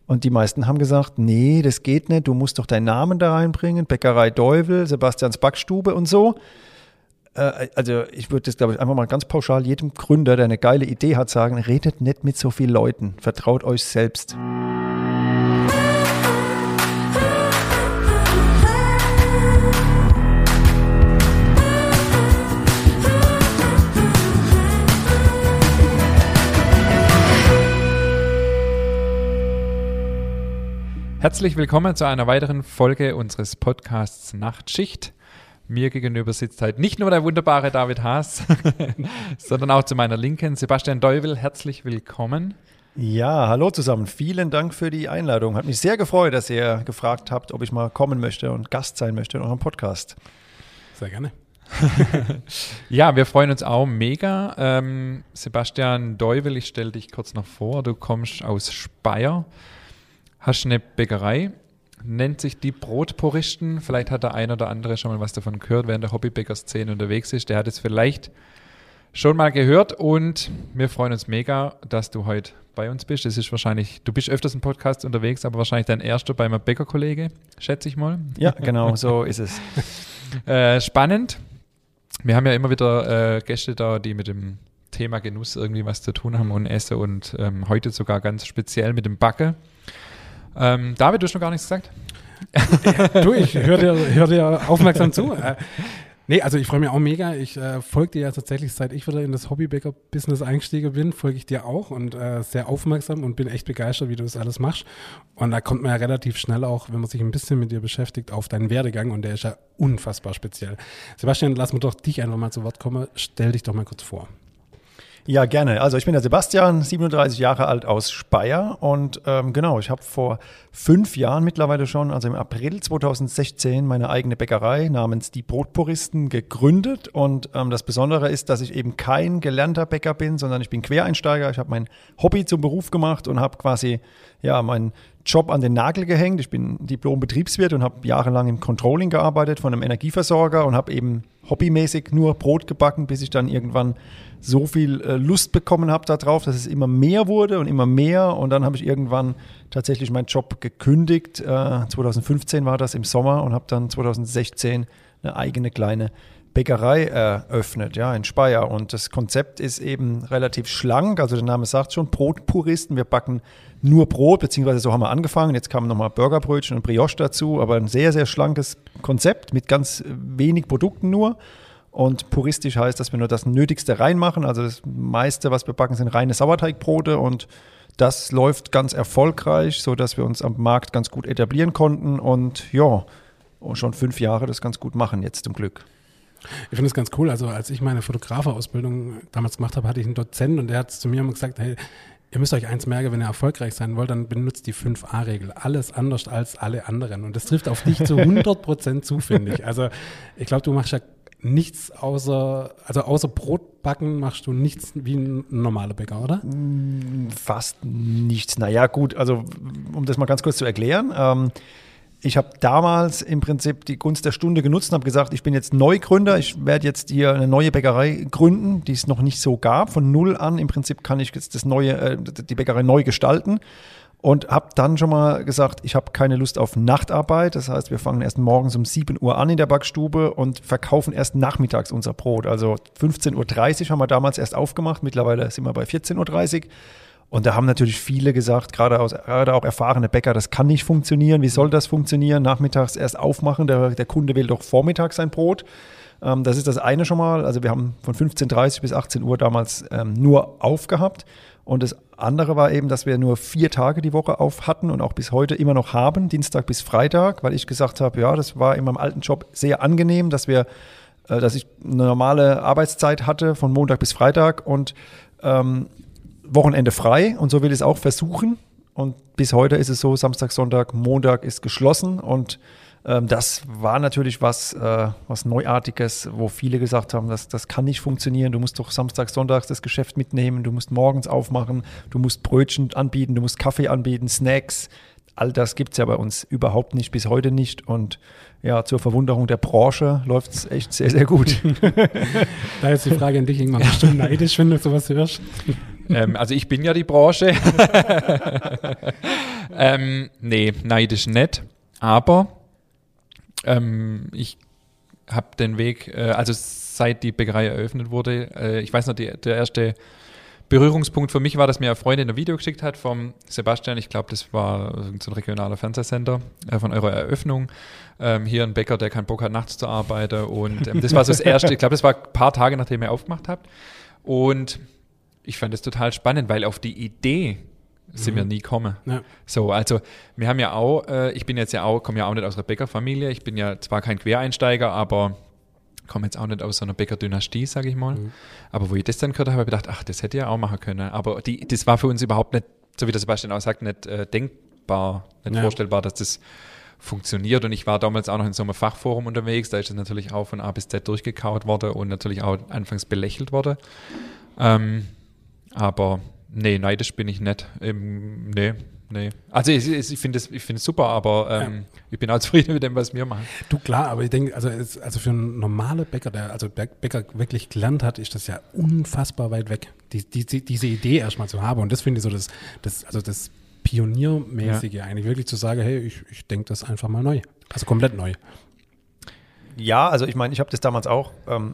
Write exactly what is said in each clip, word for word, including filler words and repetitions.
Und die meisten haben gesagt, nee, das geht nicht, du musst doch deinen Namen da reinbringen, Bäckerei Deuvel, Sebastians Backstube und so. Äh, also ich würde das, glaube ich, einfach mal ganz pauschal jedem Gründer, der eine geile Idee hat, sagen, redet nicht mit so vielen Leuten, vertraut euch selbst. Herzlich willkommen zu einer weiteren Folge unseres Podcasts Nachtschicht. Mir gegenüber sitzt halt nicht nur der wunderbare David Haas, sondern auch zu meiner Linken Sebastian Deuvel. Herzlich willkommen. Ja, hallo zusammen. Vielen Dank für die Einladung. Hat mich sehr gefreut, dass ihr gefragt habt, ob ich mal kommen möchte und Gast sein möchte in eurem Podcast. Sehr gerne. Ja, wir freuen uns auch mega. Ähm, Sebastian Deuvel, ich stelle dich kurz noch vor. Du kommst aus Speyer. Hast eine Bäckerei, nennt sich die Brotpuristen. Vielleicht hat der ein oder andere schon mal was davon gehört, wer in der Hobbybäcker-Szene unterwegs ist. Der hat es vielleicht schon mal gehört und wir freuen uns mega, dass du heute bei uns bist. Das ist wahrscheinlich, du bist öfters im Podcast unterwegs, aber wahrscheinlich dein erster bei meinem Bäckerkollege, schätze ich mal. Ja, genau, so ist es. äh, spannend. Wir haben ja immer wieder äh, Gäste da, die mit dem Thema Genuss irgendwie was zu tun haben und Essen und ähm, heute sogar ganz speziell mit dem Backen. Ähm, David, du hast noch gar nichts gesagt? Ja, du, ich höre dir, hör dir aufmerksam zu. Äh, nee, also ich freue mich auch mega. Ich äh, folge dir ja tatsächlich, seit ich wieder in das Hobbybäcker-Business eingestiegen bin, folge ich dir auch und äh, sehr aufmerksam und bin echt begeistert, wie du das alles machst. Und da kommt man ja relativ schnell auch, wenn man sich ein bisschen mit dir beschäftigt, auf deinen Werdegang und der ist ja unfassbar speziell. Sebastian, lass mir doch dich einfach mal zu Wort kommen. Stell dich doch mal kurz vor. Ja, gerne. Also ich bin der Sebastian, siebenunddreißig Jahre alt aus Speyer und ähm, genau, ich habe vor fünf Jahren mittlerweile schon, also im April zweitausendsechzehn, meine eigene Bäckerei namens Die Brotpuristen gegründet und ähm, das Besondere ist, dass ich eben kein gelernter Bäcker bin, sondern ich bin Quereinsteiger. Ich habe mein Hobby zum Beruf gemacht und habe quasi ja meinen Job an den Nagel gehängt. Ich bin Diplom-Betriebswirt und habe jahrelang im Controlling gearbeitet von einem Energieversorger und habe eben hobbymäßig nur Brot gebacken, bis ich dann irgendwann so viel äh, Lust bekommen habe darauf, dass es immer mehr wurde und immer mehr. Und dann habe ich irgendwann tatsächlich meinen Job gekündigt. Äh, zweitausendfünfzehn war das im Sommer und habe dann zweitausendsechzehn eine eigene kleine Bäckerei eröffnet, ja, in Speyer. Und das Konzept ist eben relativ schlank. Also der Name sagt schon, Brotpuristen. Wir backen nur Brot, beziehungsweise so haben wir angefangen. Jetzt kamen nochmal Burgerbrötchen und Brioche dazu, aber ein sehr, sehr schlankes Konzept mit ganz wenig Produkten nur. Und puristisch heißt, dass wir nur das Nötigste reinmachen. Also das meiste, was wir backen, sind reine Sauerteigbrote und das läuft ganz erfolgreich, sodass wir uns am Markt ganz gut etablieren konnten und ja, und schon fünf Jahre das ganz gut machen jetzt zum Glück. Ich finde das ganz cool. Also als ich meine Fotograferausbildung damals gemacht habe, hatte ich einen Dozent und der hat zu mir immer gesagt, hey, ihr müsst euch eins merken, wenn ihr erfolgreich sein wollt, dann benutzt die fünf A Regel. Alles anders als alle anderen. Und das trifft auf dich zu hundert Prozent zu, finde ich. Also ich glaube, du machst ja nichts außer, also außer Brot backen machst du nichts wie ein normaler Bäcker, oder? Fast nichts. Naja, gut, also um das mal ganz kurz zu erklären, ähm, ich habe damals im Prinzip die Gunst der Stunde genutzt und habe gesagt, ich bin jetzt Neugründer, ich werde jetzt hier eine neue Bäckerei gründen, die es noch nicht so gab. Von null an im Prinzip kann ich jetzt das neue, äh, die Bäckerei neu gestalten und habe dann schon mal gesagt, ich habe keine Lust auf Nachtarbeit. Das heißt, wir fangen erst morgens um sieben Uhr an in der Backstube und verkaufen erst nachmittags unser Brot. Also fünfzehn Uhr dreißig haben wir damals erst aufgemacht, mittlerweile sind wir bei vierzehn Uhr dreißig. Und da haben natürlich viele gesagt, gerade, aus, gerade auch erfahrene Bäcker, das kann nicht funktionieren. Wie soll das funktionieren? Nachmittags erst aufmachen, der, der Kunde will doch vormittags sein Brot. Ähm, das ist das eine schon mal. Also wir haben von fünfzehn Uhr dreißig bis achtzehn Uhr damals ähm, nur aufgehabt. Und das andere war eben, dass wir nur vier Tage die Woche auf hatten und auch bis heute immer noch haben, Dienstag bis Freitag, weil ich gesagt habe, ja, das war in meinem alten Job sehr angenehm, dass wir, äh, dass ich eine normale Arbeitszeit hatte von Montag bis Freitag und ähm, Wochenende frei und so will ich es auch versuchen und bis heute ist es so, Samstag, Sonntag, Montag ist geschlossen und ähm, das war natürlich was, äh, was Neuartiges, wo viele gesagt haben, das, das kann nicht funktionieren, du musst doch Samstag, Sonntag das Geschäft mitnehmen, du musst morgens aufmachen, du musst Brötchen anbieten, du musst Kaffee anbieten, Snacks, all das gibt es ja bei uns überhaupt nicht, bis heute nicht und ja, zur Verwunderung der Branche läuft es echt sehr, sehr gut. Da jetzt die Frage an dich, irgendwann bist du neidisch, wenn du sowas hörst? ähm, also ich bin ja die Branche. ähm, nee, neidisch nicht. Aber ähm, ich habe den Weg, äh, also seit die Bäckerei eröffnet wurde, äh, ich weiß noch, die, der erste Berührungspunkt für mich war, dass mir eine Freundin ein Video geschickt hat vom Sebastian, ich glaube, das war so ein regionaler Fernsehsender, äh, von eurer Eröffnung. Ähm, hier ein Bäcker, der keinen Bock hat, nachts zu arbeiten. Und ähm, das war so das erste, ich glaube, das war ein paar Tage, nachdem ihr aufgemacht habt. Und ich fand das total spannend, weil auf die Idee sind mhm. wir nie gekommen. Ja. So, also wir haben ja auch, äh, ich bin jetzt ja auch, komme ja auch nicht aus einer Bäckerfamilie, ich bin ja zwar kein Quereinsteiger, aber komme jetzt auch nicht aus so einer Bäckerdynastie, sage ich mal. Mhm. Aber wo ich das dann gehört habe, habe ich gedacht, ach, das hätte ich ja auch machen können. Aber die, das war für uns überhaupt nicht, so wie der Sebastian auch sagt, nicht äh, denkbar, nicht ja. vorstellbar, dass das funktioniert. Und ich war damals auch noch in so einem Fachforum unterwegs, da ist das natürlich auch von A bis Z durchgekaut worden und natürlich auch anfangs belächelt worden. Ähm, aber nee, neidisch bin ich nicht. Ähm, nee. Nee. Also ich, ich finde es find super, aber ähm, ja. ich bin auch zufrieden mit dem, was wir machen. Du, klar, aber ich denke, also, es, also für einen normalen Bäcker, der also Bäcker wirklich gelernt hat, ist das ja unfassbar weit weg, die, die, die, diese Idee erstmal zu haben. Und das finde ich so das, das, also das Pioniermäßige ja. eigentlich, wirklich zu sagen, hey, ich, ich denke das einfach mal neu. Also komplett neu. Ja, also ich meine, ich habe das damals auch ähm,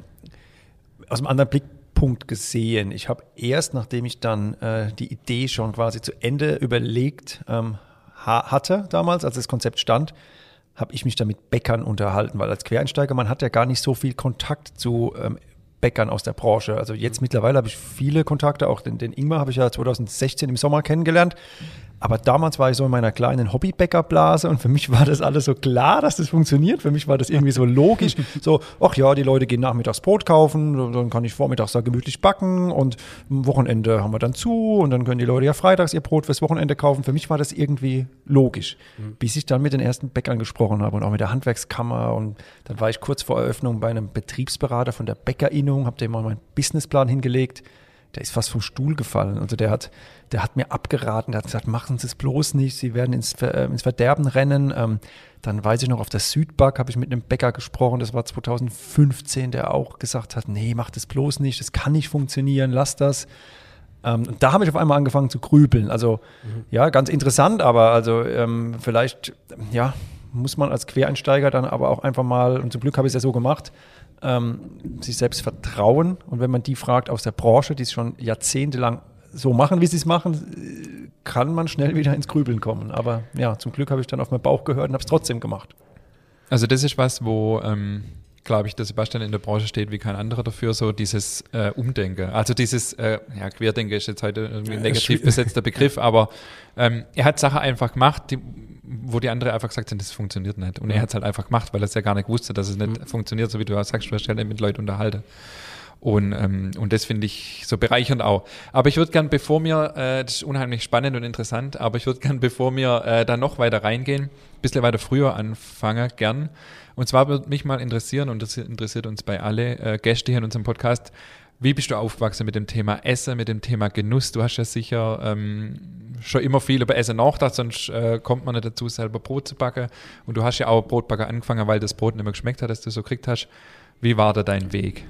aus einem anderen Blick Punkt gesehen. Ich habe erst, nachdem ich dann äh, die Idee schon quasi zu Ende überlegt ähm, ha- hatte damals, als das Konzept stand, habe ich mich dann mit Bäckern unterhalten, weil als Quereinsteiger, man hat ja gar nicht so viel Kontakt zu ähm, Bäckern aus der Branche. Also jetzt mittlerweile habe ich viele Kontakte, auch den, den Ingmar habe ich ja zwanzig sechzehn im Sommer kennengelernt. Aber damals war ich so in meiner kleinen Hobbybäckerblase und für mich war das alles so klar, dass das funktioniert. Für mich war das irgendwie so logisch. So, ach ja, die Leute gehen nachmittags Brot kaufen, dann kann ich vormittags da gemütlich backen und am Wochenende haben wir dann zu und dann können die Leute ja freitags ihr Brot fürs Wochenende kaufen. Für mich war das irgendwie logisch, mhm. bis ich dann mit den ersten Bäckern gesprochen habe und auch mit der Handwerkskammer. Und dann war ich kurz vor Eröffnung bei einem Betriebsberater von der Bäckerinnung, habe dem mal meinen Businessplan hingelegt. Der ist fast vom Stuhl gefallen. Also der hat, der hat mir abgeraten, der hat gesagt, machen Sie es bloß nicht, Sie werden ins, äh, ins Verderben rennen. Ähm, dann weiß ich noch, auf der Südback habe ich mit einem Bäcker gesprochen, das war zwanzig fünfzehn, der auch gesagt hat, nee, mach das bloß nicht, das kann nicht funktionieren, lass das. Ähm, und da habe ich auf einmal angefangen zu grübeln. Also mhm. ja, ganz interessant, aber also ähm, vielleicht, ja, muss man als Quereinsteiger dann aber auch einfach mal, und zum Glück habe ich es ja so gemacht, Ähm, sich selbst vertrauen. Und wenn man die fragt aus der Branche, die es schon jahrzehntelang so machen, wie sie es machen, kann man schnell wieder ins Grübeln kommen. Aber ja, zum Glück habe ich dann auf meinen Bauch gehört und habe es trotzdem gemacht. Also das ist was, wo, ähm, glaube ich, der Sebastian in der Branche steht wie kein anderer dafür, so dieses äh, Umdenken. Also dieses, äh, ja, Querdenken ist jetzt heute irgendwie ein negativ besetzter Begriff, aber ähm, er hat Sachen einfach gemacht, die, wo die andere einfach gesagt haben, das funktioniert nicht. Und ja. er hat es halt einfach gemacht, weil er es ja gar nicht wusste, dass es nicht mhm. funktioniert, so wie du auch sagst, du hast ja mit Leuten unterhalten. Und, ähm, und das finde ich so bereichernd auch. Aber ich würde gern, bevor wir, äh, das ist unheimlich spannend und interessant, aber ich würde gern, bevor wir äh, da noch weiter reingehen, ein bisschen weiter früher anfangen, gern. Und zwar würde mich mal interessieren, und das interessiert uns bei alle äh, Gäste hier in unserem Podcast, wie bist du aufgewachsen mit dem Thema Essen, mit dem Thema Genuss? Du hast ja sicher ähm, schon immer viel über Essen nachgedacht, sonst äh, kommt man nicht dazu, selber Brot zu backen. Und du hast ja auch Brotbacken angefangen, weil das Brot nicht mehr geschmeckt hat, das du so gekriegt hast. Wie war da dein Weg?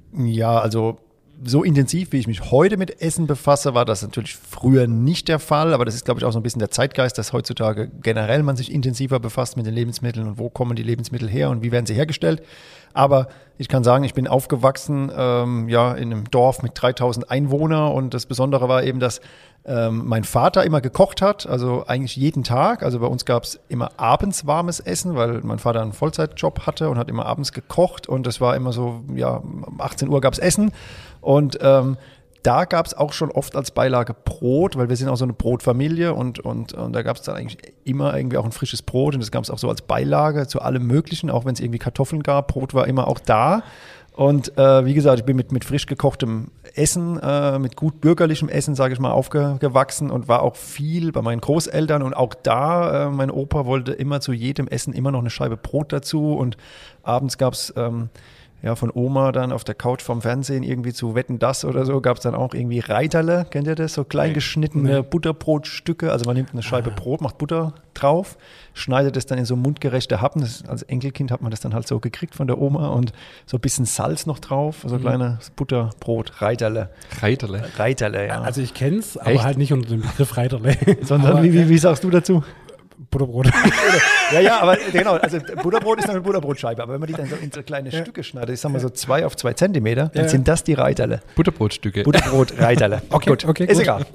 Ja, also so intensiv, wie ich mich heute mit Essen befasse, war das natürlich früher nicht der Fall. Aber das ist, glaube ich, auch so ein bisschen der Zeitgeist, dass heutzutage generell man sich intensiver befasst mit den Lebensmitteln und wo kommen die Lebensmittel her und wie werden sie hergestellt. Aber ich kann sagen, ich bin aufgewachsen ähm, ja, in einem Dorf mit dreitausend Einwohnern und das Besondere war eben, dass ähm, mein Vater immer gekocht hat, also eigentlich jeden Tag. Also bei uns gab es immer abends warmes Essen, weil mein Vater einen Vollzeitjob hatte und hat immer abends gekocht und das war immer so, ja, um achtzehn Uhr gab es Essen und ähm, da gab es auch schon oft als Beilage Brot, weil wir sind auch so eine Brotfamilie und, und, und da gab es dann eigentlich immer irgendwie auch ein frisches Brot und das gab es auch so als Beilage zu allem Möglichen, auch wenn es irgendwie Kartoffeln gab, Brot war immer auch da. Und äh, wie gesagt, ich bin mit, mit frisch gekochtem Essen, äh, mit gut bürgerlichem Essen, sage ich mal, aufgewachsen und war auch viel bei meinen Großeltern und auch da, äh, mein Opa wollte immer zu jedem Essen immer noch eine Scheibe Brot dazu und abends gab es ähm, ja, von Oma dann auf der Couch vom Fernsehen irgendwie zu Wetten, das oder so, gab es dann auch irgendwie Reiterle, kennt ihr das? So klein geschnittene nee. Butterbrotstücke, also man nimmt eine Scheibe ah. Brot, macht Butter drauf, schneidet es dann in so mundgerechte Happen, das, als Enkelkind hat man das dann halt so gekriegt von der Oma und so ein bisschen Salz noch drauf, so mhm. kleine Butterbrot, Reiterle. Reiterle? Reiterle, ja. Also ich kenn's, aber Echt? halt nicht unter dem Begriff Reiterle. Sondern aber, wie, wie, wie sagst du dazu? Butterbrot. ja, ja, aber genau, also Butterbrot ist dann eine Butterbrotscheibe, aber wenn man die dann so in so kleine ja. Stücke schneidet, ich sag mal so zwei auf zwei Zentimeter, dann ja. sind das die Reiterle. Butterbrotstücke. Butterbrot-Reiterle. Okay, gut, okay, ist gut. egal.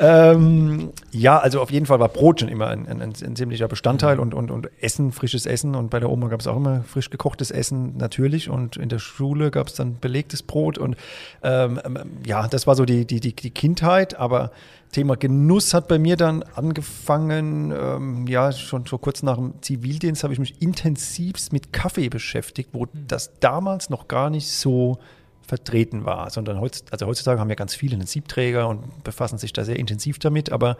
ähm, ja, also auf jeden Fall war Brot schon immer ein, ein, ein, ein ziemlicher Bestandteil und, und, und Essen, frisches Essen und bei der Oma gab es auch immer frisch gekochtes Essen natürlich und in der Schule gab es dann belegtes Brot und ähm, ja, das war so die, die, die, die Kindheit, aber Thema Genuss hat bei mir dann angefangen, ähm, ja, schon, schon kurz nach dem Zivildienst habe ich mich intensivst mit Kaffee beschäftigt, wo das damals noch gar nicht so vertreten war, sondern heutz, also heutzutage haben ja ganz viele einen Siebträger und befassen sich da sehr intensiv damit, aber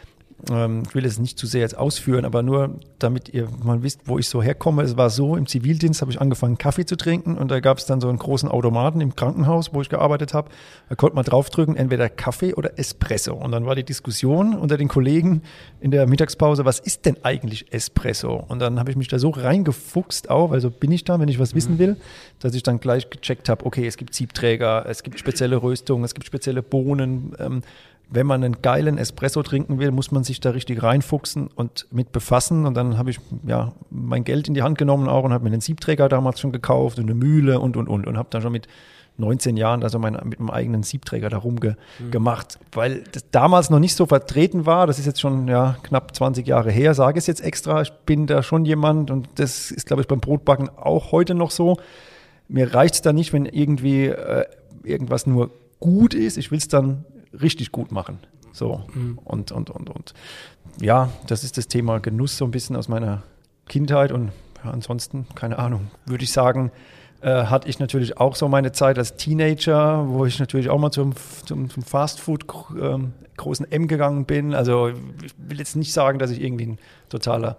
ähm, ich will es nicht zu sehr jetzt ausführen, aber nur damit ihr mal wisst, wo ich so herkomme. Es war so, im Zivildienst habe ich angefangen Kaffee zu trinken und da gab es dann so einen großen Automaten im Krankenhaus, wo ich gearbeitet habe. Da konnte man draufdrücken, entweder Kaffee oder Espresso. Und dann war die Diskussion unter den Kollegen in der Mittagspause, was ist denn eigentlich Espresso? Und dann habe ich mich da so reingefuchst auch, also bin ich da, wenn ich was wissen will, dass ich dann gleich gecheckt habe, okay, es gibt Siebträger, es gibt spezielle Röstungen, es gibt spezielle Bohnen, ähm, wenn man einen geilen Espresso trinken will, muss man sich da richtig reinfuchsen und mit befassen. Und dann habe ich ja mein Geld in die Hand genommen auch und habe mir einen Siebträger damals schon gekauft und eine Mühle und, und, und. Und habe dann schon mit neunzehn Jahren also mein, mit meinem eigenen Siebträger da rumgemacht, mhm. weil das damals noch nicht so vertreten war. Das ist jetzt schon ja, knapp zwanzig Jahre her, sage es jetzt extra. Ich bin da schon jemand und das ist, glaube ich, beim Brotbacken auch heute noch so. Mir reicht es da nicht, wenn irgendwie äh, irgendwas nur gut ist. Ich will es dann richtig gut machen. So. Mhm. Und, und, und, und. Ja, das ist das Thema Genuss so ein bisschen aus meiner Kindheit. Und ja, ansonsten, keine Ahnung, würde ich sagen, äh, hatte ich natürlich auch so meine Zeit als Teenager, wo ich natürlich auch mal zum, zum, zum Fastfood ähm, großen M gegangen bin. Also ich will jetzt nicht sagen, dass ich irgendwie ein totaler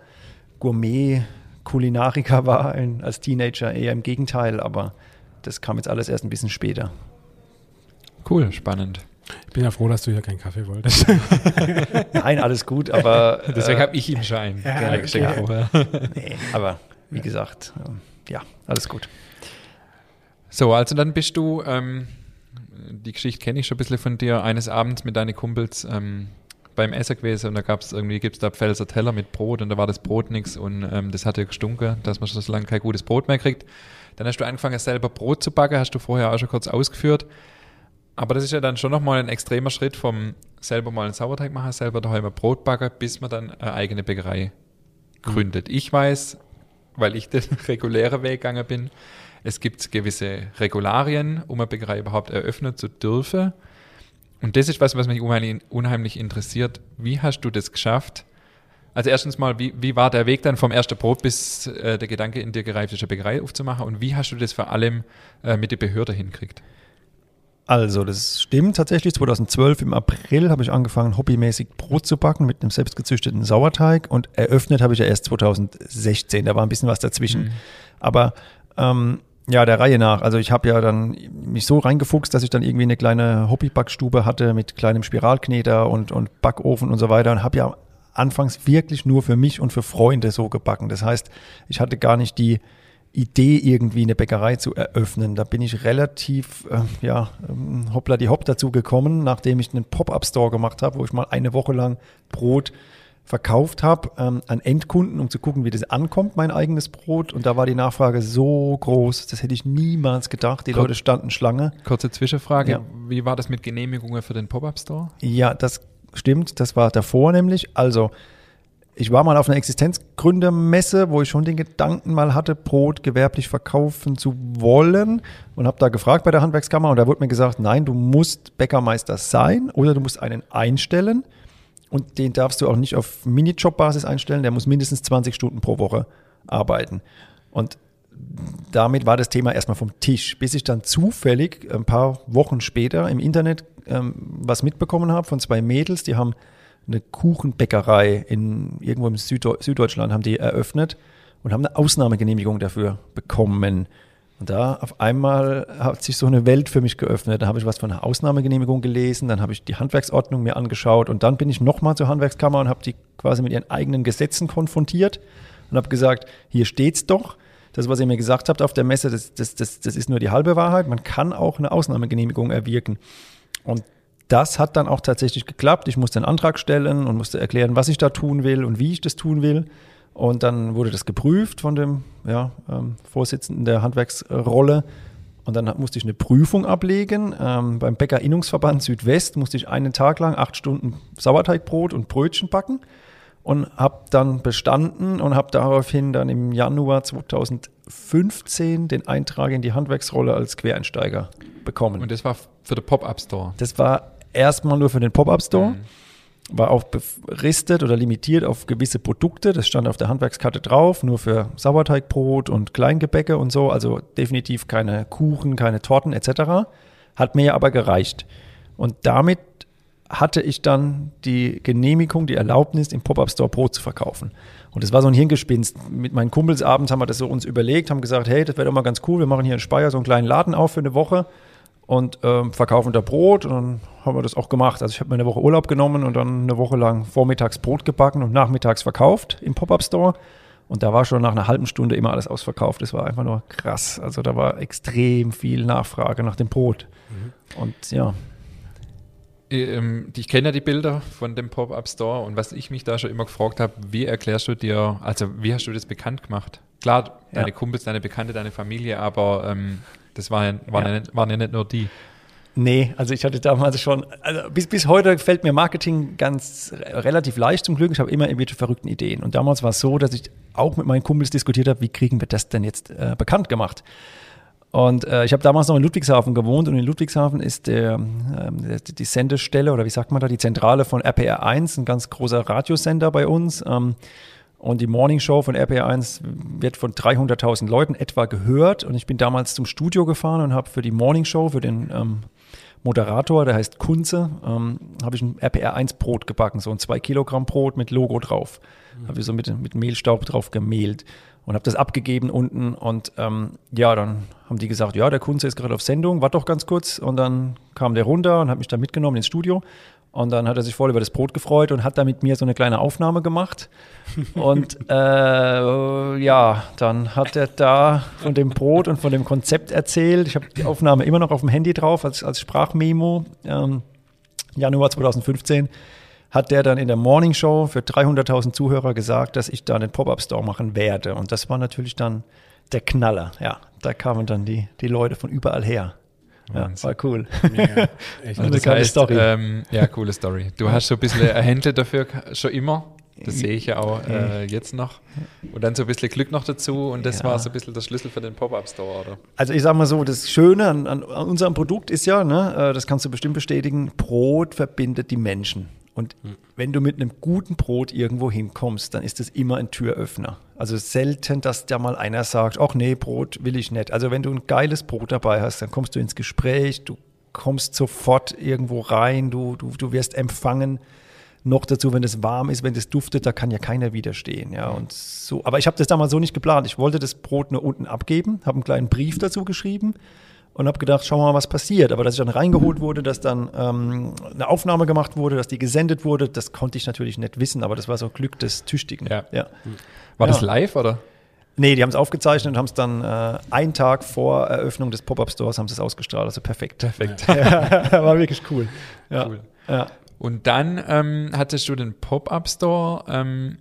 Gourmet-Kulinariker war ein, als Teenager, eher im Gegenteil, aber das kam jetzt alles erst ein bisschen später. Cool, spannend. Ich bin ja froh, dass du hier keinen Kaffee wolltest. Nein, alles gut, aber... Deswegen äh, habe ich ihm Schein. Ja, okay. vorher. Nee, aber wie gesagt, ähm, ja, alles gut. So, also dann bist du, ähm, die Geschichte kenne ich schon ein bisschen von dir, eines Abends mit deinen Kumpels ähm, beim Essen gewesen und da gab es irgendwie, gibt es da Pfälzer Teller mit Brot und da war das Brot nix und ähm, das hatte gestunken, dass man schon so lange kein gutes Brot mehr kriegt. Dann hast du angefangen, selber Brot zu backen, hast du vorher auch schon kurz ausgeführt. Aber das ist ja dann schon nochmal ein extremer Schritt vom selber mal einen Sauerteig machen, selber daheim ein Brot backen, bis man dann eine eigene Bäckerei gründet. Mhm. Ich weiß, weil ich den regulären Weg gegangen bin, es gibt gewisse Regularien, um eine Bäckerei überhaupt eröffnen zu dürfen. Und das ist was, was mich unheimlich, unheimlich interessiert. Wie hast du das geschafft? Also erstens mal, wie, wie war der Weg dann vom ersten Brot, bis äh, der Gedanke in dir gereift ist, eine Bäckerei aufzumachen? Und wie hast du das vor allem äh, mit der Behörde hinkriegt? Also, das stimmt tatsächlich. zweitausendzwölf im April habe ich angefangen, hobbymäßig Brot zu backen mit einem selbstgezüchteten Sauerteig und eröffnet habe ich ja erst zweitausendsechzehn. Da war ein bisschen was dazwischen. Mhm. Aber ähm, ja, der Reihe nach. Also ich habe ja dann mich so reingefuchst, dass ich dann irgendwie eine kleine Hobbybackstube hatte mit kleinem Spiralkneter und, und Backofen und so weiter und habe ja anfangs wirklich nur für mich und für Freunde so gebacken. Das heißt, ich hatte gar nicht die Idee, irgendwie eine Bäckerei zu eröffnen. Da bin ich relativ, äh, ja, ähm, hoppla die hopp dazu gekommen, nachdem ich einen Pop-Up-Store gemacht habe, wo ich mal eine Woche lang Brot verkauft habe ähm, an Endkunden, um zu gucken, wie das ankommt, mein eigenes Brot. Und da war die Nachfrage so groß, das hätte ich niemals gedacht. Die Kur- Leute standen Schlange. Kurze Zwischenfrage, ja. Wie war das mit Genehmigungen für den Pop-Up-Store? Ja, das stimmt, das war davor nämlich. Also, ich war mal auf einer Existenzgründermesse, wo ich schon den Gedanken mal hatte, Brot gewerblich verkaufen zu wollen und habe da gefragt bei der Handwerkskammer und da wurde mir gesagt, nein, du musst Bäckermeister sein oder du musst einen einstellen und den darfst du auch nicht auf Minijob-Basis einstellen, der muss mindestens zwanzig Stunden pro Woche arbeiten. Und damit war das Thema erstmal vom Tisch, bis ich dann zufällig ein paar Wochen später im Internet ähm, was mitbekommen habe von zwei Mädels, die haben eine Kuchenbäckerei in irgendwo im Süddeutschland haben die eröffnet und haben eine Ausnahmegenehmigung dafür bekommen. Und Und da auf einmal hat sich so eine Welt für mich geöffnet. Da habe ich was von einer Ausnahmegenehmigung gelesen, dann habe ich die Handwerksordnung mir angeschaut und dann bin ich nochmal zur Handwerkskammer und habe die quasi mit ihren eigenen Gesetzen konfrontiert und habe gesagt, hier steht's doch. Das, was ihr mir gesagt habt auf der Messe, das, das, das, das ist nur die halbe Wahrheit. Man kann auch eine Ausnahmegenehmigung erwirken. Und das hat dann auch tatsächlich geklappt. Ich musste einen Antrag stellen und musste erklären, was ich da tun will und wie ich das tun will. Und dann wurde das geprüft von dem ja, ähm, Vorsitzenden der Handwerksrolle. Und dann musste ich eine Prüfung ablegen. Ähm, beim Bäckerinnungsverband Südwest musste ich einen Tag lang acht Stunden Sauerteigbrot und Brötchen backen. Und habe dann bestanden und habe daraufhin dann im Januar zweitausendfünfzehn den Eintrag in die Handwerksrolle als Quereinsteiger bekommen. Und das war für den Pop-Up-Store? Das war erstmal nur für den Pop-Up-Store. Mhm. War auch befristet oder limitiert auf gewisse Produkte. Das stand auf der Handwerkskarte drauf, nur für Sauerteigbrot und Kleingebäcke und so. Also definitiv keine Kuchen, keine Torten et cetera. Hat mir aber gereicht. Und damit hatte ich dann die Genehmigung, die Erlaubnis, im Pop-Up-Store Brot zu verkaufen. Und das war so ein Hirngespinst. Mit meinen Kumpels abends haben wir das so uns überlegt, haben gesagt, hey, das wäre doch mal ganz cool, wir machen hier in Speyer so einen kleinen Laden auf für eine Woche und ähm, verkaufen da Brot. Und dann haben wir das auch gemacht. Also ich habe mir eine Woche Urlaub genommen und dann eine Woche lang vormittags Brot gebacken und nachmittags verkauft im Pop-Up-Store. Und da war schon nach einer halben Stunde immer alles ausverkauft. Das war einfach nur krass. Also da war extrem viel Nachfrage nach dem Brot. Mhm. Und ja. Ich kenne ja die Bilder von dem Pop-Up-Store und was ich mich da schon immer gefragt habe, wie erklärst du dir, also wie hast du das bekannt gemacht? Klar, deine ja. Kumpels, deine Bekannte, deine Familie, aber ähm, das war ja, waren, ja. Ja nicht, waren ja nicht nur die. Nee, also ich hatte damals schon, also bis, bis heute fällt mir Marketing ganz relativ leicht zum Glück. Ich habe immer irgendwelche verrückten Ideen. Und damals war es so, dass ich auch mit meinen Kumpels diskutiert habe, wie kriegen wir das denn jetzt äh, bekannt gemacht? Und äh, ich habe damals noch in Ludwigshafen gewohnt und in Ludwigshafen ist der, äh, die Sendestelle oder wie sagt man da, die Zentrale von R P R eins, ein ganz großer Radiosender bei uns. Ähm, und die Morningshow von R P R eins wird von dreihunderttausend Leuten etwa gehört. Und ich bin damals zum Studio gefahren und habe für die Morningshow, für den ähm, Moderator, der heißt Kunze, ähm, habe ich ein R P R eins Brot gebacken, so ein zwei Kilogramm Brot mit Logo drauf. Mhm. Habe ich so mit, mit Mehlstaub drauf gemehlt. Und habe das abgegeben unten und ähm, ja, dann haben die gesagt, ja, der Kunze ist gerade auf Sendung, warte doch ganz kurz. Und dann kam der runter und hat mich dann mitgenommen ins Studio. Und dann hat er sich voll über das Brot gefreut und hat da mit mir so eine kleine Aufnahme gemacht. Und äh, ja, dann hat er da von dem Brot und von dem Konzept erzählt. Ich habe die Aufnahme immer noch auf dem Handy drauf als, als Sprachmemo. Ähm, Januar zweitausendfünfzehn. Hat der dann in der Morningshow für dreihunderttausend Zuhörer gesagt, dass ich da einen Pop-Up-Store machen werde. Und das war natürlich dann der Knaller. Ja, da kamen dann die, die Leute von überall her. Ja, war cool. Ja, echt. Also eine geile heißt, Story. Ähm, ja, coole Story. Du hast so ein bisschen ein Händler dafür schon immer. Das sehe ich ja auch äh, jetzt noch. Und dann so ein bisschen Glück noch dazu. Und das ja. war so ein bisschen der Schlüssel für den Pop-Up-Store, oder? Also ich sage mal so, das Schöne an, an unserem Produkt ist ja, ne, das kannst du bestimmt bestätigen, Brot verbindet die Menschen. Und hm. wenn du mit einem guten Brot irgendwo hinkommst, dann ist das immer ein Türöffner. Also selten, dass da mal einer sagt, ach nee, Brot will ich nicht. Also wenn du ein geiles Brot dabei hast, dann kommst du ins Gespräch, du kommst sofort irgendwo rein, du, du, du wirst empfangen. Noch dazu, wenn es warm ist, wenn es duftet, da kann ja keiner widerstehen. Ja, und so. Aber ich habe das damals so nicht geplant. Ich wollte das Brot nur unten abgeben, habe einen kleinen Brief dazu geschrieben und habe gedacht, schauen wir mal, was passiert. Aber dass ich dann reingeholt wurde, dass dann ähm, eine Aufnahme gemacht wurde, dass die gesendet wurde, das konnte ich natürlich nicht wissen, aber das war so Glück des Tüchtigen. Ja. Ja. War ja. das live, oder? Nee, die haben es aufgezeichnet und haben es dann äh, einen Tag vor Eröffnung des Pop-Up-Stores haben sie es ausgestrahlt. Also perfekt. Perfekt. Ja, war wirklich cool. Ja. Cool. Ja. Und dann ähm, hattest du den Pop-Up-Store, ähm,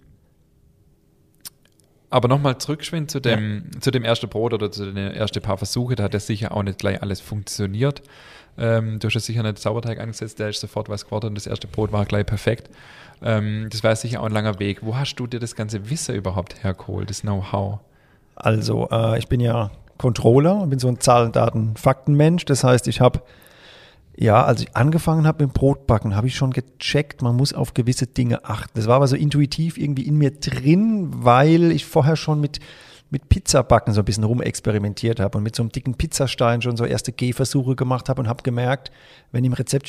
aber nochmal zurückschwind zu dem, ja. zu dem ersten Brot oder zu den ersten paar Versuche, da hat ja sicher auch nicht gleich alles funktioniert. Ähm, du hast ja sicher nicht Sauerteig angesetzt, der ist sofort was geworden und das erste Brot war gleich perfekt. Ähm, das war sicher auch ein langer Weg. Wo hast du dir das ganze Wissen überhaupt hergeholt, das Know-how? Also äh, ich bin ja Controller, bin so ein Zahlen, Daten, Faktenmensch. Das heißt, ich habe Ja, als ich angefangen habe mit dem Brotbacken, habe ich schon gecheckt, man muss auf gewisse Dinge achten. Das war aber so intuitiv irgendwie in mir drin, weil ich vorher schon mit, mit Pizzabacken so ein bisschen rumexperimentiert habe und mit so einem dicken Pizzastein schon so erste Gehversuche gemacht habe und habe gemerkt, wenn im Rezept steht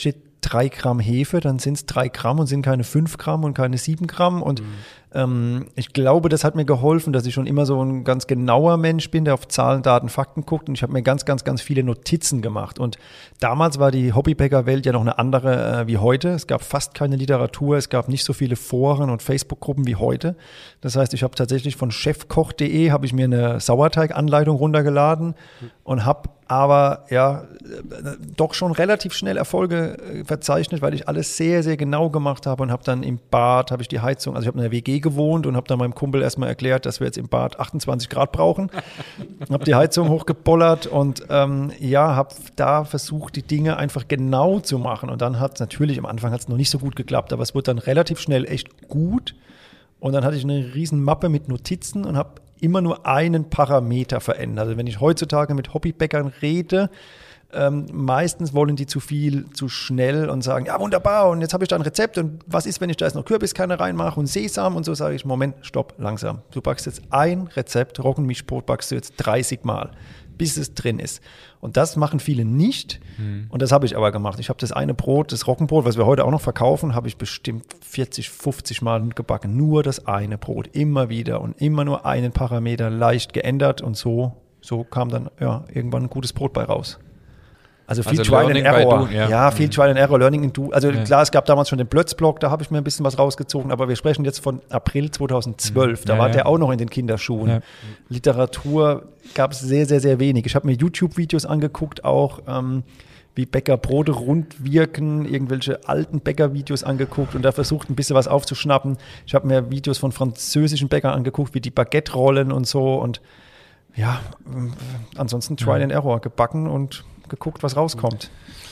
drei Gramm Hefe, dann sind es drei Gramm und sind keine fünf Gramm und keine sieben Gramm. Und mhm. ähm, ich glaube, das hat mir geholfen, dass ich schon immer so ein ganz genauer Mensch bin, der auf Zahlen, Daten, Fakten guckt. Und ich habe mir ganz, ganz, ganz viele Notizen gemacht. Und damals war die Hobbybäcker-Welt ja noch eine andere äh, wie heute. Es gab fast keine Literatur, es gab nicht so viele Foren und Facebook-Gruppen wie heute. Das heißt, ich habe tatsächlich von chefkoch punkt de habe ich mir eine Sauerteiganleitung runtergeladen mhm. und habe aber ja doch schon relativ schnell Erfolge äh, verzeichnet, weil ich alles sehr, sehr genau gemacht habe und habe dann im Bad, habe ich die Heizung, also ich habe in einer W G gewohnt und habe dann meinem Kumpel erstmal erklärt, dass wir jetzt im Bad achtundzwanzig Grad brauchen. Habe die Heizung hochgebollert und ähm, ja, habe da versucht, die Dinge einfach genau zu machen. Und dann hat es natürlich, am Anfang hat es noch nicht so gut geklappt, aber es wurde dann relativ schnell echt gut. Und dann hatte ich eine riesen Mappe mit Notizen und habe immer nur einen Parameter verändert. Also wenn ich heutzutage mit Hobbybäckern rede, ähm, meistens wollen die zu viel, zu schnell und sagen, ja wunderbar, und jetzt habe ich da ein Rezept und was ist, wenn ich da jetzt noch Kürbiskerne reinmache und Sesam und so, sage ich, Moment, stopp, langsam. Du backst jetzt ein Rezept, Roggenmischbrot backst du jetzt dreißig Mal, bis es drin ist. Und das machen viele nicht. Mhm. Und das habe ich aber gemacht. Ich habe das eine Brot, das Roggenbrot, was wir heute auch noch verkaufen, habe ich bestimmt vierzig, fünfzig Mal gebacken. Nur das eine Brot, immer wieder und immer nur einen Parameter leicht geändert. Und so, so kam dann ja, irgendwann ein gutes Brot bei raus. Also viel also Trial and Error. Do, ja. ja, viel mhm. Trial and Error, Learning in Do. Also ja. klar, es gab damals schon den Blötz-Blog, da habe ich mir ein bisschen was rausgezogen, aber wir sprechen jetzt von April zweitausendzwölf, da ja, war ja. der auch noch in den Kinderschuhen. Ja. Literatur gab es sehr, sehr, sehr wenig. Ich habe mir YouTube-Videos angeguckt, auch ähm, wie Bäcker Brote rund wirken, irgendwelche alten Bäcker-Videos angeguckt und da versucht, ein bisschen was aufzuschnappen. Ich habe mir Videos von französischen Bäckern angeguckt, wie die Baguette rollen und so und ja, äh, ansonsten Trial ja. and Error, gebacken und geguckt, was rauskommt.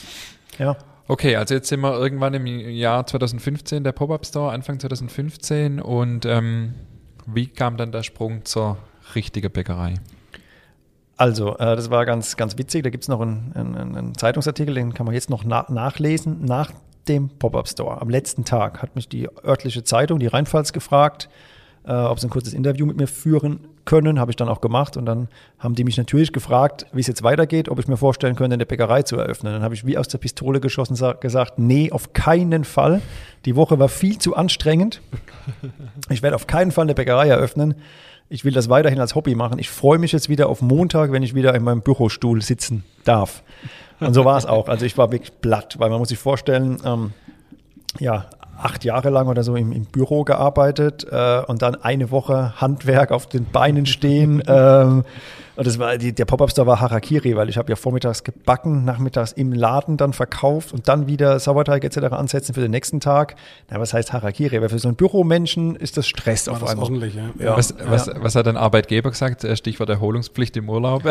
Ja. Okay, also jetzt sind wir irgendwann im Jahr zweitausendfünfzehn, der Pop-Up Store, Anfang zweitausendfünfzehn und ähm, wie kam dann der Sprung zur richtigen Bäckerei? Also, äh, das war ganz, ganz witzig, da gibt es noch einen, einen, einen Zeitungsartikel, den kann man jetzt noch na- nachlesen, nach dem Pop-Up Store. Am letzten Tag hat mich die örtliche Zeitung, die Rheinpfalz, gefragt, äh, ob sie ein kurzes Interview mit mir führen können, habe ich dann auch gemacht und dann haben die mich natürlich gefragt, wie es jetzt weitergeht, ob ich mir vorstellen könnte, eine Bäckerei zu eröffnen. Dann habe ich wie aus der Pistole geschossen sa- gesagt, nee, auf keinen Fall. Die Woche war viel zu anstrengend. Ich werde auf keinen Fall eine Bäckerei eröffnen. Ich will das weiterhin als Hobby machen. Ich freue mich jetzt wieder auf Montag, wenn ich wieder in meinem Bürostuhl sitzen darf. Und so war es auch. Also ich war wirklich platt, weil man muss sich vorstellen, ähm, ja, acht Jahre lang oder so im, im Büro gearbeitet äh, und dann eine Woche Handwerk auf den Beinen stehen. ähm, und das war die, der Pop-Up-Store war Harakiri, weil ich habe ja vormittags gebacken, nachmittags im Laden dann verkauft und dann wieder Sauerteig et cetera ansetzen für den nächsten Tag. Na, was heißt Harakiri? Weil für so einen Büromenschen ist das Stress war auf das einmal. Ordentlich, ja. Ja. Was, was, ja. was hat dein Arbeitgeber gesagt? Stichwort Erholungspflicht im Urlaub.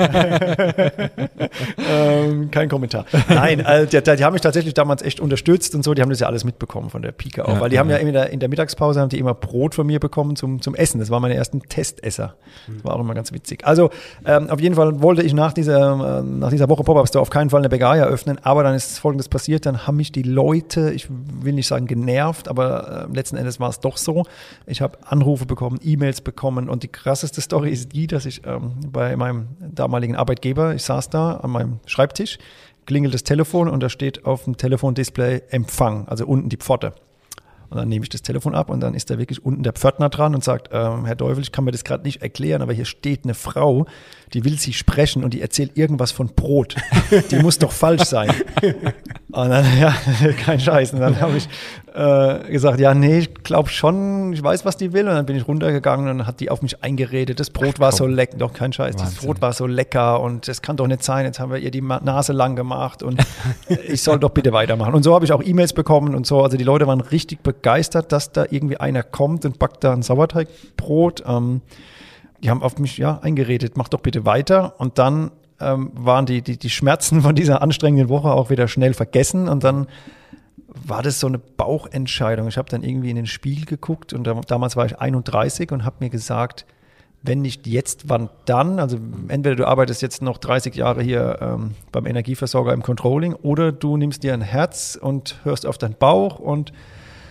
ähm, kein Kommentar. Nein, also die, die haben mich tatsächlich damals echt unterstützt und so. Die haben das ja alles mitbekommen von der Pike auf. Ja, weil die ja. haben ja in der, in der Mittagspause haben die immer Brot von mir bekommen zum, zum Essen. Das waren meine ersten Testesser. Das war auch immer ganz witzig. Also ähm, auf jeden Fall wollte ich nach dieser, äh, nach dieser Woche Pop-Up Store auf keinen Fall eine Bäckerei eröffnen. Aber dann ist Folgendes passiert. Dann haben mich die Leute, ich will nicht sagen genervt, aber äh, letzten Endes war es doch so. Ich habe Anrufe bekommen, E-Mails bekommen und die krasseste Story ist die, dass ich ähm, bei meinem damaligen Arbeitgeber, ich saß da an meinem Schreibtisch, klingelt das Telefon und da steht auf dem Telefondisplay Empfang, also unten die Pforte. Und dann nehme ich das Telefon ab und dann ist da wirklich unten der Pförtner dran und sagt, ähm, Herr Deuvel, ich kann mir das gerade nicht erklären, aber hier steht eine Frau, die will Sie sprechen und die erzählt irgendwas von Brot. Die muss doch falsch sein. Und dann, ja, kein Scheiß. Und dann habe ich äh, gesagt, ja, nee, ich glaube schon, ich weiß, was die will. Und dann bin ich runtergegangen und dann hat die auf mich eingeredet, das Brot war so lecker, doch kein Scheiß, Wahnsinn. Das Brot war so lecker und das kann doch nicht sein, jetzt haben wir ihr die Nase lang gemacht und ich soll doch bitte weitermachen. Und so habe ich auch E-Mails bekommen und so. Also die Leute waren richtig begeistert, dass da irgendwie einer kommt und backt da ein Sauerteigbrot. Ähm, die haben auf mich ja eingeredet, mach doch bitte weiter. Und dann ähm, waren die, die, die Schmerzen von dieser anstrengenden Woche auch wieder schnell vergessen. Und dann war das so eine Bauchentscheidung. Ich habe dann irgendwie in den Spiegel geguckt und da, damals war ich einunddreißig und habe mir gesagt, wenn nicht jetzt, wann dann? Also entweder du arbeitest jetzt noch dreißig Jahre hier ähm, beim Energieversorger im Controlling oder du nimmst dir ein Herz und hörst auf deinen Bauch und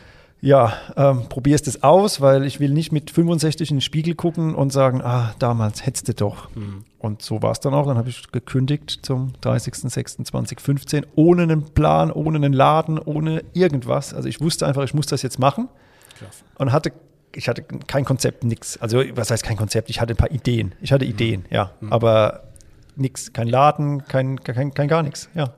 ja, ähm, probierst es aus, weil ich will nicht mit fünfundsechzig in den Spiegel gucken und sagen, ah, damals hättest du doch. Mhm. Und so war es dann auch. Dann habe ich gekündigt zum dreißigsten sechsten zweitausendfünfzehn, ohne einen Plan, ohne einen Laden, ohne irgendwas. Also ich wusste einfach, ich muss das jetzt machen. Klasse. Und hatte, ich hatte kein Konzept, nix. Also was heißt kein Konzept? Ich hatte ein paar Ideen. Ich hatte Ideen, mhm. ja. Mhm. Aber nix, kein Laden, kein, kein, kein gar nichts, ja.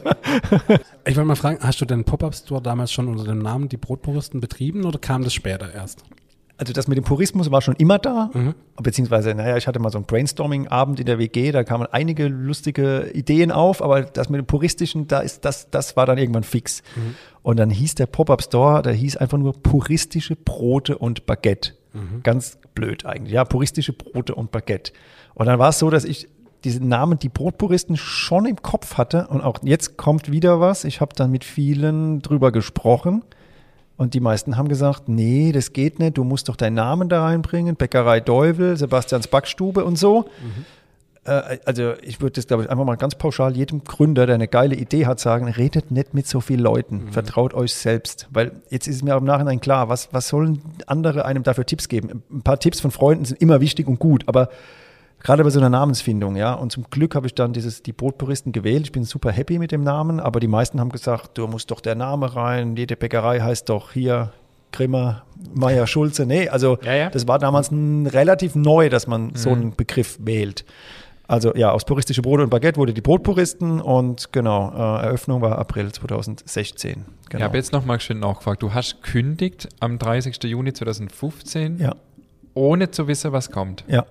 Ich wollte mal fragen, hast du den Pop-Up-Store damals schon unter dem Namen Die Brotpuristen betrieben oder kam das später erst? Also das mit dem Purismus war schon immer da, mhm. beziehungsweise, naja, ich hatte mal so einen Brainstorming-Abend in der W G, da kamen einige lustige Ideen auf, aber das mit dem Puristischen, da ist das, das war dann irgendwann fix. Mhm. Und dann hieß der Pop-Up-Store, der hieß einfach nur Puristische Brote und Baguette. Mhm. Ganz blöd eigentlich, ja, Puristische Brote und Baguette. Und dann war es so, dass ich diesen Namen, die Brotpuristen, schon im Kopf hatte. Und auch jetzt kommt wieder was. Ich habe dann mit vielen drüber gesprochen. Und die meisten haben gesagt, nee, das geht nicht. Du musst doch deinen Namen da reinbringen. Bäckerei Deuvel, Sebastians Backstube und so. Mhm. Äh, also ich würde das, glaube ich, einfach mal ganz pauschal jedem Gründer, der eine geile Idee hat, sagen, redet nicht mit so vielen Leuten. Mhm. Vertraut euch selbst. Weil jetzt ist mir im Nachhinein klar, was, was sollen andere einem dafür Tipps geben? Ein paar Tipps von Freunden sind immer wichtig und gut, aber gerade bei so einer Namensfindung, ja. Und zum Glück habe ich dann dieses, die Brotpuristen gewählt. Ich bin super happy mit dem Namen, aber die meisten haben gesagt, du musst doch der Name rein. Jede Bäckerei heißt doch hier Grimmer, Meier, Schulze. Nee, also ja, ja. Das war damals ein, relativ neu, dass man mhm. so einen Begriff wählt. Also ja, aus Puristische Brote und Baguette wurde die Brotpuristen und genau, äh, Eröffnung war April zweitausendsechzehn. Genau. Ich habe jetzt nochmal schön nachgefragt. Du hast gekündigt am dreißigsten Juni zweitausendfünfzehn, ja. ohne zu wissen, was kommt. Ja.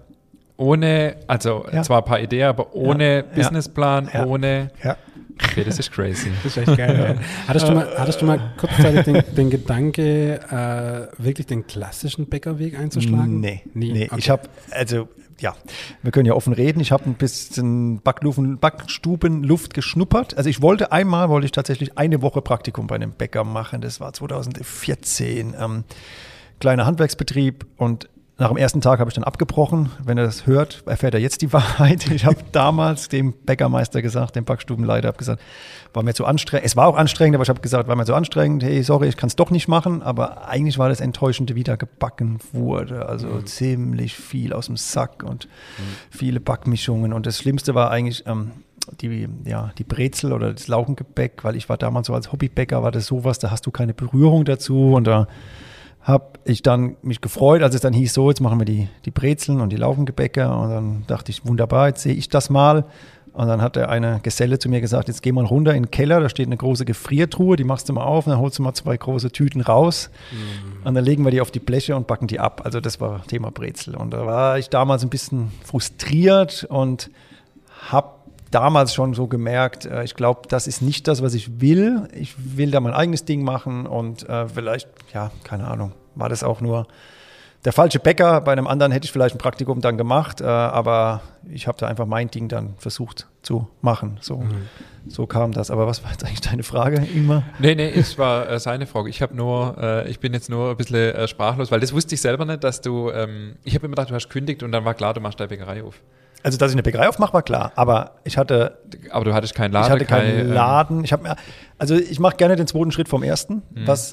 Ohne, also ja. zwar ein paar Ideen, aber ohne ja. Businessplan, ja. ohne. Ja. Okay, das ist crazy. Das ist echt geil. Ja. Hattest, du mal, hattest du mal kurzzeitig den, den Gedanke, äh, wirklich den klassischen Bäckerweg einzuschlagen? Nee, nee. nee. Okay. Ich habe, also ja, wir können ja offen reden. Ich habe ein bisschen Backlufen, Backstubenluft geschnuppert. Also ich wollte einmal, wollte ich tatsächlich eine Woche Praktikum bei einem Bäcker machen. Das war zweitausendvierzehn. Ähm, kleiner Handwerksbetrieb und nach dem ersten Tag habe ich dann abgebrochen. Wenn er das hört, erfährt er jetzt die Wahrheit. Ich habe damals dem Bäckermeister gesagt, dem Backstubenleiter, habe gesagt, war mir zu anstrengend. Es war auch anstrengend, aber ich habe gesagt, war mir zu anstrengend. Hey, sorry, ich kann es doch nicht machen. Aber eigentlich war das Enttäuschende, wie da gebacken wurde. Also mhm. ziemlich viel aus dem Sack und mhm. viele Backmischungen. Und das Schlimmste war eigentlich ähm, die, ja, die Brezel oder das Laugengebäck, weil ich war damals so als Hobbybäcker, war das sowas, da hast du keine Berührung dazu und da habe ich dann mich gefreut, als es dann hieß, so, jetzt machen wir die, die Brezeln und die Laugengebäcke. Und dann dachte ich, wunderbar, jetzt sehe ich das mal. Und dann hat der eine Geselle zu mir gesagt, jetzt geh mal runter in den Keller, da steht eine große Gefriertruhe, die machst du mal auf und dann holst du mal zwei große Tüten raus. Mhm. Und dann legen wir die auf die Bleche und backen die ab. Also das war Thema Brezel. Und da war ich damals ein bisschen frustriert und habe damals schon so gemerkt, äh, ich glaube, das ist nicht das, was ich will. Ich will da mein eigenes Ding machen und äh, vielleicht, ja, keine Ahnung, war das auch nur der falsche Bäcker. Bei einem anderen hätte ich vielleicht ein Praktikum dann gemacht, äh, aber ich habe da einfach mein Ding dann versucht zu machen. So, mhm. so kam das. Aber was war jetzt eigentlich deine Frage, Ingmar? Nee, nee, es war äh, seine Frage. Ich habe nur, äh, ich bin jetzt nur ein bisschen äh, sprachlos, weil das wusste ich selber nicht, dass du, ähm, ich habe immer gedacht, du hast gekündigt und dann war klar, du machst deine Bäckerei auf. Also, dass ich eine Bäckerei aufmache, war klar. Aber ich hatte. Aber du hattest keinen Laden. Ich hatte keinen kein, Laden. Ich habe, also ich mache gerne den zweiten Schritt vom ersten, mhm. was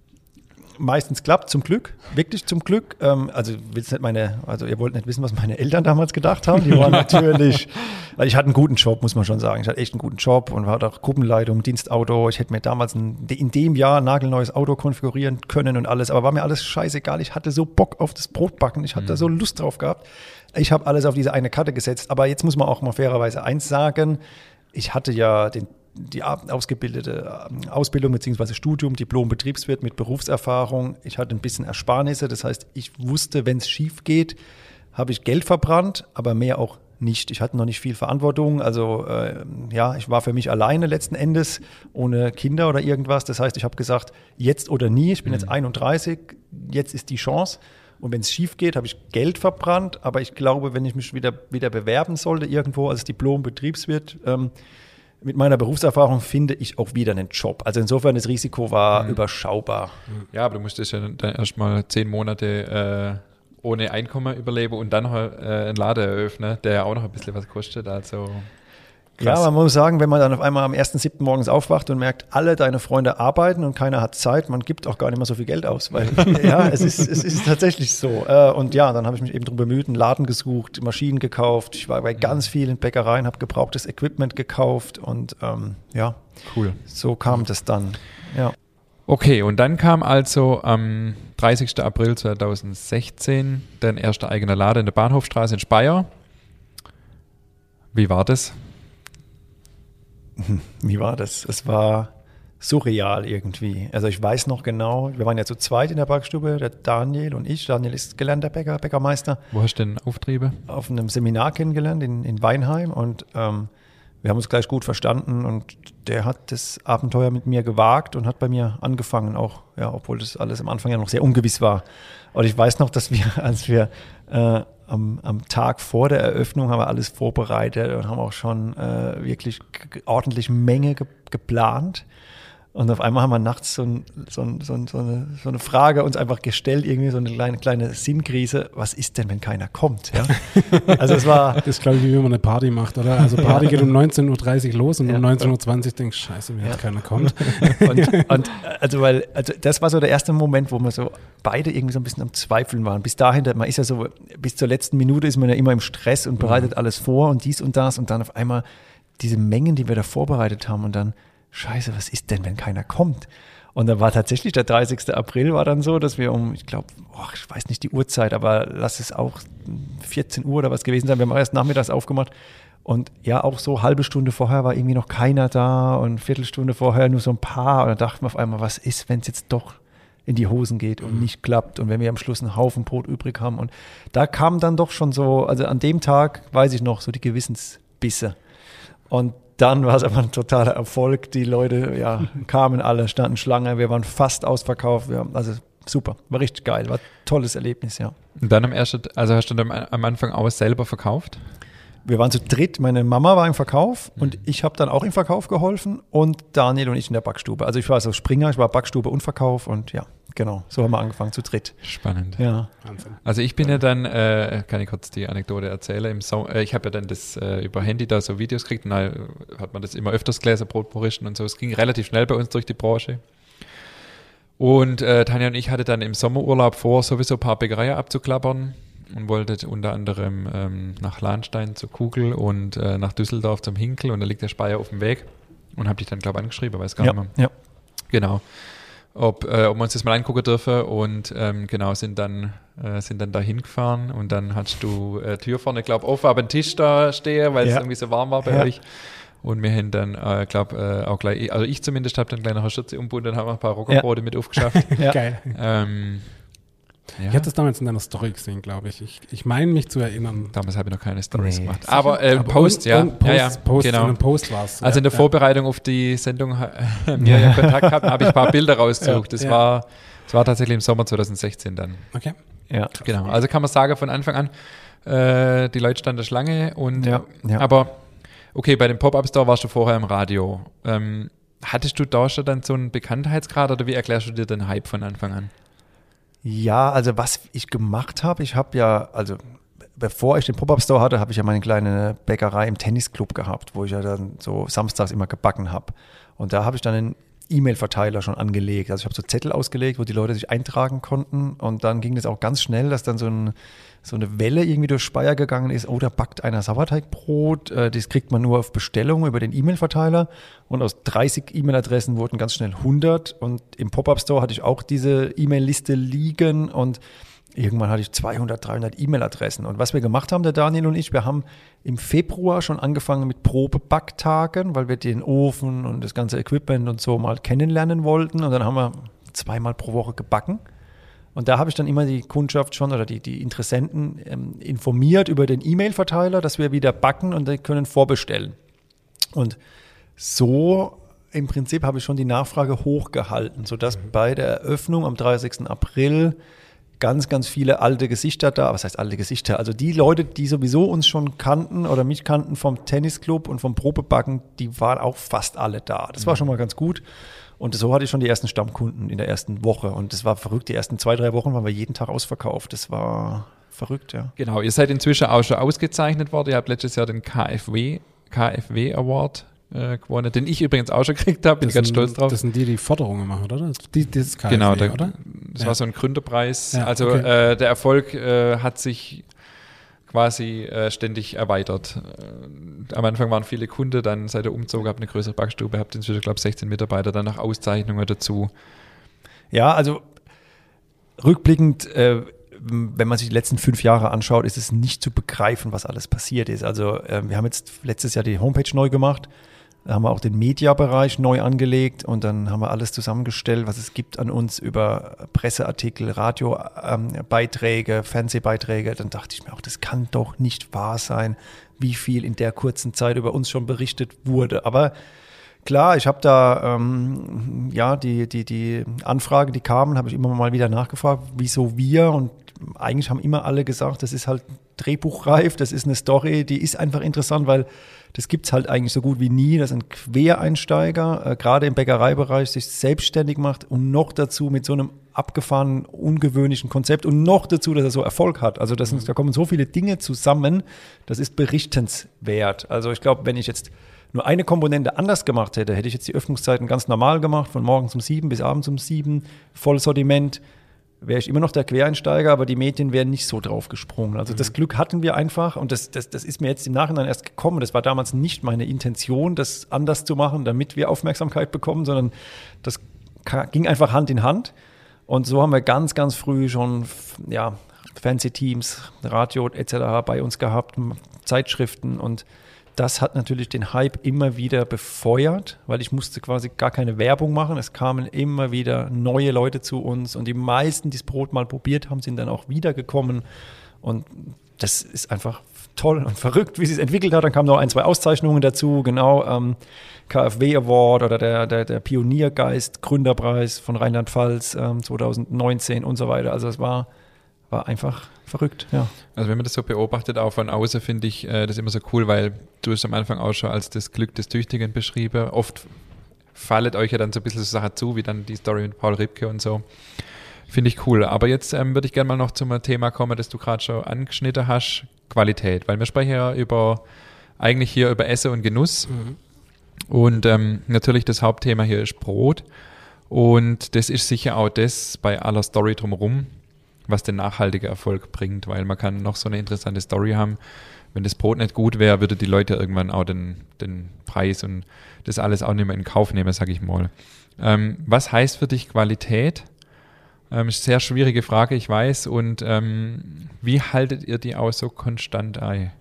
meistens klappt, zum Glück, wirklich zum Glück. Ähm, also willst nicht meine, also ihr wollt nicht wissen, was meine Eltern damals gedacht haben. Die waren natürlich, weil ich hatte einen guten Job, muss man schon sagen. Ich hatte echt einen guten Job und war auch Gruppenleitung, Dienstauto. Ich hätte mir damals ein, in dem Jahr ein nagelneues Auto konfigurieren können und alles. Aber war mir alles scheißegal. Ich hatte so Bock auf das Brotbacken. Ich hatte mhm. da so Lust drauf gehabt. Ich habe alles auf diese eine Karte gesetzt. Aber jetzt muss man auch mal fairerweise eins sagen. Ich hatte ja den die ausgebildete Ausbildung bzw. Studium, Diplom-Betriebswirt mit Berufserfahrung. Ich hatte ein bisschen Ersparnisse, das heißt, ich wusste, wenn es schief geht, habe ich Geld verbrannt, aber mehr auch nicht. Ich hatte noch nicht viel Verantwortung, also äh, ja, ich war für mich alleine letzten Endes, ohne Kinder oder irgendwas. Das heißt, ich habe gesagt, jetzt oder nie, ich bin mhm. jetzt einunddreißig, jetzt ist die Chance. Und wenn es schief geht, habe ich Geld verbrannt, aber ich glaube, wenn ich mich wieder, wieder bewerben sollte, irgendwo als Diplom-Betriebswirt, ähm, mit meiner Berufserfahrung finde ich auch wieder einen Job. Also insofern, das Risiko war mhm. überschaubar. Ja, aber du musstest ja dann erstmal zehn Monate äh, ohne Einkommen überleben und dann noch äh, einen Laden eröffnen, der ja auch noch ein bisschen was kostet. Also Ja, man muss sagen, wenn man dann auf einmal am ersten siebten morgens aufwacht und merkt, alle deine Freunde arbeiten und keiner hat Zeit, man gibt auch gar nicht mehr so viel Geld aus, weil ja, es ist, es ist tatsächlich so. Und ja, dann habe ich mich eben darum bemüht, einen Laden gesucht, Maschinen gekauft. Ich war bei ganz vielen Bäckereien, habe gebrauchtes Equipment gekauft und ähm, ja, cool. So kam das dann. Ja. Okay, und dann kam also am dreißigsten April zweitausendsechzehn dein erster eigener Laden in der Bahnhofstraße in Speyer. Wie war das? Wie war das? Es war surreal irgendwie. Also ich weiß noch genau, wir waren ja zu zweit in der Backstube, der Daniel und ich. Daniel ist gelernter Bäcker, Bäckermeister. Wo hast du denn Auftriebe? Auf einem Seminar kennengelernt in, in Weinheim und ähm, wir haben uns gleich gut verstanden und der hat das Abenteuer mit mir gewagt und hat bei mir angefangen, auch, ja, obwohl das alles am Anfang ja noch sehr ungewiss war. Und ich weiß noch, dass wir, als wir äh, am, am Tag vor der Eröffnung haben wir alles vorbereitet und haben auch schon äh, wirklich g- ordentlich Menge ge- geplant. Und auf einmal haben wir nachts so, ein, so, ein, so, ein, so, eine, so eine Frage uns einfach gestellt, irgendwie so eine kleine, kleine Sinnkrise. Was ist denn, wenn keiner kommt? Ja? Also es war... Das ist, glaube ich, wie wenn man eine Party macht, oder? Also Party geht um neunzehn Uhr dreißig los und ja. um neunzehn Uhr zwanzig denkst du, scheiße, wenn ja. jetzt keiner kommt. Und, und also, weil, also das war so der erste Moment, wo wir so beide irgendwie so ein bisschen am Zweifeln waren. Bis dahin, man ist ja so, bis zur letzten Minute ist man ja immer im Stress und bereitet mhm. alles vor und dies und das und dann auf einmal diese Mengen, die wir da vorbereitet haben und dann Scheiße, was ist denn, wenn keiner kommt? Und dann war tatsächlich der dreißigsten April war dann so, dass wir um, ich glaube, ich weiß nicht die Uhrzeit, aber lass es auch vierzehn Uhr oder was gewesen sein. Wir haben erst nachmittags aufgemacht und ja, auch so halbe Stunde vorher war irgendwie noch keiner da und Viertelstunde vorher nur so ein paar. Und dann dachten wir auf einmal, was ist, wenn es jetzt doch in die Hosen geht und nicht klappt und wenn wir am Schluss einen Haufen Brot übrig haben. Und da kam dann doch schon so, also an dem Tag, weiß ich noch, so die Gewissensbisse. Und dann war es aber ein totaler Erfolg. Die Leute ja, kamen alle, standen Schlange. Wir waren fast ausverkauft. Wir haben, also super, war richtig geil. War ein tolles Erlebnis, ja. Und dann am ersten, also hast du dann am Anfang auch selber verkauft? Wir waren zu dritt. Meine Mama war im Verkauf mhm. und ich habe dann auch im Verkauf geholfen und Daniel und ich in der Backstube. Also ich war so Springer, ich war Backstube und Verkauf und ja, genau. So haben wir angefangen zu dritt. Spannend. Ja. Wahnsinn. Also ich bin ja dann, äh, kann ich kurz die Anekdote erzählen, im so- äh, ich habe ja dann das äh, über Handy da so Videos gekriegt und da hat man das immer öfters gelesen, Brotpuristen und so. Es ging relativ schnell bei uns durch die Branche. Und äh, Tanja und ich hatten dann im Sommerurlaub vor, sowieso ein paar Bäckereien abzuklappern und wollte unter anderem ähm, nach Lahnstein zur Kugel und äh, nach Düsseldorf zum Hinkel und da liegt der Speyer auf dem Weg und habe dich dann, glaube ich, angeschrieben, weiß gar ja, nicht mehr. Ja. Genau. Ob, äh, ob wir uns das mal angucken dürfen und ähm, genau, sind dann, äh, sind dann da hingefahren und dann hattest du äh, Tür vorne, glaube ich, offen, aber einen Tisch da stehen, weil es ja. irgendwie so warm war bei ja. euch. Und wir haben dann, äh, glaube äh, auch gleich, also ich zumindest habe dann gleich noch eine Schürze umgebunden und habe ein paar Roggenbrote ja. mit aufgeschafft. ja. Geil. Ähm, ja. Ich hatte das damals in deiner Story gesehen, glaube ich. Ich, ich meine mich zu erinnern. Damals habe ich noch keine Stories nee. gemacht. Aber, äh, Aber Post, un, ja. un, Post, ja, ja. Post, genau. Ein Post war es. Also ja, in der ja. Vorbereitung auf die Sendung haben wir ja Kontakt gehabt, habe ich ein paar Bilder rausgesucht. Das, ja. war, das war tatsächlich im Sommer zweitausendsechzehn dann. Okay. Ja. Genau. Also kann man sagen, von Anfang an, äh, die Leute standen Schlange und ja. Ja. aber okay, bei dem Pop-Up-Store warst du vorher im Radio. Ähm, hattest du da schon dann so einen Bekanntheitsgrad oder wie erklärst du dir den Hype von Anfang an? Ja, also was ich gemacht habe, ich habe ja, also bevor ich den Pop-Up-Store hatte, habe ich ja meine kleine Bäckerei im Tennisclub gehabt, wo ich ja dann so samstags immer gebacken habe. Und da habe ich dann einen E-Mail-Verteiler schon angelegt. Also ich habe so Zettel ausgelegt, wo die Leute sich eintragen konnten und dann ging das auch ganz schnell, dass dann so, ein, so eine Welle irgendwie durch Speyer gegangen ist. Oh, da backt einer Sauerteigbrot, äh, das kriegt man nur auf Bestellung über den E-Mail-Verteiler und aus dreißig E-Mail-Adressen wurden ganz schnell hundert und im Pop-Up-Store hatte ich auch diese E-Mail-Liste liegen und irgendwann hatte ich zweihundert, dreihundert E-Mail-Adressen. Und was wir gemacht haben, der Daniel und ich, wir haben im Februar schon angefangen mit Probebacktagen, weil wir den Ofen und das ganze Equipment und so mal kennenlernen wollten. Und dann haben wir zweimal pro Woche gebacken. Und da habe ich dann immer die Kundschaft schon oder die, die Interessenten ähm, informiert über den E-Mail-Verteiler, dass wir wieder backen und die können vorbestellen. Und so im Prinzip habe ich schon die Nachfrage hochgehalten, sodass bei der Eröffnung am dreißigsten April ganz, ganz viele alte Gesichter da. Was heißt alte Gesichter? Also die Leute, die sowieso uns schon kannten oder mich kannten vom Tennisclub und vom Probebacken, die waren auch fast alle da. Das war schon mal ganz gut. Und so hatte ich schon die ersten Stammkunden in der ersten Woche. Und das war verrückt. Die ersten zwei, drei Wochen waren wir jeden Tag ausverkauft. Das war verrückt, ja. Genau, ihr seid inzwischen auch schon ausgezeichnet worden. Ihr habt letztes Jahr den K F W K F W Award äh, gewonnen, den ich übrigens auch schon gekriegt habe, bin Das ganz sind- stolz drauf. Das sind die, die Forderungen machen, oder? Die, dieses K F W, Genau, der, oder? das Ja. war so ein Gründerpreis. Ja, also okay. äh, der Erfolg äh, hat sich quasi äh, ständig erweitert. Äh, am Anfang waren viele Kunden, dann seit der Umzug, habe eine größere Backstube, habt inzwischen, glaube ich, sechzehn Mitarbeiter, dann noch Auszeichnungen dazu. Ja, also rückblickend, äh, wenn man sich die letzten fünf Jahre anschaut, ist es nicht zu begreifen, was alles passiert ist. Also äh, wir haben jetzt letztes Jahr die Homepage neu gemacht, da haben wir auch den Media-Bereich neu angelegt und dann haben wir alles zusammengestellt, was es gibt an uns über Presseartikel, Radiobeiträge, ähm, Fernsehbeiträge. Dann dachte ich mir auch, das kann doch nicht wahr sein, wie viel in der kurzen Zeit über uns schon berichtet wurde. Aber klar, ich habe da, ähm, ja, die, die, die Anfragen, die kamen, habe ich immer mal wieder nachgefragt, wieso wir, und eigentlich haben immer alle gesagt, das ist halt drehbuchreif, das ist eine Story, die ist einfach interessant, weil das gibt es halt eigentlich so gut wie nie, dass ein Quereinsteiger, äh, gerade im Bäckereibereich, sich selbstständig macht und noch dazu mit so einem abgefahrenen, ungewöhnlichen Konzept und noch dazu, dass er so Erfolg hat. Also das, da kommen so viele Dinge zusammen, das ist berichtenswert. Also ich glaube, wenn ich jetzt nur eine Komponente anders gemacht hätte, hätte ich jetzt die Öffnungszeiten ganz normal gemacht, von morgens um sieben bis abends um sieben, Vollsortiment, wäre ich immer noch der Quereinsteiger, aber die Medien wären nicht so drauf gesprungen. Also mhm. das Glück hatten wir einfach und das, das, das ist mir jetzt im Nachhinein erst gekommen. Das war damals nicht meine Intention, das anders zu machen, damit wir Aufmerksamkeit bekommen, sondern das ging einfach Hand in Hand. Und so haben wir ganz, ganz früh schon ja, Fernseh-Teams, Radio et cetera bei uns gehabt, Zeitschriften, und das hat natürlich den Hype immer wieder befeuert, weil ich musste quasi gar keine Werbung machen. Es kamen immer wieder neue Leute zu uns und die meisten, die das Brot mal probiert haben, sind dann auch wiedergekommen. Und das ist einfach toll und verrückt, wie es sich entwickelt hat. Dann kamen noch ein, zwei Auszeichnungen dazu, genau, ähm, K F W Award oder der, der, der Pioniergeist Gründerpreis von Rheinland-Pfalz ähm, zwanzig neunzehn und so weiter. Also es war, war einfach verrückt, ja. Also wenn man das so beobachtet, auch von außen, finde ich äh, das immer so cool, weil du es am Anfang auch schon als das Glück des Tüchtigen beschrieben. Oft fallet euch ja dann so ein bisschen so Sachen zu, wie dann die Story mit Paul Ripke und so. Finde ich cool. Aber jetzt ähm, würde ich gerne mal noch zum Thema kommen, das du gerade schon angeschnitten hast, Qualität. Weil wir sprechen ja über, eigentlich hier über Essen und Genuss. Mhm. Und ähm, natürlich das Hauptthema hier ist Brot. Und das ist sicher auch das bei aller Story drumherum, was den nachhaltigen Erfolg bringt, weil man kann noch so eine interessante Story haben. Wenn das Brot nicht gut wäre, würde die Leute irgendwann auch den, den Preis und das alles auch nicht mehr in Kauf nehmen, sage ich mal. Ähm, was heißt für dich Qualität? Ähm, ist eine sehr schwierige Frage, ich weiß. Und ähm, wie haltet ihr die auch so konstant ein?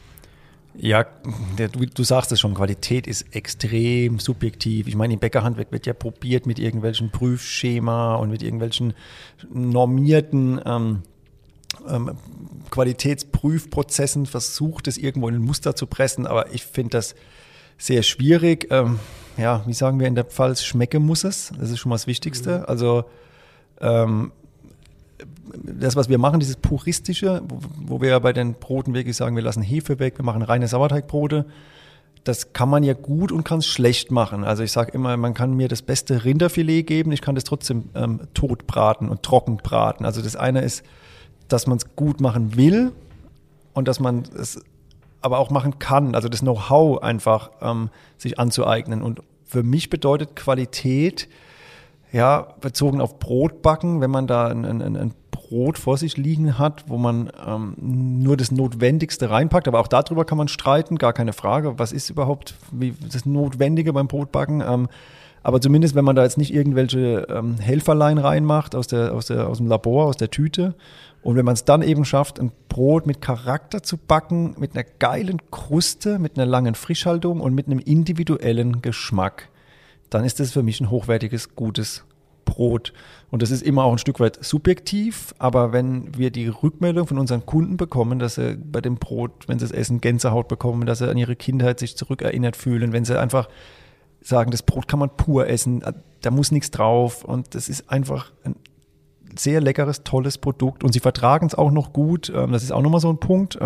Ja, der, du, du sagst es schon, Qualität ist extrem subjektiv. Ich meine, im Bäckerhandwerk wird ja probiert mit irgendwelchen Prüfschema und mit irgendwelchen normierten ähm, ähm, Qualitätsprüfprozessen versucht, es irgendwo in ein Muster zu pressen. Aber ich finde das sehr schwierig. Ähm, ja, wie sagen wir in der Pfalz, schmecken muss es. Das ist schon mal das Wichtigste. Mhm. Also ähm, das, was wir machen, dieses Puristische, wo, wo wir ja bei den Broten wirklich sagen, wir lassen Hefe weg, wir machen reine Sauerteigbrote, das kann man ja gut und kann es schlecht machen. Also ich sage immer, man kann mir das beste Rinderfilet geben, ich kann das trotzdem ähm, tot braten und trocken braten. Also das eine ist, dass man es gut machen will und dass man es aber auch machen kann, also das Know-how einfach ähm, sich anzueignen. Und für mich bedeutet Qualität, ja, bezogen auf Brotbacken, wenn man da ein, ein, ein Brot vor sich liegen hat, wo man ähm, nur das Notwendigste reinpackt, aber auch darüber kann man streiten, gar keine Frage. Was ist überhaupt wie, das Notwendige beim Brotbacken? Ähm, aber zumindest, wenn man da jetzt nicht irgendwelche ähm, Helferlein reinmacht aus, der, aus, der, aus dem Labor, aus der Tüte, und wenn man es dann eben schafft, ein Brot mit Charakter zu backen, mit einer geilen Kruste, mit einer langen Frischhaltung und mit einem individuellen Geschmack, dann ist das für mich ein hochwertiges, gutes Brot. Und das ist immer auch ein Stück weit subjektiv, aber wenn wir die Rückmeldung von unseren Kunden bekommen, dass sie bei dem Brot, wenn sie es essen, Gänsehaut bekommen, dass sie an ihre Kindheit sich zurückerinnert fühlen, wenn sie einfach sagen, das Brot kann man pur essen, da muss nichts drauf, und das ist einfach ein sehr leckeres, tolles Produkt und sie vertragen es auch noch gut, das ist auch nochmal so ein Punkt,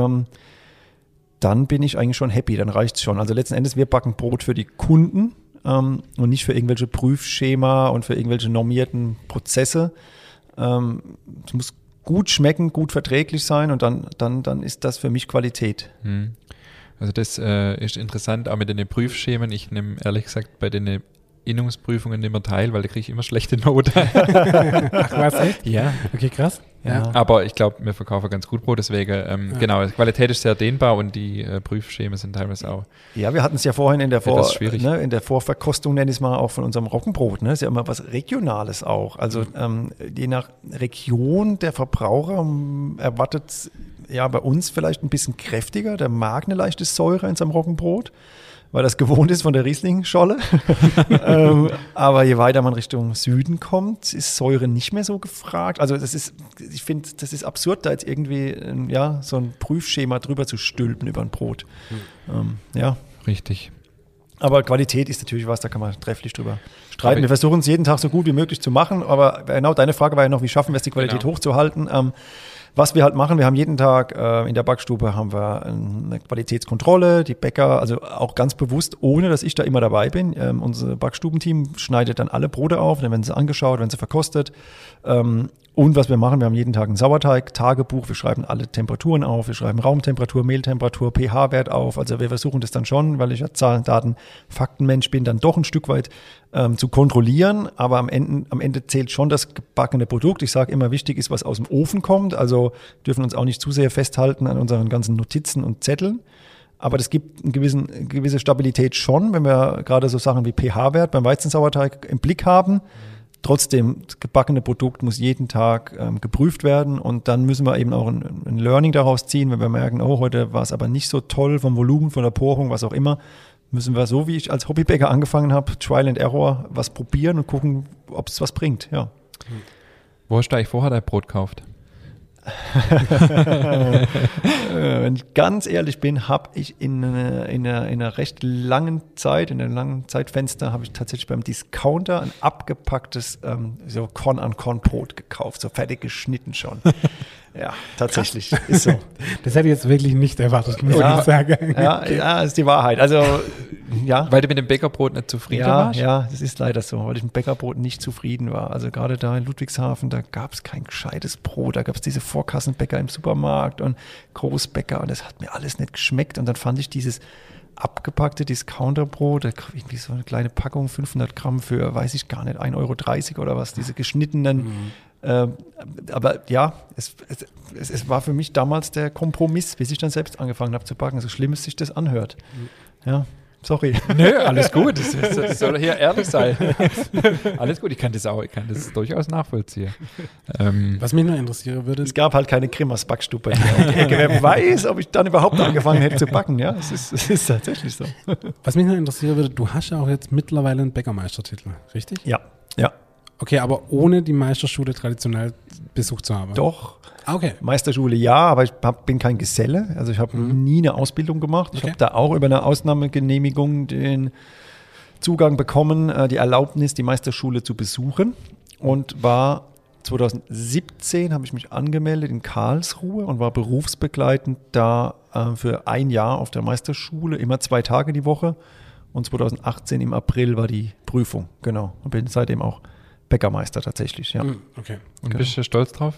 dann bin ich eigentlich schon happy, dann reicht es schon. Also letzten Endes, wir backen Brot für die Kunden, Ähm, und nicht für irgendwelche Prüfschema und für irgendwelche normierten Prozesse. Ähm, es muss gut schmecken, gut verträglich sein, und dann, dann, dann ist das für mich Qualität. Hm. Also das äh, ist interessant, auch mit den Prüfschemen. Ich nehme ehrlich gesagt bei den Innungsprüfungen nicht mehr teil, weil da kriege ich immer schlechte Noten. Ach, was, echt? Ja. Okay, krass. Ja. Aber ich glaube, wir verkaufen ganz gut Brot, deswegen, ähm, ja. genau, Qualität ist sehr dehnbar und die äh, Prüfschemen sind teilweise auch. Ja, wir hatten es ja vorhin in der, Vor, ne, in der Vorverkostung, nenne ich es mal, auch von unserem Roggenbrot. Ne? Ist ja immer was Regionales auch. Also ähm, je nach Region der Verbraucher ähm, erwartet ja bei uns vielleicht ein bisschen kräftiger. Der mag eine leichte Säure in seinem Roggenbrot, weil das gewohnt ist von der Riesling-Scholle. ähm, aber je weiter man Richtung Süden kommt, ist Säure nicht mehr so gefragt. Also das ist, ich finde, das ist absurd, da jetzt irgendwie ja, so ein Prüfschema drüber zu stülpen über ein Brot. Mhm. Ähm, ja. Richtig. Aber Qualität ist natürlich was, da kann man trefflich drüber streiten. Wir versuchen es jeden Tag so gut wie möglich zu machen, aber genau deine Frage war ja noch, wie schaffen wir es, die Qualität genau. hochzuhalten? Ähm, Was wir halt machen, wir haben jeden Tag äh, in der Backstube haben wir eine Qualitätskontrolle, die Bäcker, also auch ganz bewusst, ohne dass ich da immer dabei bin. Ähm, unser Backstubenteam schneidet dann alle Brote auf, dann werden sie angeschaut, werden sie verkostet. Ähm, und was wir machen, wir haben jeden Tag ein Sauerteig-Tagebuch, wir schreiben alle Temperaturen auf, wir schreiben Raumtemperatur, Mehltemperatur, pH-Wert auf. Also wir versuchen das dann schon, weil ich ja Zahlen, Daten, Faktenmensch bin, dann doch ein Stück weit ähm, zu kontrollieren. Aber am Ende, am Ende zählt schon das gebackene Produkt. Ich sage immer, wichtig ist, was aus dem Ofen kommt. Also dürfen uns auch nicht zu sehr festhalten an unseren ganzen Notizen und Zetteln. Aber das gibt eine, gewissen, eine gewisse Stabilität schon, wenn wir gerade so Sachen wie pH-Wert beim Weizensauerteig im Blick haben. Trotzdem, das gebackene Produkt muss jeden Tag ähm, geprüft werden und dann müssen wir eben auch ein, ein Learning daraus ziehen, wenn wir merken, oh, heute war es aber nicht so toll vom Volumen, von der Porung, was auch immer, müssen wir, so wie ich als Hobbybäcker angefangen habe, Trial and Error, was probieren und gucken, ob es was bringt, ja. Wo hast du eigentlich vorher dein Brot gekauft? Wenn ich ganz ehrlich bin, habe ich in einer, in, einer, in einer recht langen Zeit, in einem langen Zeitfenster, habe ich tatsächlich beim Discounter ein abgepacktes ähm, so Korn-an-Korn-Brot gekauft, so fertig geschnitten schon. Ja, tatsächlich, krass. Ist so. Das hätte ich jetzt wirklich nicht erwartet, muss ja, ich sagen. Ja, okay. Ja, ist die Wahrheit. Also, ja. Weil du mit dem Bäckerbrot nicht zufrieden ja, warst? Ja, das ist leider so, weil ich mit dem Bäckerbrot nicht zufrieden war. Also gerade da in Ludwigshafen, da gab es kein gescheites Brot. Da gab es diese Vorkassenbäcker im Supermarkt und Großbäcker und das hat mir alles nicht geschmeckt. Und dann fand ich dieses abgepackte Discounterbrot, irgendwie so eine kleine Packung, fünfhundert Gramm für, weiß ich gar nicht, ein Euro dreißig oder was, diese geschnittenen. Mhm. Äh, aber ja, es, es, es war für mich damals der Kompromiss, bis ich dann selbst angefangen habe zu backen, so schlimm es sich das anhört. Ja, sorry. Nö, alles gut, das, das soll hier ehrlich sein. Alles gut, ich kann das auch, ich kann das durchaus nachvollziehen. Ähm, Was mich noch interessieren würde... Es gab halt keine Grimmers Backstube hier um die Ecke. Wer weiß, ob ich dann überhaupt angefangen hätte zu backen. Ja, es ist, es ist tatsächlich so. Was mich noch interessieren würde, du hast ja auch jetzt mittlerweile einen Bäckermeistertitel, richtig? Ja, ja. Okay, aber ohne die Meisterschule traditionell besucht zu haben? Doch. Okay. Meisterschule ja, aber ich hab, bin kein Geselle. Also ich habe mhm. nie eine Ausbildung gemacht. Ich okay. habe da auch über eine Ausnahmegenehmigung den Zugang bekommen, äh, die Erlaubnis, die Meisterschule zu besuchen. Und war zwanzig siebzehn, habe ich mich angemeldet in Karlsruhe und war berufsbegleitend da äh, für ein Jahr auf der Meisterschule, immer zwei Tage die Woche. Und zwanzig achtzehn im April war die Prüfung, genau. Und bin seitdem auch Bäckermeister tatsächlich, ja. Okay. Und genau. Bist du stolz drauf?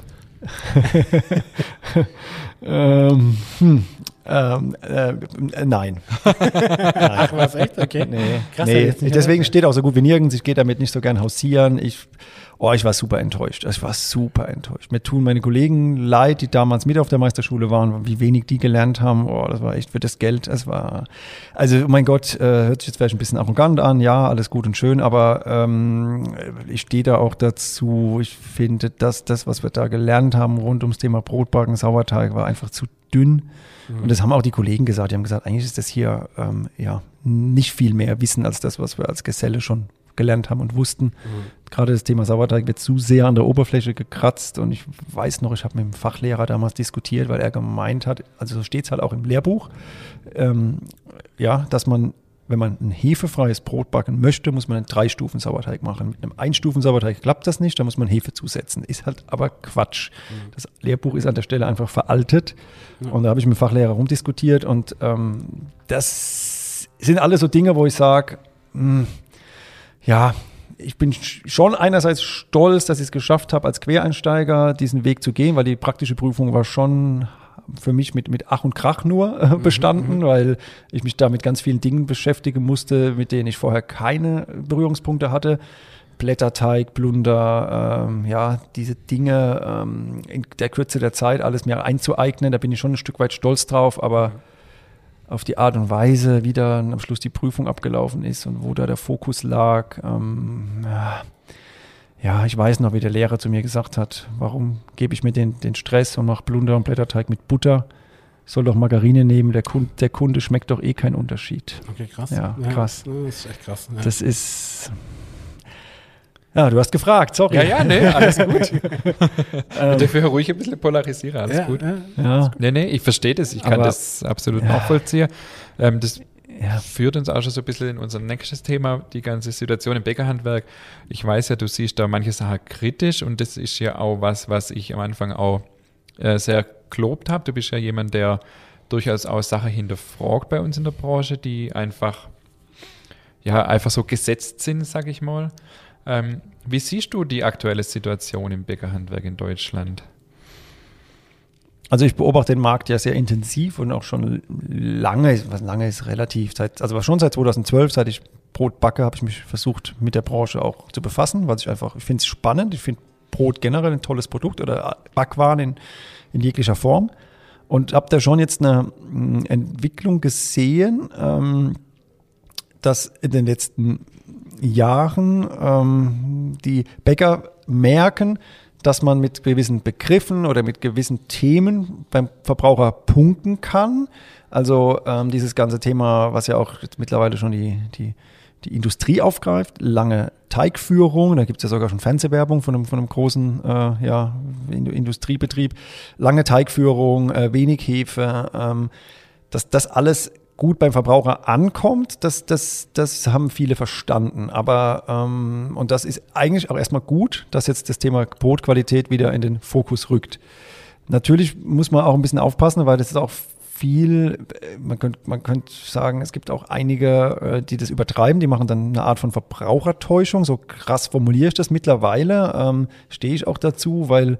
ähm, hm, ähm, äh, nein. Ach, was, echt? Okay. Nee, Krass, nee. Deswegen steht auch so gut wie nirgends. Ich gehe damit nicht so gern hausieren. Ich, oh, ich war super enttäuscht. Ich war super enttäuscht. Mir tun meine Kollegen leid, die damals mit auf der Meisterschule waren, wie wenig die gelernt haben. Oh, das war echt für das Geld. Es war, also, oh mein Gott, äh, hört sich jetzt vielleicht ein bisschen arrogant an. Ja, alles gut und schön, aber ähm, ich stehe da auch dazu. Ich finde, dass das, was wir da gelernt haben rund ums Thema Brotbacken, Sauerteig, war einfach zu dünn. Mhm. Und das haben auch die Kollegen gesagt. Die haben gesagt, eigentlich ist das hier ähm, ja nicht viel mehr Wissen als das, was wir als Geselle schon gelernt haben und wussten. Mhm. Gerade das Thema Sauerteig wird zu sehr an der Oberfläche gekratzt. Und ich weiß noch, ich habe mit dem Fachlehrer damals diskutiert, weil er gemeint hat, also so steht es halt auch im Lehrbuch, ähm, ja, dass man, wenn man ein hefefreies Brot backen möchte, muss man einen Drei-Stufen-Sauerteig machen. Mit einem Ein-Stufen-Sauerteig klappt das nicht, da muss man Hefe zusetzen. Ist halt aber Quatsch. Mhm. Das Lehrbuch ist an der Stelle einfach veraltet. Ja. Und da habe ich mit dem Fachlehrer rumdiskutiert. Und ähm, das sind alles so Dinge, wo ich sage, ja, ich bin schon einerseits stolz, dass ich es geschafft habe, als Quereinsteiger diesen Weg zu gehen, weil die praktische Prüfung war schon für mich mit, mit Ach und Krach nur äh, bestanden, mhm. weil ich mich da mit ganz vielen Dingen beschäftigen musste, mit denen ich vorher keine Berührungspunkte hatte. Blätterteig, Blunder, ähm, ja, diese Dinge ähm, in der Kürze der Zeit alles mir einzueignen, da bin ich schon ein Stück weit stolz drauf, aber auf die Art und Weise, wie dann am Schluss die Prüfung abgelaufen ist und wo da der Fokus lag, ähm, ja, ja, ich weiß noch, wie der Lehrer zu mir gesagt hat, warum gebe ich mir den, den Stress und mache Blunder und Blätterteig mit Butter? Ich soll doch Margarine nehmen, der Kunde, der Kunde schmeckt doch eh keinen Unterschied. Okay, krass. Ja, krass. Ja, das ist echt krass. Ja. Das ist... Ja, du hast gefragt, sorry. Ja, ja, nee, alles gut. ähm, dafür ruhig ein bisschen polarisieren, alles ja, gut. Ja, ja. Nee, nee, ich verstehe das, ich kann Aber, das absolut ja. nachvollziehen. Ähm, das ja. führt uns auch schon so ein bisschen in unser nächstes Thema, die ganze Situation im Bäckerhandwerk. Ich weiß ja, du siehst da manche Sachen kritisch und das ist ja auch was, was ich am Anfang auch äh, sehr gelobt habe. Du bist ja jemand, der durchaus auch Sachen hinterfragt bei uns in der Branche, die einfach, ja, einfach so gesetzt sind, sag ich mal. Ähm, wie siehst du die aktuelle Situation im Bäckerhandwerk in Deutschland? Also ich beobachte den Markt ja sehr intensiv und auch schon lange, was lange ist relativ, seit, also schon seit zweitausendzwölf, seit ich Brot backe, habe ich mich versucht mit der Branche auch zu befassen, weil ich einfach, ich finde es spannend, ich finde Brot generell ein tolles Produkt oder Backwaren in, in jeglicher Form und habe da schon jetzt eine Entwicklung gesehen, ähm, dass in den letzten Jahren ähm, die Bäcker merken, dass man mit gewissen Begriffen oder mit gewissen Themen beim Verbraucher punkten kann. Also ähm, dieses ganze Thema, was ja auch jetzt mittlerweile schon die, die, die Industrie aufgreift, lange Teigführung, da gibt es ja sogar schon Fernsehwerbung von einem, von einem großen äh, ja, Industriebetrieb, lange Teigführung, äh, wenig Hefe, ähm, dass das alles gut beim Verbraucher ankommt, das, das, das haben viele verstanden. Aber, ähm, und das ist eigentlich auch erstmal gut, dass jetzt das Thema Brotqualität wieder in den Fokus rückt. Natürlich muss man auch ein bisschen aufpassen, weil das ist auch viel, man könnte, man könnte sagen, es gibt auch einige, die das übertreiben, die machen dann eine Art von Verbrauchertäuschung. So krass formuliere ich das mittlerweile, ähm, stehe ich auch dazu, weil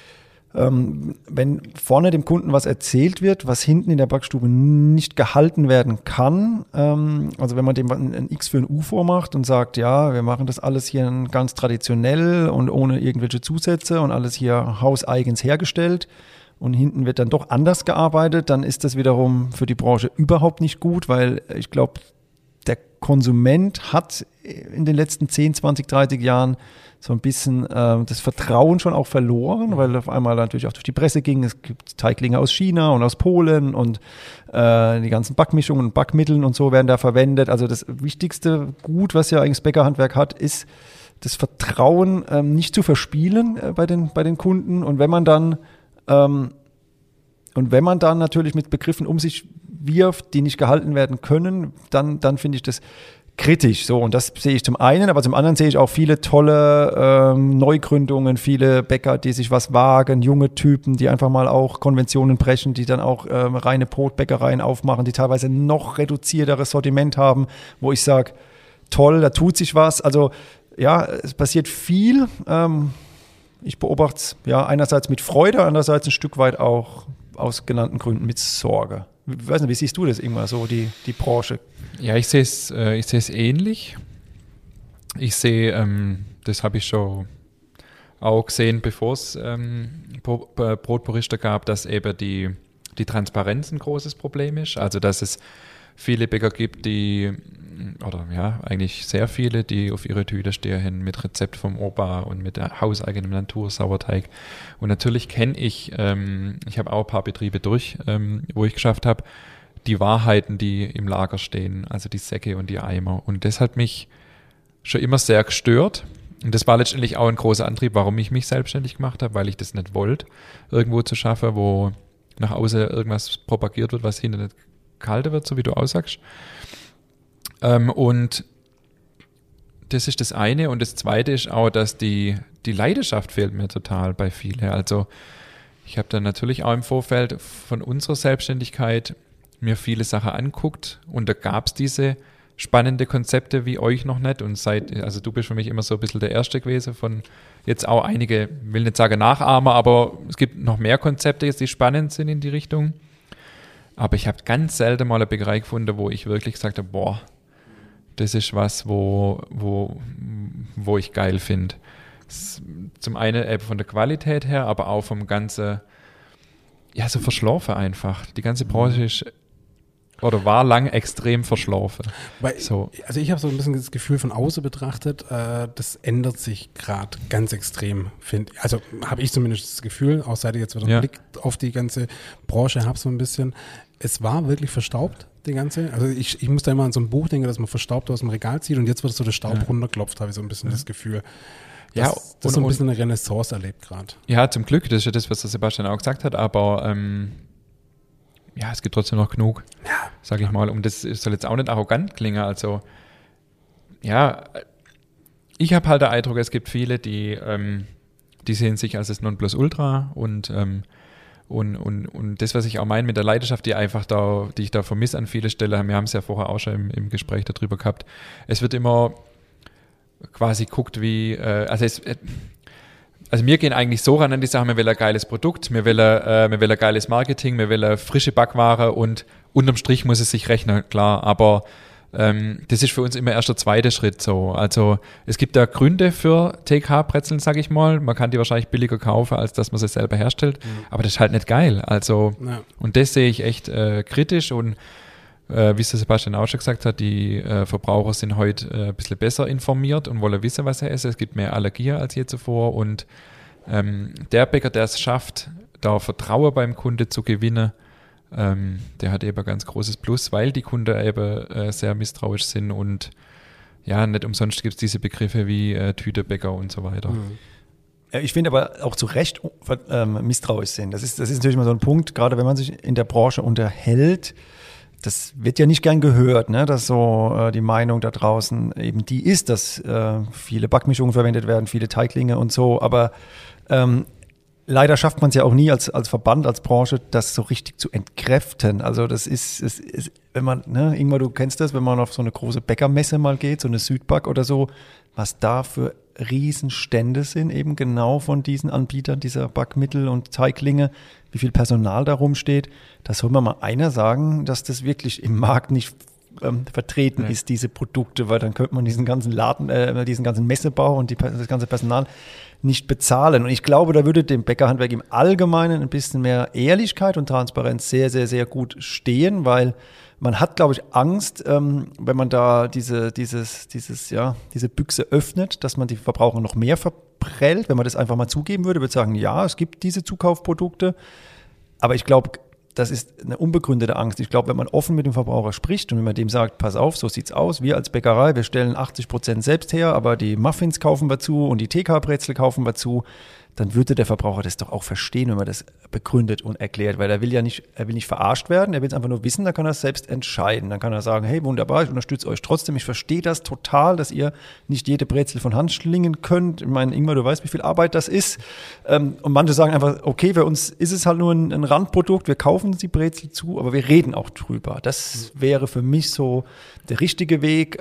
Ähm, wenn vorne dem Kunden was erzählt wird, was hinten in der Backstube nicht gehalten werden kann, ähm, also wenn man dem ein, ein X für ein U vormacht und sagt, ja, wir machen das alles hier ganz traditionell und ohne irgendwelche Zusätze und alles hier hauseigens hergestellt und hinten wird dann doch anders gearbeitet, dann ist das wiederum für die Branche überhaupt nicht gut, weil ich glaube, der Konsument hat in den letzten zehn, zwanzig, dreißig Jahren so ein bisschen äh, das Vertrauen schon auch verloren, weil auf einmal natürlich auch durch die Presse ging, es gibt Teiglinge aus China und aus Polen und äh, die ganzen Backmischungen und Backmitteln und so werden da verwendet. Also das wichtigste Gut, was ja eigentlich das Bäckerhandwerk hat, ist das Vertrauen ähm, nicht zu verspielen äh, bei den, bei den Kunden. Und wenn man dann ähm, und wenn man dann natürlich mit Begriffen um sich wirft, die nicht gehalten werden können, dann, dann finde ich das kritisch. So, und das sehe ich zum einen, aber zum anderen sehe ich auch viele tolle ähm, Neugründungen, viele Bäcker, die sich was wagen, junge Typen, die einfach mal auch Konventionen brechen, die dann auch ähm, reine Brotbäckereien aufmachen, die teilweise noch reduzierteres Sortiment haben, wo ich sage, toll, da tut sich was. Also ja, es passiert viel. Ähm, ich beobachte es ja einerseits mit Freude, andererseits ein Stück weit auch aus genannten Gründen mit Sorge. Ich weiß nicht, wie siehst du das, Ingmar, so die, die Branche? Ja, ich sehe es äh, ich sehe es ähnlich. Ich sehe, ähm, das habe ich schon auch gesehen, bevor es ähm, Brotberichte gab, dass eben die, die Transparenz ein großes Problem ist. Also, dass es viele Bäcker gibt, die, oder ja, eigentlich sehr viele, die auf ihre Tüte stehen mit Rezept vom Opa und mit der hauseigenem Natursauerteig. Und natürlich kenne ich, ähm, ich habe auch ein paar Betriebe durch, ähm, wo ich geschafft habe, die Wahrheiten, die im Lager stehen, also die Säcke und die Eimer. Und das hat mich schon immer sehr gestört. Und das war letztendlich auch ein großer Antrieb, warum ich mich selbstständig gemacht habe, weil ich das nicht wollte, irgendwo zu schaffen, wo nach außen irgendwas propagiert wird, was hinter nicht gehalten wird, so wie du aussagst. Ähm, und das ist das eine. Und das zweite ist auch, dass die, die Leidenschaft fehlt mir total bei vielen. Also ich habe dann natürlich auch im Vorfeld von unserer Selbstständigkeit mir viele Sachen anguckt und da gab es diese spannende Konzepte wie euch noch nicht und seit, also du bist für mich immer so ein bisschen der Erste gewesen von jetzt auch einige, will nicht sagen Nachahmer, aber es gibt noch mehr Konzepte jetzt, die spannend sind in die Richtung. Aber ich habe ganz selten mal eine Bäckerei gefunden, wo ich wirklich gesagt habe, boah, das ist was, wo, wo, wo ich geil finde. Zum einen eben von der Qualität her, aber auch vom ganzen, ja, so verschlafen einfach. Die ganze Branche ist oder war lang extrem verschlafen. Weil, so. Also ich habe so ein bisschen das Gefühl von außen betrachtet, äh, das ändert sich gerade ganz extrem, finde ich. Also habe ich zumindest das Gefühl, auch seit ich jetzt wieder einen ja. Blick auf die ganze Branche habe, so ein bisschen. Es war wirklich verstaubt, die ganze. Also ich, ich muss da immer an so ein Buch denken, dass man verstaubt aus dem Regal zieht und jetzt wird so der Staub ja. runterklopft, habe ich so ein bisschen ja. das Gefühl. Das, ja, das ist so ein bisschen eine Renaissance erlebt gerade. Ja, zum Glück, das ist ja das, was der Sebastian auch gesagt hat, aber ähm, ja, es gibt trotzdem noch genug, ja, sage ich mal. Und das soll jetzt auch nicht arrogant klingen. Also, ja, ich habe halt den Eindruck, es gibt viele, die, ähm, die sehen sich als das Nonplusultra und, ähm, und, und, und das, was ich auch meine mit der Leidenschaft, die einfach da, die ich da vermisse an vielen Stellen, wir haben es ja vorher auch schon im, im Gespräch darüber gehabt, es wird immer quasi guckt, wie, äh, also es, äh, Also wir gehen eigentlich so ran an die Sache, wir wollen ein geiles Produkt, wir wollen, äh, wir wollen ein geiles Marketing, wir wollen frische Backware und unterm Strich muss es sich rechnen, klar, aber ähm, das ist für uns immer erst der zweite Schritt so. Also es gibt da Gründe für T K-Brezeln, sag ich mal, man kann die wahrscheinlich billiger kaufen, als dass man sie selber herstellt, mhm. aber das ist halt nicht geil, also ja. und das sehe ich echt äh, kritisch und Äh, wie es der Sebastian auch schon gesagt hat, die äh, Verbraucher sind heute äh, ein bisschen besser informiert und wollen wissen, was sie essen. Es gibt mehr Allergien als je zuvor und ähm, der Bäcker, der es schafft, da Vertrauen beim Kunde zu gewinnen, ähm, der hat eben ein ganz großes Plus, weil die Kunden eben äh, sehr misstrauisch sind und ja, nicht umsonst gibt es diese Begriffe wie äh, Tütebäcker und so weiter. Mhm. Ich finde aber auch zu Recht ähm, misstrauisch sind. Das ist, das ist natürlich mal so ein Punkt, gerade wenn man sich in der Branche unterhält. Das wird ja nicht gern gehört, ne? Dass so äh, die Meinung da draußen eben die ist, dass äh, viele Backmischungen verwendet werden, viele Teiglinge und so. Aber ähm, leider schafft man es ja auch nie als, als Verband, als Branche, das so richtig zu entkräften. Also das ist, es ist wenn man, ne, Ingmar, du kennst das, wenn man auf so eine große Bäckermesse mal geht, so eine Südback oder so, was da für Riesenstände sind, eben genau von diesen Anbietern dieser Backmittel und Teiglinge, wie viel Personal da rumsteht. Da soll man mal einer sagen, dass das wirklich im Markt nicht ähm, vertreten ja. ist, diese Produkte, weil dann könnte man diesen ganzen Laden, äh, diesen ganzen Messebau und die, das ganze Personal nicht bezahlen. Und ich glaube, da würde dem Bäckerhandwerk im Allgemeinen ein bisschen mehr Ehrlichkeit und Transparenz sehr, sehr, sehr gut stehen, weil man hat, glaube ich, Angst, ähm, wenn man da diese, dieses, dieses, ja, diese Büchse öffnet, dass man die Verbraucher noch mehr verprellt. Wenn man das einfach mal zugeben würde, würde sagen, ja, es gibt diese Zukaufprodukte. Aber ich glaube, das ist eine unbegründete Angst. Ich glaube, wenn man offen mit dem Verbraucher spricht und wenn man dem sagt, pass auf, so sieht's aus, wir als Bäckerei, wir stellen achtzig Prozent selbst her, aber die Muffins kaufen wir zu und die T K-Brezel kaufen wir zu, dann würde der Verbraucher das doch auch verstehen, wenn man das begründet und erklärt, weil er will ja nicht, er will nicht verarscht werden, er will es einfach nur wissen, dann kann er es selbst entscheiden. Dann kann er sagen, hey, wunderbar, ich unterstütze euch trotzdem, ich verstehe das total, dass ihr nicht jede Brezel von Hand schlingen könnt. Ich meine, Ingmar, du weißt, wie viel Arbeit das ist. Und manche sagen einfach, okay, für uns ist es halt nur ein, ein Randprodukt, wir kaufen die Brezel zu, aber wir reden auch drüber. Das wäre für mich so der richtige Weg,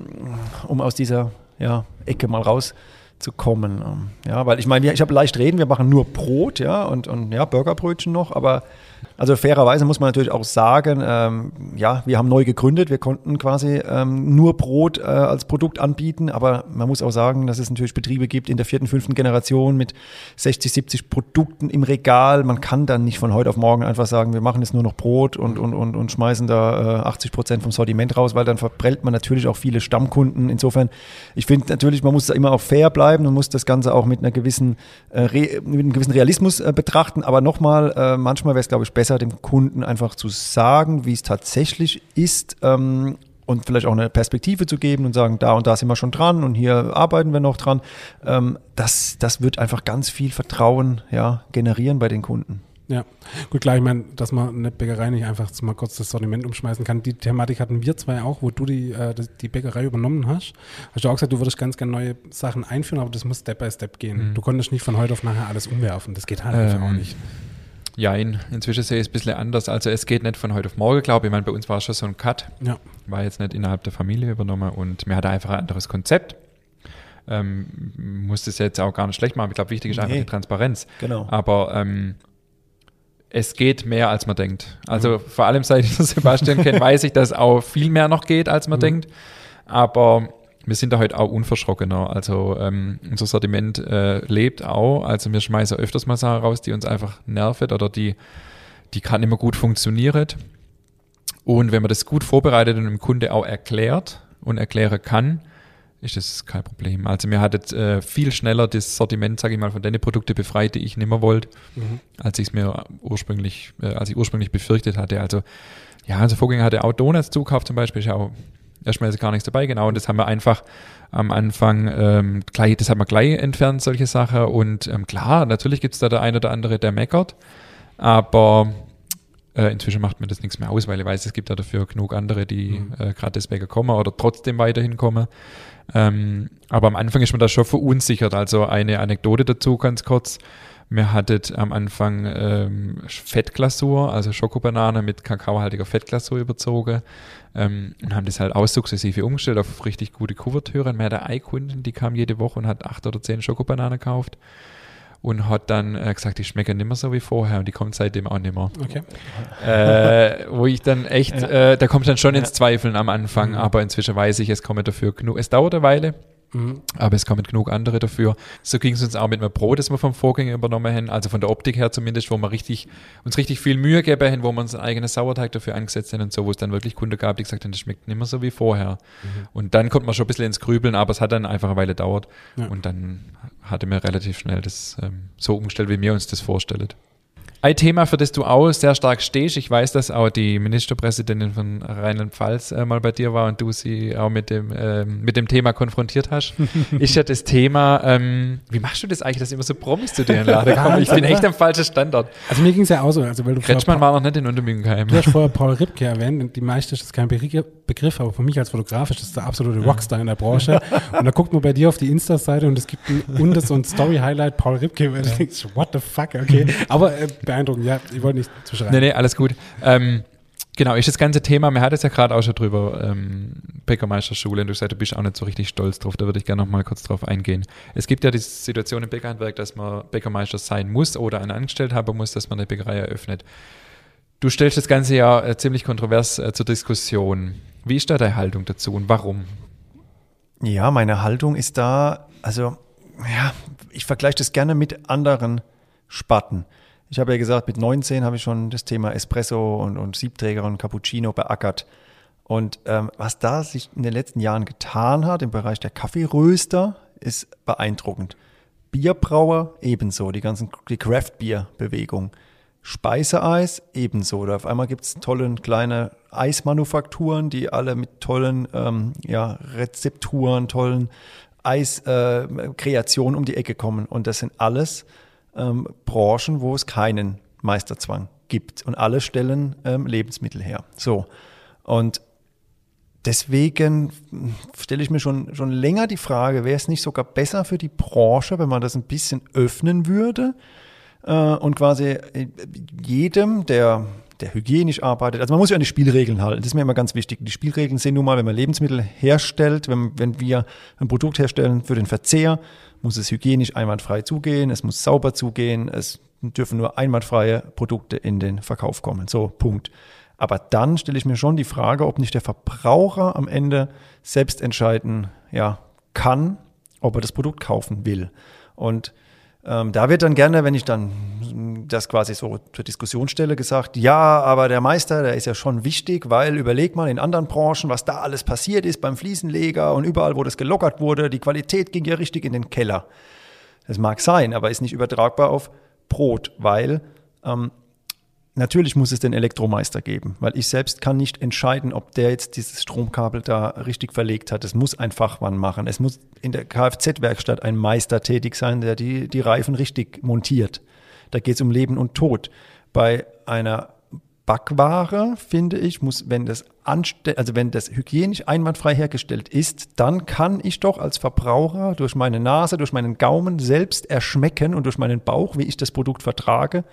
um aus dieser ja, Ecke mal raus zu kommen. Ja, weil ich meine, ich habe leicht reden, wir machen nur Brot, ja, und, und ja, Burgerbrötchen noch, aber also fairerweise muss man natürlich auch sagen, ähm, ja, wir haben neu gegründet, wir konnten quasi ähm, nur Brot äh, als Produkt anbieten, aber man muss auch sagen, dass es natürlich Betriebe gibt in der vierten, fünften Generation mit sechzig, siebzig Produkten im Regal. Man kann dann nicht von heute auf morgen einfach sagen, wir machen jetzt nur noch Brot und, und, und, und schmeißen da äh, achtzig Prozent vom Sortiment raus, weil dann verprellt man natürlich auch viele Stammkunden. Insofern, ich finde natürlich, man muss da immer auch fair bleiben und muss das Ganze auch mit einer gewissen, äh, Re- mit einem gewissen Realismus äh, betrachten, aber nochmal, äh, manchmal wäre es, glaube ich, besser, dem Kunden einfach zu sagen, wie es tatsächlich ist ähm, und vielleicht auch eine Perspektive zu geben und sagen, da und da sind wir schon dran und hier arbeiten wir noch dran. Ähm, das, das wird einfach ganz viel Vertrauen ja, generieren bei den Kunden. Ja, gut, klar, ich meine, dass man eine Bäckerei nicht einfach mal kurz das Sortiment umschmeißen kann. Die Thematik hatten wir zwei auch, wo du die, äh, die Bäckerei übernommen hast. Hast du auch gesagt, du würdest ganz gerne neue Sachen einführen, aber das muss Step by Step gehen. Mhm. Du konntest nicht von heute auf nachher alles umwerfen. Das geht halt ähm, einfach auch nicht. Jein, inzwischen sehe ich es ein bisschen anders. Also es geht nicht von heute auf morgen, glaube ich. Ich meine, bei uns war es schon so ein Cut. Ja. War jetzt nicht innerhalb der Familie übernommen und mir hat einfach ein anderes Konzept. Ähm, muss das jetzt auch gar nicht schlecht machen. Ich glaube, wichtig ist einfach Nee. die Transparenz. Genau. Aber ähm, es geht mehr, als man denkt. Also mhm. vor allem, seit ich Sebastian kenne, weiß ich, dass auch viel mehr noch geht, als man mhm. denkt. Aber wir sind da heute auch unverschrockener. Also ähm, unser Sortiment äh, lebt auch. Also wir schmeißen öfters mal Sachen raus, die uns einfach nerven oder die, die kann immer gut funktionieren. Und wenn man das gut vorbereitet und dem Kunde auch erklärt und erklären kann, ist das kein Problem. Also mir hattet äh, viel schneller das Sortiment, sage ich mal, von den Produkten befreit, die ich nicht mehr wollte, mhm. als ich es mir ursprünglich, äh, als ich ursprünglich befürchtet hatte. Also ja, unser Vorgänger hatte auch Donuts zukauft zum Beispiel, ist ja auch erstmal ist gar nichts dabei, genau. Und das haben wir einfach am Anfang ähm, gleich, das hat man gleich entfernt, solche Sachen. Und ähm, klar, natürlich gibt es da der eine oder andere, der meckert, aber äh, inzwischen macht mir das nichts mehr aus, weil ich weiß, es gibt da dafür genug andere, die mhm. äh, gerade deswegen kommen oder trotzdem weiterhin kommen. Ähm, aber am Anfang ist man da schon verunsichert. Also eine Anekdote dazu ganz kurz. Wir hatten am Anfang ähm, Fettglasur, also Schokobanane mit kakaohaltiger Fettglasur überzogen ähm, und haben das halt auch sukzessive umgestellt auf richtig gute Kuvertüren. Wir hatten eine Kundin, die kam jede Woche und hat acht oder zehn Schokobananen gekauft und hat dann äh, gesagt, die schmecken nicht mehr so wie vorher und die kommt seitdem auch nicht mehr. Okay. Äh, wo ich dann echt, ja. äh, da kommt dann schon ins ja. Zweifeln am Anfang, mhm. aber inzwischen weiß ich, es kommen dafür genug, es dauert eine Weile, mhm. aber es kommen genug andere dafür. So ging es uns auch mit einem Brot, das wir vom Vorgänger übernommen haben, also von der Optik her zumindest, wo wir richtig, uns richtig viel Mühe gegeben haben, wo wir uns einen eigenen Sauerteig dafür angesetzt haben und so, wo es dann wirklich Kunden gab, die gesagt haben, das schmeckt nicht mehr so wie vorher. Mhm. Und dann kommt man schon ein bisschen ins Grübeln, aber es hat dann einfach eine Weile gedauert ja. und dann hatte mir relativ schnell das ähm, so umgestellt, wie wir uns das vorstellen. Ein Thema, für das du auch sehr stark stehst, ich weiß, dass auch die Ministerpräsidentin von Rheinland-Pfalz äh, mal bei dir war und du sie auch mit dem, äh, mit dem Thema konfrontiert hast, ist ja das Thema, ähm, wie machst du das eigentlich, dass immer so Promis zu dir in den Laden kommen? Ich bin echt am falschen Standort. Also mir ging es ja auch so. Also weil du Kretschmann war noch nicht in Untermüngenheim. Du hast vorher Paul Ripke erwähnt und die meisten ist das kein Begriff, aber für mich als Fotograf ist das der absolute Rockstar in der Branche. Und da guckt man bei dir auf die Insta-Seite und es gibt ein, unter so ein Story-Highlight Paul Ripke, und du denkst, what the fuck, okay. Aber äh, beeindruckend, ja, ich wollte nicht zu schreiben. Nee, nee, alles gut. Ähm, genau, ist das ganze Thema, wir hatten es ja gerade auch schon drüber, ähm, Bäckermeisterschule, und du sagst, du bist auch nicht so richtig stolz drauf, da würde ich gerne noch mal kurz drauf eingehen. Es gibt ja die Situation im Bäckerhandwerk, dass man Bäckermeister sein muss oder einen Angestellten haben muss, dass man eine Bäckerei eröffnet. Du stellst das Ganze ja äh, ziemlich kontrovers äh, zur Diskussion. Wie ist da deine Haltung dazu und warum? Ja, meine Haltung ist da, also ja, ich vergleiche das gerne mit anderen Sparten. Ich habe ja gesagt, mit neunzehn habe ich schon das Thema Espresso und, und Siebträger und Cappuccino beackert. Und ähm, was da sich in den letzten Jahren getan hat im Bereich der Kaffeeröster, ist beeindruckend. Bierbrauer ebenso, die ganzen die Craft-Bier-Bewegung. Speiseeis ebenso. Oder auf einmal gibt es tolle kleine Eismanufakturen, die alle mit tollen ähm, ja, Rezepturen, tollen Eiskreationen äh, um die Ecke kommen. Und das sind alles ähm, Branchen, wo es keinen Meisterzwang gibt. Und alle stellen ähm, Lebensmittel her. So. Und deswegen stelle ich mir schon, schon länger die Frage, wäre es nicht sogar besser für die Branche, wenn man das ein bisschen öffnen würde? Und quasi jedem, der, der hygienisch arbeitet, also man muss sich an die Spielregeln halten, das ist mir immer ganz wichtig. Die Spielregeln sind nun mal, wenn man Lebensmittel herstellt, wenn, wenn wir ein Produkt herstellen für den Verzehr, muss es hygienisch einwandfrei zugehen, es muss sauber zugehen, es dürfen nur einwandfreie Produkte in den Verkauf kommen. So, Punkt. Aber dann stelle ich mir schon die Frage, ob nicht der Verbraucher am Ende selbst entscheiden ja, kann, ob er das Produkt kaufen will. Und Ähm, da wird dann gerne, wenn ich dann das quasi so zur Diskussion stelle, gesagt, ja, aber der Meister, der ist ja schon wichtig, weil überleg mal in anderen Branchen, was da alles passiert ist beim Fliesenleger und überall, wo das gelockert wurde, die Qualität ging ja richtig in den Keller. Das mag sein, aber ist nicht übertragbar auf Brot, weil ähm, natürlich muss es den Elektromeister geben, weil ich selbst kann nicht entscheiden, ob der jetzt dieses Stromkabel da richtig verlegt hat. Es muss ein Fachmann machen. Es muss in der Kfz-Werkstatt ein Meister tätig sein, der die, die Reifen richtig montiert. Da geht es um Leben und Tod. Bei einer Backware, finde ich, muss, wenn das anste- also wenn das hygienisch einwandfrei hergestellt ist, dann kann ich doch als Verbraucher durch meine Nase, durch meinen Gaumen selbst erschmecken und durch meinen Bauch, wie ich das Produkt vertrage,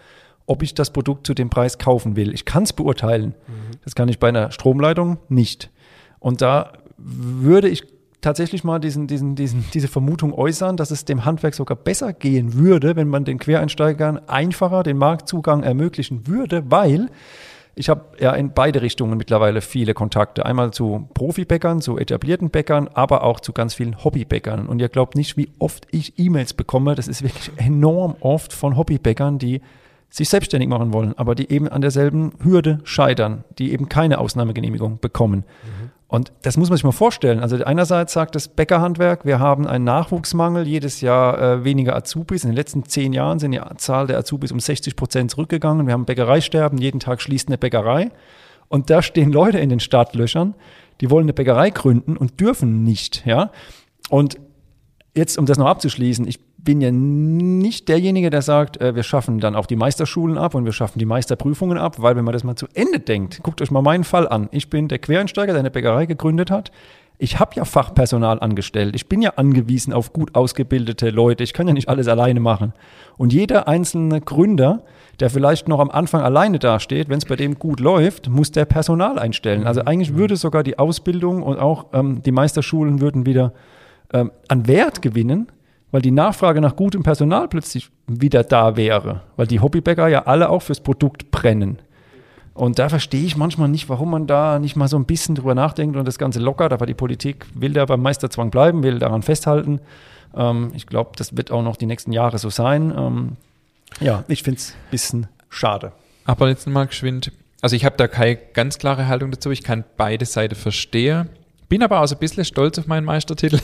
ob ich das Produkt zu dem Preis kaufen will. Ich kann es beurteilen. Mhm. Das kann ich bei einer Stromleitung nicht. Und da würde ich tatsächlich mal diesen, diesen, diesen, diese Vermutung äußern, dass es dem Handwerk sogar besser gehen würde, wenn man den Quereinsteigern einfacher den Marktzugang ermöglichen würde, weil ich habe ja in beide Richtungen mittlerweile viele Kontakte. Einmal zu Profibäckern, zu etablierten Bäckern, aber auch zu ganz vielen Hobbybäckern. Und ihr glaubt nicht, wie oft ich E-Mails bekomme. Das ist wirklich enorm oft von Hobbybäckern, die sich selbstständig machen wollen, aber die eben an derselben Hürde scheitern, die eben keine Ausnahmegenehmigung bekommen. Mhm. Und das muss man sich mal vorstellen. Also einerseits sagt das Bäckerhandwerk, wir haben einen Nachwuchsmangel, jedes Jahr äh, weniger Azubis. In den letzten zehn Jahren sind die Zahl der Azubis um sechzig Prozent zurückgegangen. Wir haben Bäckereisterben, jeden Tag schließt eine Bäckerei. Und da stehen Leute in den Startlöchern, die wollen eine Bäckerei gründen und dürfen nicht. Ja? Und jetzt, um das noch abzuschließen, ich bin ja nicht derjenige, der sagt, äh, wir schaffen dann auch die Meisterschulen ab und wir schaffen die Meisterprüfungen ab, weil wenn man das mal zu Ende denkt, guckt euch mal meinen Fall an. Ich bin der Quereinsteiger, der eine Bäckerei gegründet hat. Ich habe ja Fachpersonal angestellt. Ich bin ja angewiesen auf gut ausgebildete Leute. Ich kann ja nicht alles alleine machen. Und jeder einzelne Gründer, der vielleicht noch am Anfang alleine dasteht, wenn es bei dem gut läuft, muss der Personal einstellen. Also eigentlich würde sogar die Ausbildung und auch ähm, die Meisterschulen würden wieder ähm, an Wert gewinnen, weil die Nachfrage nach gutem Personal plötzlich wieder da wäre, weil die Hobbybäcker ja alle auch fürs Produkt brennen. Und da verstehe ich manchmal nicht, warum man da nicht mal so ein bisschen drüber nachdenkt und das Ganze lockert, aber die Politik will da beim Meisterzwang bleiben, will daran festhalten. Ähm, ich glaube, das wird auch noch die nächsten Jahre so sein. Ähm, ja, ich finde es ein bisschen schade. Aber jetzt mal geschwind, also ich habe da keine ganz klare Haltung dazu, ich kann beide Seiten verstehen. Bin aber auch so ein bisschen stolz auf meinen Meistertitel.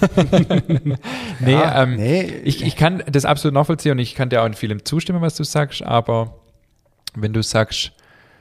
nee, ja, ähm, nee, ich, ich kann das absolut nachvollziehen und ich kann dir auch in vielem zustimmen, was du sagst, aber wenn du sagst,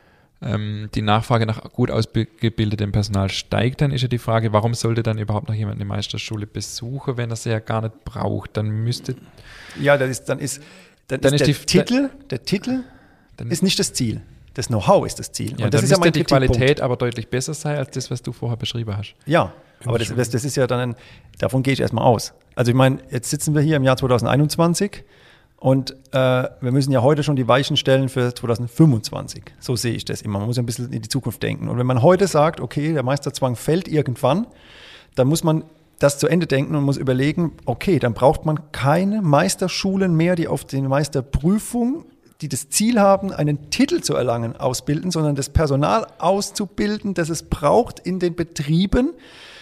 ähm, die Nachfrage nach gut ausgebildetem Personal steigt, dann ist ja die Frage, warum sollte dann überhaupt noch jemand eine Meisterschule besuchen, wenn er sie ja gar nicht braucht? Dann müsste... Ja, das ist, dann ist, dann dann ist, ist der, die, Titel, der Titel dann ist nicht das Ziel. Das Know-how ist das Ziel. Ja, und das dann ist ja mein die Qualität aber deutlich besser sein, als das, was du vorher beschrieben hast. Ja, aber das, das, das ist ja dann, ein, davon gehe ich erstmal aus. Also ich meine, jetzt sitzen wir hier im Jahr zwanzig einundzwanzig und äh, wir müssen ja heute schon die Weichen stellen für zwanzig fünfundzwanzig. So sehe ich das immer. Man muss ja ein bisschen in die Zukunft denken. Und wenn man heute sagt, okay, der Meisterzwang fällt irgendwann, dann muss man das zu Ende denken und muss überlegen, okay, dann braucht man keine Meisterschulen mehr, die auf die Meisterprüfung, die das Ziel haben, einen Titel zu erlangen, ausbilden, sondern das Personal auszubilden, das es braucht in den Betrieben.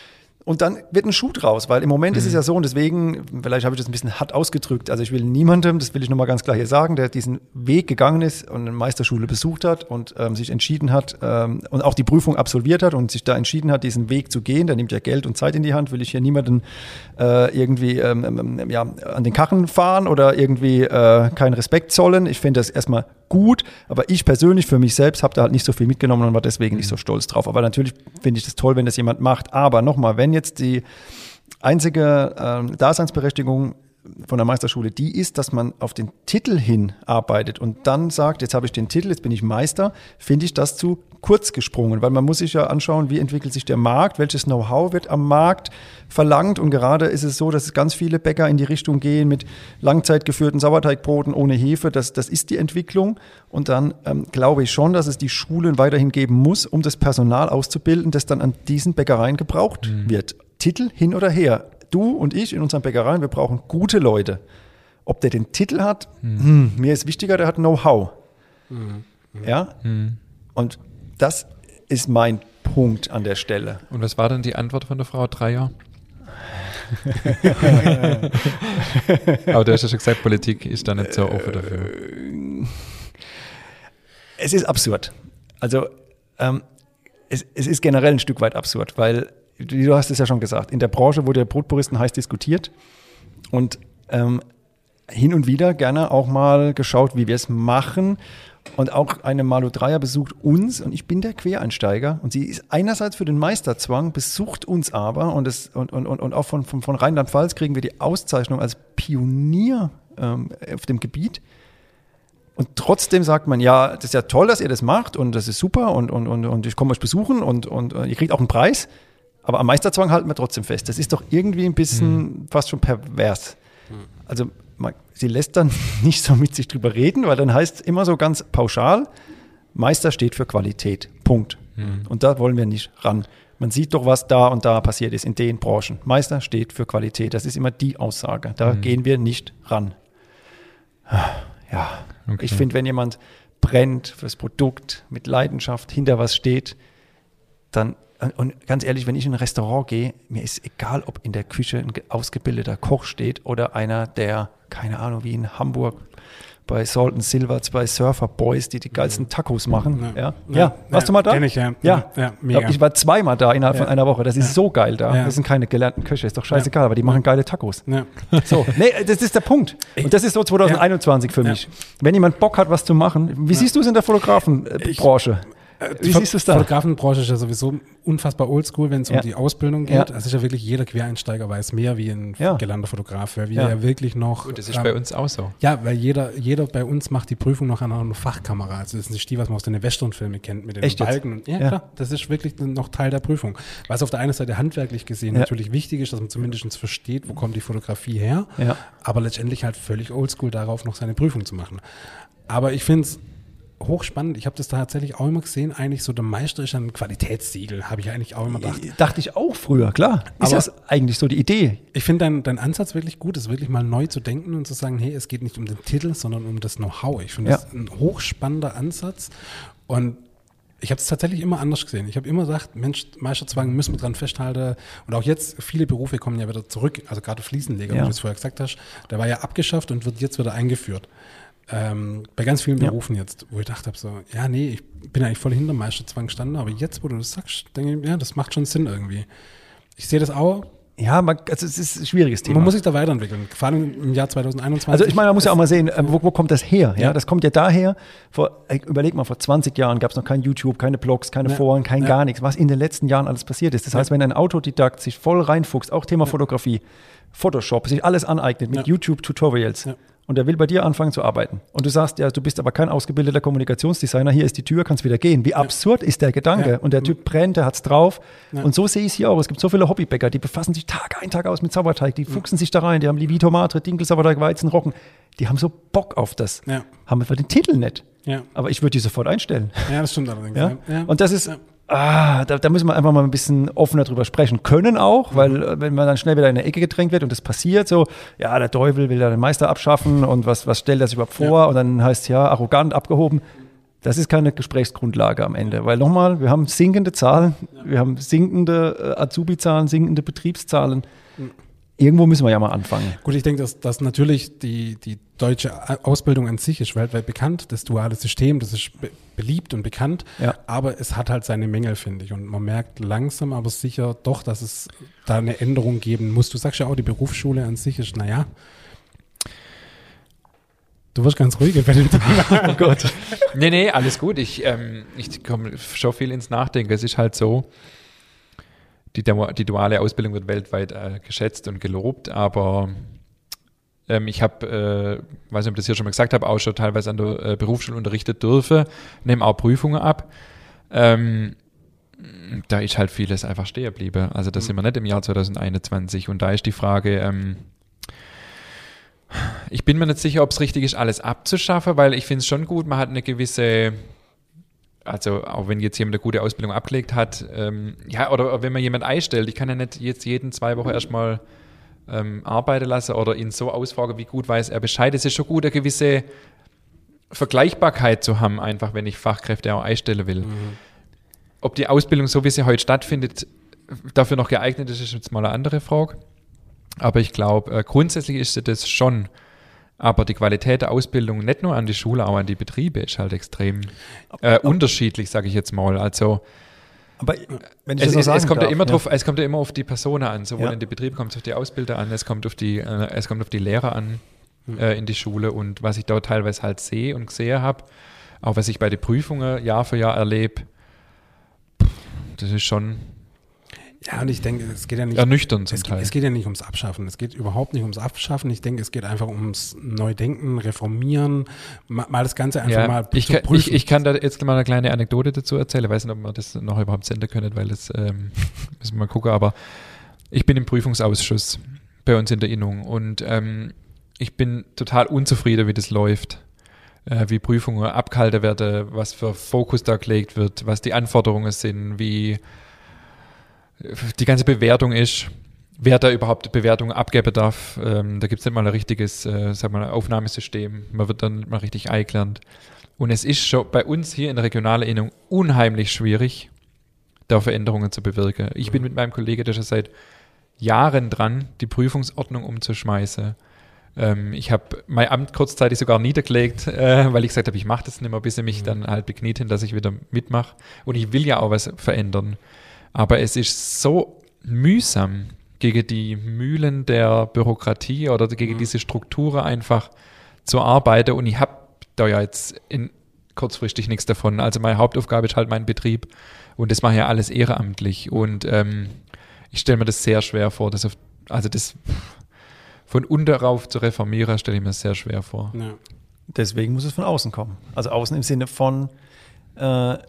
Und dann wird ein Schuh draus, weil im Moment mhm. ist es ja so, und deswegen, vielleicht habe ich das ein bisschen hart ausgedrückt, also ich will niemandem, das will ich nochmal ganz klar hier sagen, der diesen Weg gegangen ist und eine Meisterschule besucht hat und ähm, sich entschieden hat ähm, und auch die Prüfung absolviert hat und sich da entschieden hat, diesen Weg zu gehen, der nimmt ja Geld und Zeit in die Hand, will ich hier niemanden äh, irgendwie ähm, ähm, ja, an den Karren fahren oder irgendwie äh, keinen Respekt zollen. Ich finde das erstmal gut, aber ich persönlich für mich selbst habe da halt nicht so viel mitgenommen und war deswegen nicht so stolz drauf. Aber natürlich finde ich das toll, wenn das jemand macht. Aber nochmal, wenn jetzt die einzige ähm, Daseinsberechtigung von der Meisterschule die ist, dass man auf den Titel hin arbeitet und dann sagt, jetzt habe ich den Titel, jetzt bin ich Meister, finde ich das zu kurz gesprungen, weil man muss sich ja anschauen, wie entwickelt sich der Markt, welches Know-how wird am Markt verlangt und gerade ist es so, dass ganz viele Bäcker in die Richtung gehen mit langzeitgeführten Sauerteigbroten ohne Hefe, das, das ist die Entwicklung und dann ähm, glaube ich schon, dass es die Schulen weiterhin geben muss, um das Personal auszubilden, das dann an diesen Bäckereien gebraucht mhm. wird. Titel hin oder her. Du und ich in unseren Bäckereien, wir brauchen gute Leute. Ob der den Titel hat, mhm. hm, mir ist wichtiger, der hat Know-how. Mhm. Ja? Mhm. Und das ist mein Punkt an der Stelle. Und was war denn die Antwort von der Frau Dreier? Aber du hast ja schon gesagt, Politik ist da nicht so offen dafür. Es ist absurd. Also ähm, es, es ist generell ein Stück weit absurd, weil du hast es ja schon gesagt, in der Branche wurde der Brotpuristen heiß diskutiert und ähm, hin und wieder gerne auch mal geschaut, wie wir es machen. Und auch eine Malu Dreyer besucht uns und ich bin der Quereinsteiger und sie ist einerseits für den Meisterzwang, besucht uns aber und, es, und, und, und auch von, von, von Rheinland-Pfalz kriegen wir die Auszeichnung als Pionier ähm, auf dem Gebiet. Und trotzdem sagt man, ja, das ist ja toll, dass ihr das macht und das ist super und, und, und, und ich komme euch besuchen und, und, und ihr kriegt auch einen Preis. Aber am Meisterzwang halten wir trotzdem fest. Das ist doch irgendwie ein bisschen mhm. fast schon pervers. Mhm. Also man, sie lässt dann nicht so mit sich drüber reden, weil dann heißt es immer so ganz pauschal, Meister steht für Qualität, Punkt. Mhm. Und da wollen wir nicht ran. Man sieht doch, was da und da passiert ist in den Branchen. Meister steht für Qualität, das ist immer die Aussage. Da mhm. gehen wir nicht ran. Ja, okay. Ich finde, wenn jemand brennt fürs Produkt, mit Leidenschaft hinter was steht, dann, und ganz ehrlich, wenn ich in ein Restaurant gehe, mir ist egal, ob in der Küche ein ausgebildeter Koch steht oder einer, der, keine Ahnung, wie in Hamburg bei Salt and Silver, zwei Surfer Boys, die die geilsten Tacos machen. Ja, ja. ja. ja. Warst ja. du mal da? Kenn ich, ja. Ja, ja mega. Ich war zweimal da innerhalb ja. von einer Woche. Das ist ja. so geil da. Ja. Das sind keine gelernten Köche, ist doch scheißegal, aber die machen geile Tacos. Ja. So, nee, das ist der Punkt. Und das ist so zwanzig einundzwanzig für mich. Wenn jemand Bock hat, was zu machen, wie siehst du es in der Fotografenbranche? Die Fotografenbranche ist ja sowieso unfassbar oldschool, wenn es ja. um die Ausbildung geht. Ja. Also ist ja wirklich jeder Quereinsteiger weiß mehr wie ein ja. gelernter Fotograf, weil wir ja. ja wirklich noch... Gut, das ist ähm, bei uns auch so. Ja, weil jeder, jeder bei uns macht die Prüfung noch an einer Fachkamera. Also das ist nicht die, was man aus den Westernfilmen kennt, mit den Echt Balken. Und, ja, ja, klar, das ist wirklich noch Teil der Prüfung. Was auf der einen Seite handwerklich gesehen ja. natürlich wichtig ist, dass man zumindest versteht, wo kommt die Fotografie her, ja. aber letztendlich halt völlig oldschool darauf noch seine Prüfung zu machen. Aber ich finde es hochspannend. Ich habe das da tatsächlich auch immer gesehen. Eigentlich so der Meister ist ein Qualitätssiegel, habe ich eigentlich auch immer gedacht. Dachte ich auch früher, klar. Ist das eigentlich so die Idee? Ich finde deinen dein Ansatz wirklich gut, es wirklich mal neu zu denken und zu sagen, hey, es geht nicht um den Titel, sondern um das Know-how. Ich finde ja. das ein hochspannender Ansatz und ich habe es tatsächlich immer anders gesehen. Ich habe immer gesagt, Mensch, Meisterzwang müssen wir dran festhalten. Und auch jetzt, viele Berufe kommen ja wieder zurück. Also gerade Fliesenleger, ja. wie du es vorher gesagt hast, der war ja abgeschafft und wird jetzt wieder eingeführt. Ähm, bei ganz vielen Berufen ja. jetzt, wo ich dachte habe, so, ja, nee, ich bin eigentlich voll hinter Meisterzwang gestanden, aber jetzt, wo du das sagst, denke ich, ja, das macht schon Sinn irgendwie. Ich sehe das auch. Ja, man, also es ist ein schwieriges Thema. Man muss sich da weiterentwickeln, vor allem im Jahr zwanzig einundzwanzig. Also ich meine, man muss ja auch mal sehen, wo, wo kommt das her? Ja, ja. Das kommt ja daher, vor, überleg mal, vor zwanzig Jahren gab es noch kein YouTube, keine Blogs, keine ja. Foren, kein ja. gar nichts, was in den letzten Jahren alles passiert ist. Das heißt, wenn ein Autodidakt sich voll reinfuchst, auch Thema ja. Fotografie, Photoshop, sich alles aneignet mit ja. YouTube-Tutorials, ja. und er will bei dir anfangen zu arbeiten. Und du sagst, ja, du bist aber kein ausgebildeter Kommunikationsdesigner, hier ist die Tür, kannst wieder gehen. Wie ja. absurd ist der Gedanke? Ja. Und der Typ brennt, der hat's drauf. Ja. Und so sehe ich es hier auch. Es gibt so viele Hobbybäcker, die befassen sich Tag ein, Tag aus mit Sauerteig, die fuchsen ja. sich da rein, die haben Livito Matre, Dinkelsauerteig, Weizen, Roggen. Die haben so Bock auf das. Ja. Haben einfach den Titel nicht. Ja. Aber ich würde die sofort einstellen. Ja, das stimmt allerdings. Ja? Ja. Und das ist... Ja. Ah, da, da müssen wir einfach mal ein bisschen offener drüber sprechen können auch, weil mhm. wenn man dann schnell wieder in eine Ecke gedrängt wird und das passiert so, ja, der Teufel will ja den Meister abschaffen und was, was stellt er sich überhaupt vor? Ja. Und dann heißt es ja, arrogant, abgehoben. Das ist keine Gesprächsgrundlage am Ende, weil nochmal, wir haben sinkende Zahlen, ja. wir haben sinkende äh, Azubi-Zahlen, sinkende Betriebszahlen. Mhm. Irgendwo müssen wir ja mal anfangen. Gut, ich denke, dass, dass natürlich die, die deutsche Ausbildung an sich ist weltweit bekannt. Das duale System, das ist be- beliebt und bekannt. Ja. Aber es hat halt seine Mängel, finde ich. Und man merkt langsam, aber sicher doch, dass es da eine Änderung geben muss. Du sagst ja auch, die Berufsschule an sich ist, naja, du wirst ganz ruhig bei dem Thema. Oh Gott. Nee, nee, alles gut. Ich, ähm, ich komme schon viel ins Nachdenken. Es ist halt so, Die, die duale Ausbildung wird weltweit äh, geschätzt und gelobt, aber ähm, ich habe, äh, weiß nicht, ob ich das hier schon mal gesagt habe, auch schon teilweise an der äh, Berufsschule unterrichtet dürfe, nehme auch Prüfungen ab. Ähm, da ist halt vieles einfach stehen geblieben. Also das mhm. sind wir nicht im Jahr zwanzig einundzwanzig und da ist die Frage, ähm, ich bin mir nicht sicher, ob es richtig ist, alles abzuschaffen, weil ich finde es schon gut, man hat eine gewisse... Also auch wenn jetzt jemand eine gute Ausbildung abgelegt hat, ähm, ja, oder wenn man jemand einstellt, ich kann ja nicht jetzt jeden zwei Wochen erstmal ähm, arbeiten lassen oder ihn so ausfragen, wie gut weiß er Bescheid. Es ist schon gut, eine gewisse Vergleichbarkeit zu haben, einfach wenn ich Fachkräfte auch einstellen will. Mhm. Ob die Ausbildung, so wie sie heute stattfindet, dafür noch geeignet ist, ist jetzt mal eine andere Frage. Aber ich glaube, äh, grundsätzlich ist sie das schon. Aber die Qualität der Ausbildung, nicht nur an die Schule, auch an die Betriebe, ist halt extrem äh, unterschiedlich, sage ich jetzt mal. Also aber wenn ich es, das so es, es kommt darf, ja immer ja. drauf, es kommt ja immer auf die Person an. Sowohl ja. in die Betriebe kommt es auf die Ausbilder an, es kommt auf die, äh, es kommt auf die Lehrer an mhm. äh, in die Schule. Und was ich dort teilweise halt sehe und gesehen habe, auch was ich bei den Prüfungen Jahr für Jahr erlebe, das ist schon... Ja, und ich denke, es geht ja nicht, ernüchternd zum es, Teil. Es geht ja nicht ums Abschaffen. Es geht überhaupt nicht ums Abschaffen. Ich denke, es geht einfach ums Neudenken, Reformieren, mal, mal das Ganze einfach ja, mal ich zu kann, prüfen. Ich, ich kann da jetzt mal eine kleine Anekdote dazu erzählen. Ich weiß nicht, ob wir das noch überhaupt senden können, weil das ähm, müssen wir mal gucken. Aber ich bin im Prüfungsausschuss bei uns in der Innung und ähm, ich bin total unzufrieden, wie das läuft. Äh, wie Prüfungen abgehalten werden, was für Fokus da gelegt wird, was die Anforderungen sind, wie die ganze Bewertung ist, wer da überhaupt Bewertungen abgeben darf. Ähm, da gibt es nicht mal ein richtiges äh, sag mal, Aufnahmesystem. Man wird dann nicht mal richtig eingelernt. Und es ist schon bei uns hier in der regionalen Innung unheimlich schwierig, da Veränderungen zu bewirken. Ich bin mit meinem Kollegen, der schon seit Jahren dran, die Prüfungsordnung umzuschmeißen. Ähm, ich habe mein Amt kurzzeitig sogar niedergelegt, äh, weil ich gesagt habe, ich mache das nicht mehr, bis ich mich mhm. dann halt bekniet hin, dass ich wieder mitmache. Und ich will ja auch was verändern. Aber es ist so mühsam, gegen die Mühlen der Bürokratie oder gegen mhm. diese Strukturen einfach zu arbeiten. Und ich habe da ja jetzt in, kurzfristig nichts davon. Also meine Hauptaufgabe ist halt mein Betrieb. Und das mache ich ja alles ehrenamtlich. Und ähm, ich stelle mir das sehr schwer vor. Dass auf, also das von unten rauf zu reformieren, stelle ich mir sehr schwer vor. Ja. Deswegen muss es von außen kommen. Also außen im Sinne von, äh,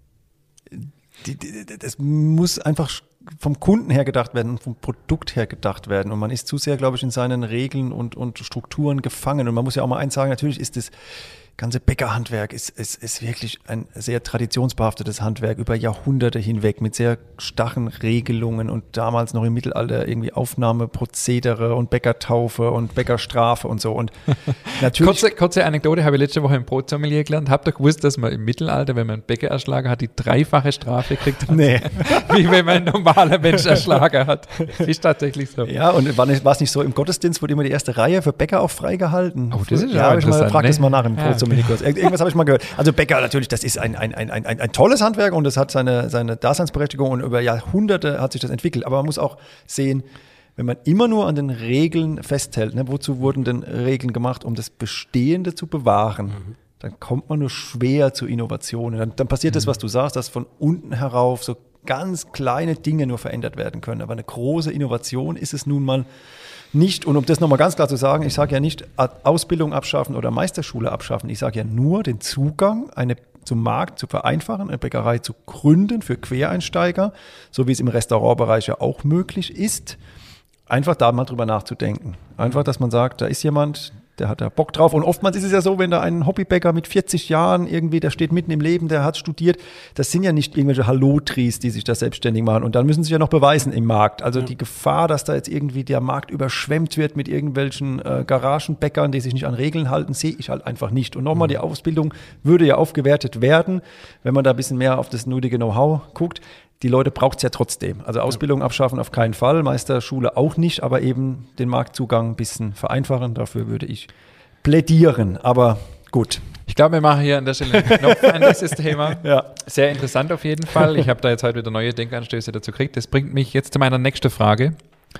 die, die, das muss einfach vom Kunden her gedacht werden und vom Produkt her gedacht werden. Und man ist zu sehr, glaube ich, in seinen Regeln und, und Strukturen gefangen. Und man muss ja auch mal eins sagen, natürlich ist das ganze Bäckerhandwerk ist, ist, ist wirklich ein sehr traditionsbehaftetes Handwerk über Jahrhunderte hinweg mit sehr starren Regelungen und damals noch im Mittelalter irgendwie Aufnahmeprozedere und Bäckertaufe und Bäckerstrafe und so. Und natürlich kurze, kurze Anekdote, habe ich letzte Woche im Brotsommelier gelernt. Habt ihr gewusst, dass man im Mittelalter, wenn man einen Bäcker erschlagen hat, die dreifache Strafe kriegt? Nee. Wie wenn man ein normaler Mensch erschlagen hat. Ist tatsächlich so. Ja, und war es nicht so, im Gottesdienst wurde immer die erste Reihe für Bäcker auch freigehalten? Oh, das ist ja, ja habe ich mal, frag ne? das mal nach im Brotsommelier. Irgendwas habe ich mal gehört. Also Bäcker natürlich, das ist ein, ein, ein, ein, ein tolles Handwerk und es hat seine, seine Daseinsberechtigung und über Jahrhunderte hat sich das entwickelt. Aber man muss auch sehen, wenn man immer nur an den Regeln festhält, ne, wozu wurden denn Regeln gemacht, um das Bestehende zu bewahren, mhm. dann kommt man nur schwer zu Innovationen. Dann, dann passiert mhm. das, was du sagst, dass von unten herauf so ganz kleine Dinge nur verändert werden können. Aber eine große Innovation ist es nun mal nicht, und um das nochmal ganz klar zu sagen, ich sage ja nicht Ausbildung abschaffen oder Meisterschule abschaffen, ich sage ja nur den Zugang eine, zum Markt zu vereinfachen, eine Bäckerei zu gründen für Quereinsteiger, so wie es im Restaurantbereich ja auch möglich ist, einfach da mal drüber nachzudenken. Einfach, dass man sagt, da ist jemand, der hat da Bock drauf. Und oftmals ist es ja so, wenn da ein Hobbybäcker mit vierzig Jahren irgendwie, der steht mitten im Leben, der hat studiert, das sind ja nicht irgendwelche Hallotris, die sich da selbstständig machen. Und dann müssen sie sich ja noch beweisen im Markt. Also ja. die Gefahr, dass da jetzt irgendwie der Markt überschwemmt wird mit irgendwelchen äh, Garagenbäckern, die sich nicht an Regeln halten, sehe ich halt einfach nicht. Und nochmal, mhm. die Ausbildung würde ja aufgewertet werden, wenn man da ein bisschen mehr auf das nötige Know-how guckt. Die Leute braucht es ja trotzdem. Also Ausbildung abschaffen auf keinen Fall, Meisterschule auch nicht, aber eben den Marktzugang ein bisschen vereinfachen. Dafür würde ich plädieren, aber gut. Ich glaube, wir machen hier an der Stelle noch ein nächstes Thema. Ja. Sehr interessant auf jeden Fall. Ich habe da jetzt heute wieder neue Denkanstöße dazu gekriegt. Das bringt mich jetzt zu meiner nächsten Frage.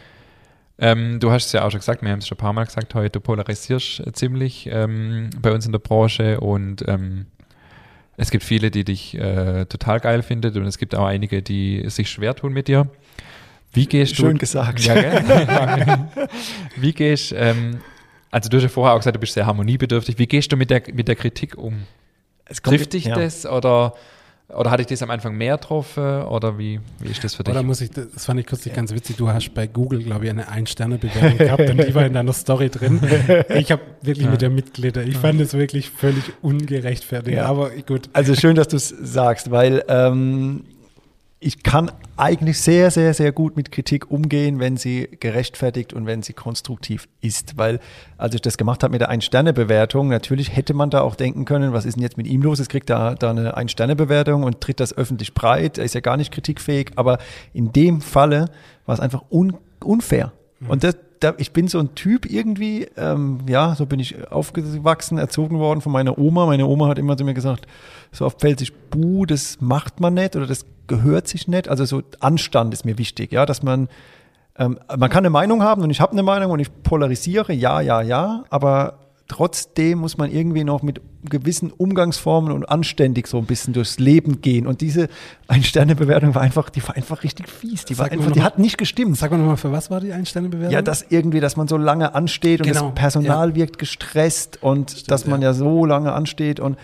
Ähm, du hast es ja auch schon gesagt, wir haben es schon ein paar Mal gesagt heute, du polarisierst ziemlich ähm, bei uns in der Branche und ähm, es gibt viele, die dich äh, total geil finden und es gibt auch einige, die sich schwer tun mit dir. Wie gehst Schön du... gesagt. Ja, gell? Wie gehst ähm, also du hast ja vorher auch gesagt, du bist sehr harmoniebedürftig. Wie gehst du mit der, mit der Kritik um? Es kommt, Trifft dich ja. das oder, oder hatte ich das am Anfang mehr getroffen oder wie, wie ist das für dich? Oder muss ich, das fand ich kürzlich ja. ganz witzig, du hast bei Google, glaube ich, eine Ein-Sterne-Bewertung gehabt und die war in deiner Story drin. Ich habe wirklich ja. mit der Mitglieder, ich fand es wirklich völlig ungerechtfertigt, ja. aber gut. Also schön, dass du es sagst, weil ähm, ich kann eigentlich sehr, sehr, sehr gut mit Kritik umgehen, wenn sie gerechtfertigt und wenn sie konstruktiv ist. Weil, als ich das gemacht habe mit der Ein-Sterne-Bewertung, natürlich hätte man da auch denken können, was ist denn jetzt mit ihm los? Es kriegt da, da eine Ein-Sterne-Bewertung und tritt das öffentlich breit. Er ist ja gar nicht kritikfähig. Aber in dem Falle war es einfach un- unfair. Mhm. Und das, da, ich bin so ein Typ irgendwie, ähm, ja, so bin ich aufgewachsen, erzogen worden von meiner Oma. Meine Oma hat immer zu mir gesagt, so auf Pfälzisch, buh, das macht man nicht oder das gehört sich nicht. Also so Anstand ist mir wichtig, ja, dass man, ähm, man kann eine Meinung haben und ich habe eine Meinung und ich polarisiere, ja, ja, ja, aber trotzdem muss man irgendwie noch mit gewissen Umgangsformen und anständig so ein bisschen durchs Leben gehen. Und diese Ein-Sterne-Bewertung war einfach, die war einfach richtig fies. Die, war einfach, die hat nicht gestimmt. Sag mal nochmal, für was war die Ein-Sterne-Bewertung? Ja, dass irgendwie, dass man so lange ansteht und genau. das Personal ja. wirkt gestresst und stimmt, dass man ja. ja so lange ansteht und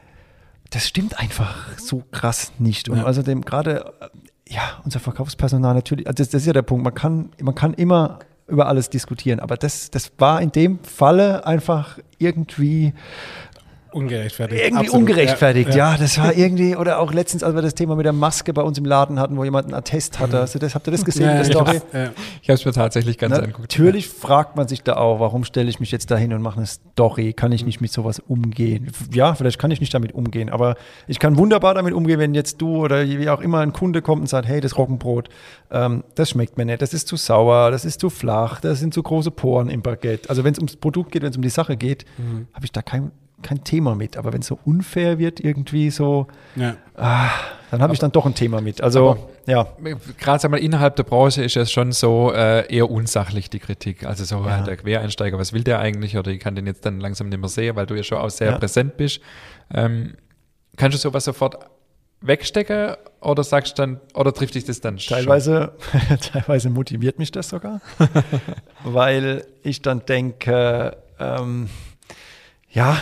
das stimmt einfach so krass nicht. Und ja. außerdem gerade, ja, unser Verkaufspersonal natürlich, also das, das ist ja der Punkt, man kann, man kann immer über alles diskutieren. Aber das, das war in dem Falle einfach irgendwie ungerechtfertigt. Irgendwie Absolut. ungerechtfertigt, ja, ja, ja. Das war irgendwie, oder auch letztens, als wir das Thema mit der Maske bei uns im Laden hatten, wo jemand einen Attest hatte. Also das, habt ihr das gesehen? Ja, das ich Story? hab's, ja. Ich habe es mir tatsächlich ganz angeguckt. Natürlich fragt man sich da auch, warum stelle ich mich jetzt da hin und mache eine Story? Kann ich nicht mit sowas umgehen? Ja, vielleicht kann ich nicht damit umgehen, aber ich kann wunderbar damit umgehen, wenn jetzt du oder wie auch immer ein Kunde kommt und sagt, hey, das Roggenbrot, ähm, das schmeckt mir nicht, das ist zu sauer, das ist zu flach, das sind zu große Poren im Baguette. Also wenn es ums Produkt geht, wenn es um die Sache geht, mhm. habe ich da kein kein Thema mit, aber wenn es so unfair wird, irgendwie so, ja. ah, dann habe ich dann doch ein Thema mit. Also, aber, ja. Gerade sag mal, innerhalb der Branche ist es schon so äh, eher unsachlich, die Kritik. Also so, ja. äh, der Quereinsteiger, was will der eigentlich? Oder ich kann den jetzt dann langsam nicht mehr sehen, weil du ja schon auch sehr ja. präsent bist. Ähm, kannst du sowas sofort wegstecken oder sagst dann, oder trifft dich das dann teilweise, schon? Teilweise motiviert mich das sogar, weil ich dann denke, ähm, ja,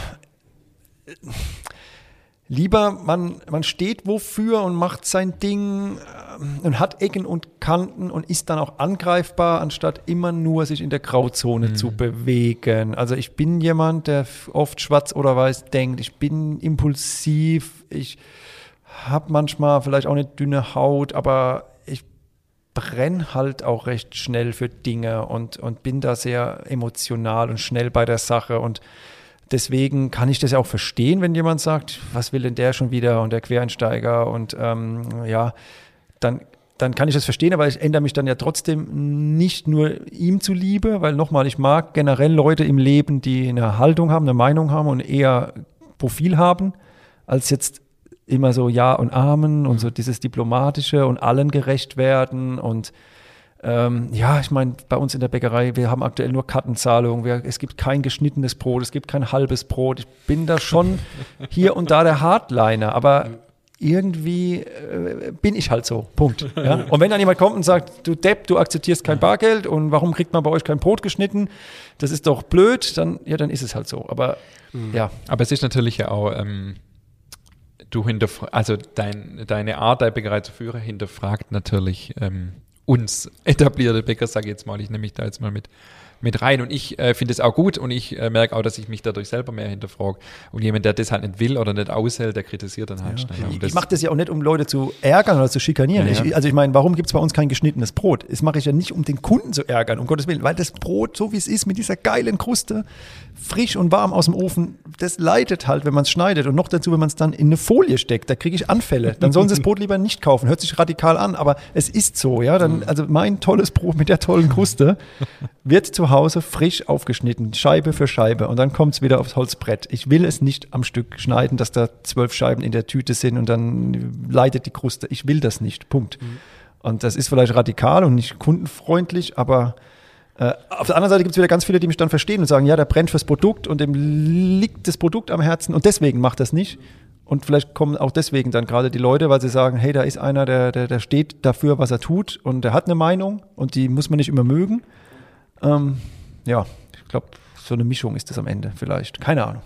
lieber man, man steht wofür und macht sein Ding äh, und hat Ecken und Kanten und ist dann auch angreifbar, anstatt immer nur sich in der Grauzone mhm. zu bewegen. Also ich bin jemand, der oft schwarz oder weiß denkt. Ich bin impulsiv, ich habe manchmal vielleicht auch eine dünne Haut, aber ich brenne halt auch recht schnell für Dinge und, und bin da sehr emotional und schnell bei der Sache und deswegen kann ich das ja auch verstehen, wenn jemand sagt, was will denn der schon wieder und der Quereinsteiger und ähm, ja, dann, dann kann ich das verstehen, aber ich ändere mich dann ja trotzdem nicht nur ihm zuliebe, weil nochmal, ich mag generell Leute im Leben, die eine Haltung haben, eine Meinung haben und eher Profil haben, als jetzt immer so Ja und Amen und so dieses Diplomatische und allen gerecht werden und Ähm, ja, ich meine, bei uns in der Bäckerei, wir haben aktuell nur Kartenzahlung, wir, es gibt kein geschnittenes Brot, es gibt kein halbes Brot. Ich bin da schon hier und da der Hardliner, aber irgendwie äh, bin ich halt so, Punkt. Ja? Und wenn dann jemand kommt und sagt, du Depp, du akzeptierst kein Bargeld und warum kriegt man bei euch kein Brot geschnitten, das ist doch blöd, dann, ja, dann ist es halt so. Aber mhm. ja. Aber es ist natürlich ja auch, ähm, du hinterfragst, also dein, deine Art, deine Bäckerei zu führen, hinterfragt natürlich ähm, uns etablierte Bäcker, sage ich jetzt mal, ich nehme mich da jetzt mal mit, mit rein und ich äh, finde es auch gut und ich äh, merke auch, dass ich mich dadurch selber mehr hinterfrage und jemand, der das halt nicht will oder nicht aushält, der kritisiert dann halt ja. schnell. Ich, ich mache das ja auch nicht, um Leute zu ärgern oder zu schikanieren. Ja, ja. Ich, also ich meine, warum gibt es bei uns kein geschnittenes Brot? Das mache ich ja nicht, um den Kunden zu ärgern, um Gottes Willen, weil das Brot, so wie es ist, mit dieser geilen Kruste, frisch und warm aus dem Ofen, das leidet halt, wenn man es schneidet und noch dazu, wenn man es dann in eine Folie steckt, da kriege ich Anfälle. Dann sollen sie das Brot lieber nicht kaufen. Hört sich radikal an, aber es ist so, ja. Dann, also mein tolles Brot mit der tollen Kruste wird zu Hause frisch aufgeschnitten, Scheibe für Scheibe und dann kommt es wieder aufs Holzbrett. Ich will es nicht am Stück schneiden, dass da zwölf Scheiben in der Tüte sind und dann leidet die Kruste. Ich will das nicht, Punkt. Mhm. Und das ist vielleicht radikal und nicht kundenfreundlich, aber äh, auf der anderen Seite gibt es wieder ganz viele, die mich dann verstehen und sagen, ja, der brennt fürs Produkt und dem liegt das Produkt am Herzen und deswegen macht das nicht. Und vielleicht kommen auch deswegen dann gerade die Leute, weil sie sagen, hey, da ist einer, der, der, der steht dafür, was er tut und der hat eine Meinung und die muss man nicht immer mögen. Ähm, ja, ich glaube, so eine Mischung ist das am Ende vielleicht. Keine Ahnung.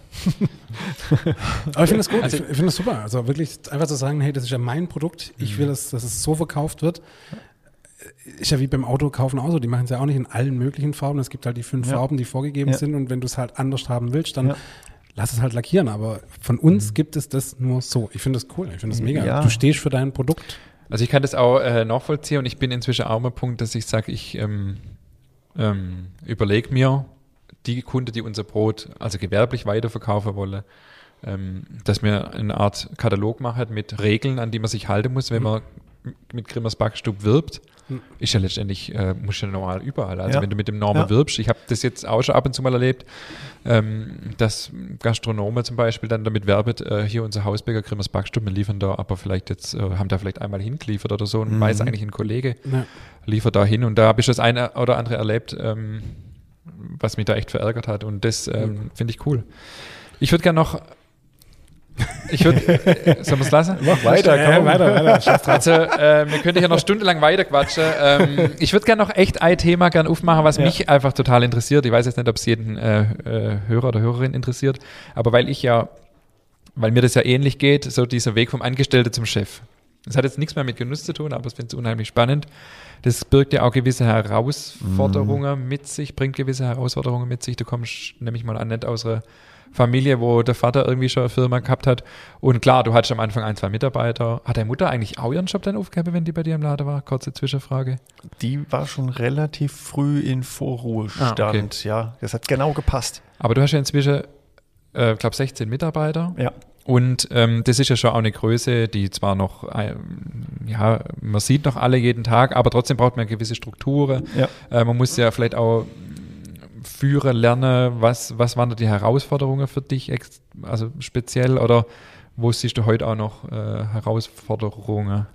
Aber ich finde das gut, also, ich finde das super. Also wirklich einfach zu sagen, hey, das ist ja mein Produkt, ich will, dass, dass es so verkauft wird. Ist ja wie beim Auto kaufen auch so, die machen es ja auch nicht in allen möglichen Farben. Es gibt halt die fünf ja. Farben, die vorgegeben ja. sind und wenn du es halt anders haben willst, dann ja. lass es halt lackieren. Aber von uns mhm. gibt es das nur so. Ich finde das cool, ich finde das mega. Ja. Du stehst für dein Produkt. Also ich kann das auch äh, nachvollziehen und ich bin inzwischen auch am Punkt, dass ich sage, ich ähm, ähm, überlege mir, die Kunden, die unser Brot also gewerblich weiterverkaufen wollen, ähm, dass wir eine Art Katalog machen mit Regeln, an die man sich halten muss, wenn mhm. man mit Grimmers Backstube wirbt, mhm. ist ja letztendlich, äh, muss ja normal überall. Also ja. wenn du mit dem Namen ja. wirbst, ich habe das jetzt auch schon ab und zu mal erlebt, ähm, dass Gastronome zum Beispiel dann damit werbet, äh, hier unser Hausbäcker Grimmers Backstube, wir liefern da, aber vielleicht jetzt, äh, haben da vielleicht einmal hingeliefert oder so und mhm. weiß eigentlich ein Kollege, ja. liefert da hin und da habe ich das eine oder andere erlebt, ähm, was mich da echt verärgert hat und das ähm, mhm. finde ich cool. Ich würde gerne noch Ich würde, äh, sollen wir es lassen? Mach weiter, komm. Ja, weiter, weiter. Also, äh, wir können hier noch stundenlang weiterquatschen. Ähm, ich würde gerne noch echt ein Thema gerne aufmachen, was ja. mich einfach total interessiert. Ich weiß jetzt nicht, ob es jeden äh, äh, Hörer oder Hörerin interessiert, aber weil ich ja, weil mir das ja ähnlich geht, so dieser Weg vom Angestellten zum Chef. Das hat jetzt nichts mehr mit Genuss zu tun, aber ich finde es unheimlich spannend. Das birgt ja auch gewisse Herausforderungen mhm. mit sich, bringt gewisse Herausforderungen mit sich. Du kommst nämlich mal an, nicht aus einer Familie, wo der Vater irgendwie schon eine Firma gehabt hat. Und klar, du hattest am Anfang ein, zwei Mitarbeiter. Hat deine Mutter eigentlich auch ihren Job dann aufgegeben, wenn die bei dir im Laden war? Kurze Zwischenfrage. Die war schon relativ früh in Vorruhestand, ah, okay. ja. Das hat genau gepasst. Aber du hast ja inzwischen, ich äh, glaube, sechzehn Mitarbeiter. Ja. Und ähm, das ist ja schon auch eine Größe, die zwar noch, ähm, ja, man sieht noch alle jeden Tag, aber trotzdem braucht man gewisse Strukturen. Ja. Äh, man muss ja vielleicht auch führen, lernen, was, was waren da die Herausforderungen für dich, ex- also speziell, oder wo siehst du heute auch noch äh, Herausforderungen?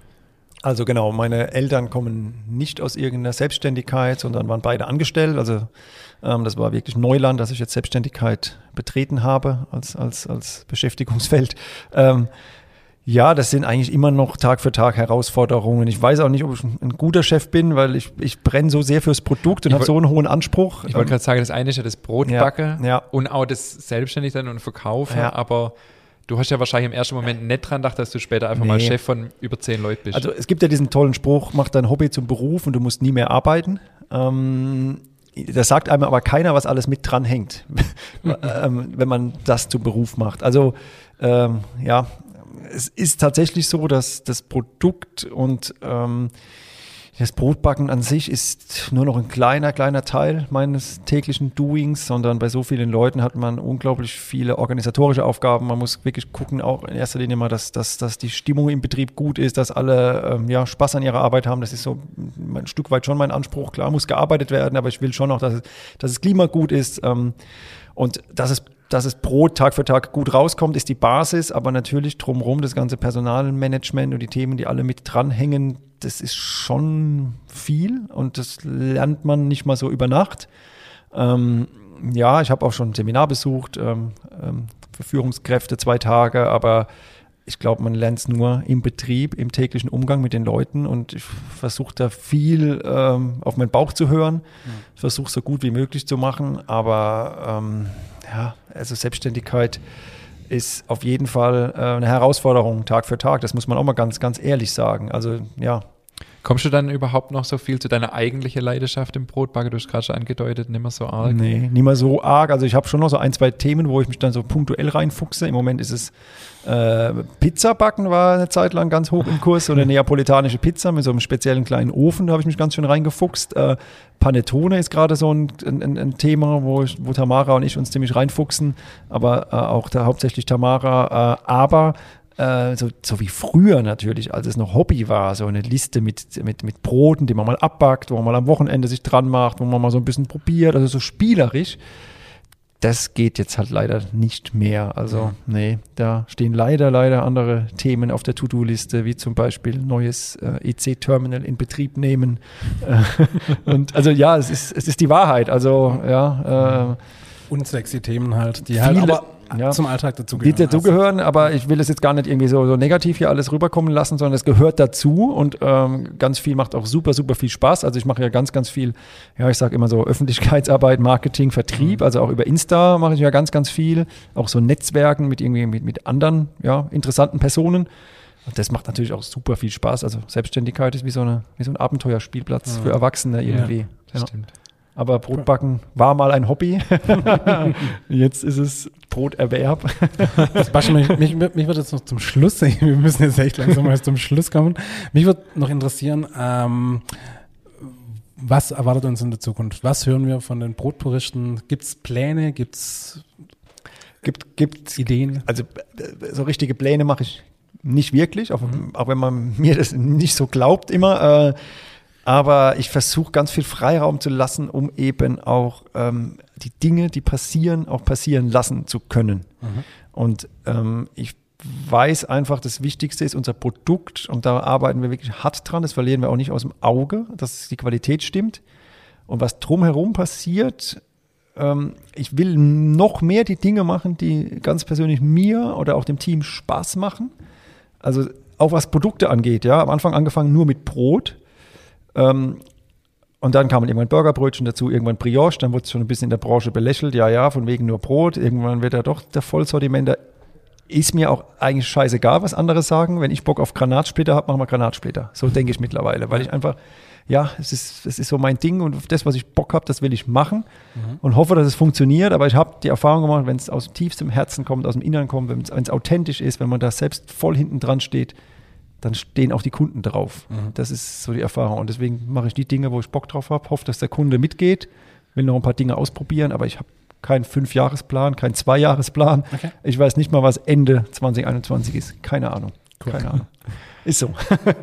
Also genau, meine Eltern kommen nicht aus irgendeiner Selbstständigkeit, sondern waren beide angestellt. Also ähm, das war wirklich Neuland, dass ich jetzt Selbstständigkeit betreten habe als, als, als Beschäftigungsfeld. Ähm, ja, das sind eigentlich immer noch Tag für Tag Herausforderungen. Ich weiß auch nicht, ob ich ein guter Chef bin, weil ich, ich brenne so sehr fürs Produkt und habe so einen hohen Anspruch. Ich wollte gerade sagen, das eine ist ja das Brotbacken ja, ja. und auch das Selbstständigsein und Verkaufen, ja. aber du hast ja wahrscheinlich im ersten Moment nicht dran gedacht, dass du später einfach nee. mal Chef von über zehn Leuten bist. Also es gibt ja diesen tollen Spruch, mach dein Hobby zum Beruf und du musst nie mehr arbeiten. Ähm, das sagt einem aber keiner, was alles mit dran hängt, ähm, wenn man das zum Beruf macht. Also ähm, ja, es ist tatsächlich so, dass das Produkt und ähm, das Brotbacken an sich ist nur noch ein kleiner, kleiner Teil meines täglichen Doings, sondern bei so vielen Leuten hat man unglaublich viele organisatorische Aufgaben. Man muss wirklich gucken, auch in erster Linie mal, dass, dass, dass die Stimmung im Betrieb gut ist, dass alle ähm, ja, Spaß an ihrer Arbeit haben. Das ist so ein Stück weit schon mein Anspruch. Klar, muss gearbeitet werden, aber ich will schon auch, dass es, dass das Klima gut ist ähm, und dass es Dass es Brot Tag für Tag gut rauskommt, ist die Basis, aber natürlich drumherum das ganze Personalmanagement und die Themen, die alle mit dranhängen, das ist schon viel und das lernt man nicht mal so über Nacht. Ähm, ja, ich habe auch schon ein Seminar besucht ähm, ähm, für Führungskräfte, zwei Tage, aber ich glaube, man lernt es nur im Betrieb, im täglichen Umgang mit den Leuten und ich versuche da viel ähm, auf meinen Bauch zu hören, ja. Ich versuche so gut wie möglich zu machen, aber ähm, ja, also Selbstständigkeit ist auf jeden Fall äh, eine Herausforderung Tag für Tag. Das muss man auch mal ganz, ganz ehrlich sagen. Also ja. Kommst du dann überhaupt noch so viel zu deiner eigentlichen Leidenschaft im Brotbacken? Du hast gerade schon angedeutet, nicht mehr so arg. Nee, nicht mehr so arg. Also ich habe schon noch so ein, zwei Themen, wo ich mich dann so punktuell reinfuchse. Im Moment ist es äh, Pizza backen war eine Zeit lang ganz hoch im Kurs. So eine neapolitanische Pizza mit so einem speziellen kleinen Ofen, da habe ich mich ganz schön reingefuchst. Äh, Panettone ist gerade so ein, ein, ein Thema, wo, ich, wo Tamara und ich uns ziemlich reinfuchsen. Aber äh, auch da hauptsächlich Tamara. Äh, aber So, so wie früher natürlich, als es noch Hobby war, so eine Liste mit, mit, mit Broten, die man mal abbackt, wo man mal am Wochenende sich dran macht, wo man mal so ein bisschen probiert, also so spielerisch. Das geht jetzt halt leider nicht mehr. Also nee, da stehen leider, leider andere Themen auf der To-Do-Liste, wie zum Beispiel neues äh, E C-Terminal in Betrieb nehmen. Und also ja, es ist, es ist die Wahrheit. Also ja. Äh, unsexy Themen halt, die halt aber ja, zum Alltag dazugehören. Die dazugehören, aber ich will es jetzt gar nicht irgendwie so, so negativ hier alles rüberkommen lassen, sondern es gehört dazu und ähm, ganz viel macht auch super, super viel Spaß. Also ich mache ja ganz, ganz viel, ja, ich sage immer so Öffentlichkeitsarbeit, Marketing, Vertrieb, mhm. also auch über Insta mache ich ja ganz, ganz viel, auch so Netzwerken mit irgendwie mit, mit anderen, ja, interessanten Personen. Und das macht natürlich auch super viel Spaß. Also Selbstständigkeit ist wie so, eine, wie so ein Abenteuerspielplatz mhm. für Erwachsene irgendwie. Ja, das ja. stimmt. Aber Brotbacken war mal ein Hobby. Jetzt ist es Broterwerb. Sebastian, mich, mich, mich würde jetzt noch zum Schluss, wir müssen jetzt echt langsam mal zum Schluss kommen. Mich würde noch interessieren, ähm, was erwartet uns in der Zukunft? Was hören wir von den Brotpuristen? Gibt es Pläne? Gibt's gibt es Ideen? Also so richtige Pläne mache ich nicht wirklich, auch, mhm. auch wenn man mir das nicht so glaubt immer. Äh, Aber ich versuche ganz viel Freiraum zu lassen, um eben auch ähm, die Dinge, die passieren, auch passieren lassen zu können. Mhm. Und ähm, ich weiß einfach, das Wichtigste ist unser Produkt und da arbeiten wir wirklich hart dran. Das verlieren wir auch nicht aus dem Auge, dass die Qualität stimmt. Und was drumherum passiert, ähm, ich will noch mehr die Dinge machen, die ganz persönlich mir oder auch dem Team Spaß machen. Also auch was Produkte angeht. Ja, am Anfang angefangen nur mit Brot. Um, und dann kamen irgendwann Burgerbrötchen dazu, irgendwann Brioche, dann wurde es schon ein bisschen in der Branche belächelt, ja, ja, von wegen nur Brot, irgendwann wird ja doch der Vollsortimenter ist mir auch eigentlich scheißegal, was andere sagen. Wenn ich Bock auf Granatsplitter habe, machen wir Granatsplitter. So denke ich mittlerweile, weil ich einfach, ja, es ist, es ist so mein Ding und das, was ich Bock habe, das will ich machen mhm. und hoffe, dass es funktioniert. Aber ich habe die Erfahrung gemacht, wenn es aus tiefstem Herzen kommt, aus dem Inneren kommt, wenn es authentisch ist, wenn man da selbst voll hinten dran steht, dann stehen auch die Kunden drauf. Mhm. Das ist so die Erfahrung. Und deswegen mache ich die Dinge, wo ich Bock drauf habe, hoffe, dass der Kunde mitgeht, will noch ein paar Dinge ausprobieren, aber ich habe keinen Fünfjahresplan, keinen Zweijahresplan. Okay. Ich weiß nicht mal, was Ende zwanzig einundzwanzig ist. Keine Ahnung. Cool. Keine Ahnung. Ist so.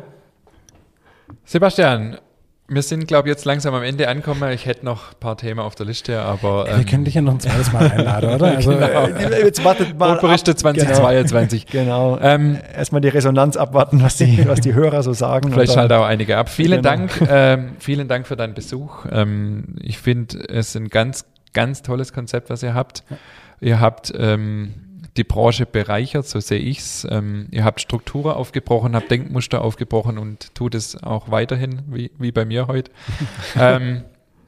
Sebastian, wir sind, glaube ich, jetzt langsam am Ende angekommen. Ich hätte noch ein paar Themen auf der Liste, aber... Ähm, wir können dich ja noch ein zweites Mal einladen, oder? Also, genau. Jetzt wartet mal Berichte zweitausendzweiundzwanzig. Genau. genau. Ähm, Erstmal die Resonanz abwarten, was die, was die Hörer so sagen. Vielleicht schalten auch einige ab. Vielen genau. Dank ähm, vielen Dank für deinen Besuch. Ähm, ich finde, es ist ein ganz, ganz tolles Konzept, was ihr habt. Ja. Ihr habt... Ähm, die Branche bereichert, so sehe ich es. Ähm, ihr habt Strukturen aufgebrochen, habt Denkmuster aufgebrochen und tut es auch weiterhin, wie, wie bei mir heute. ähm,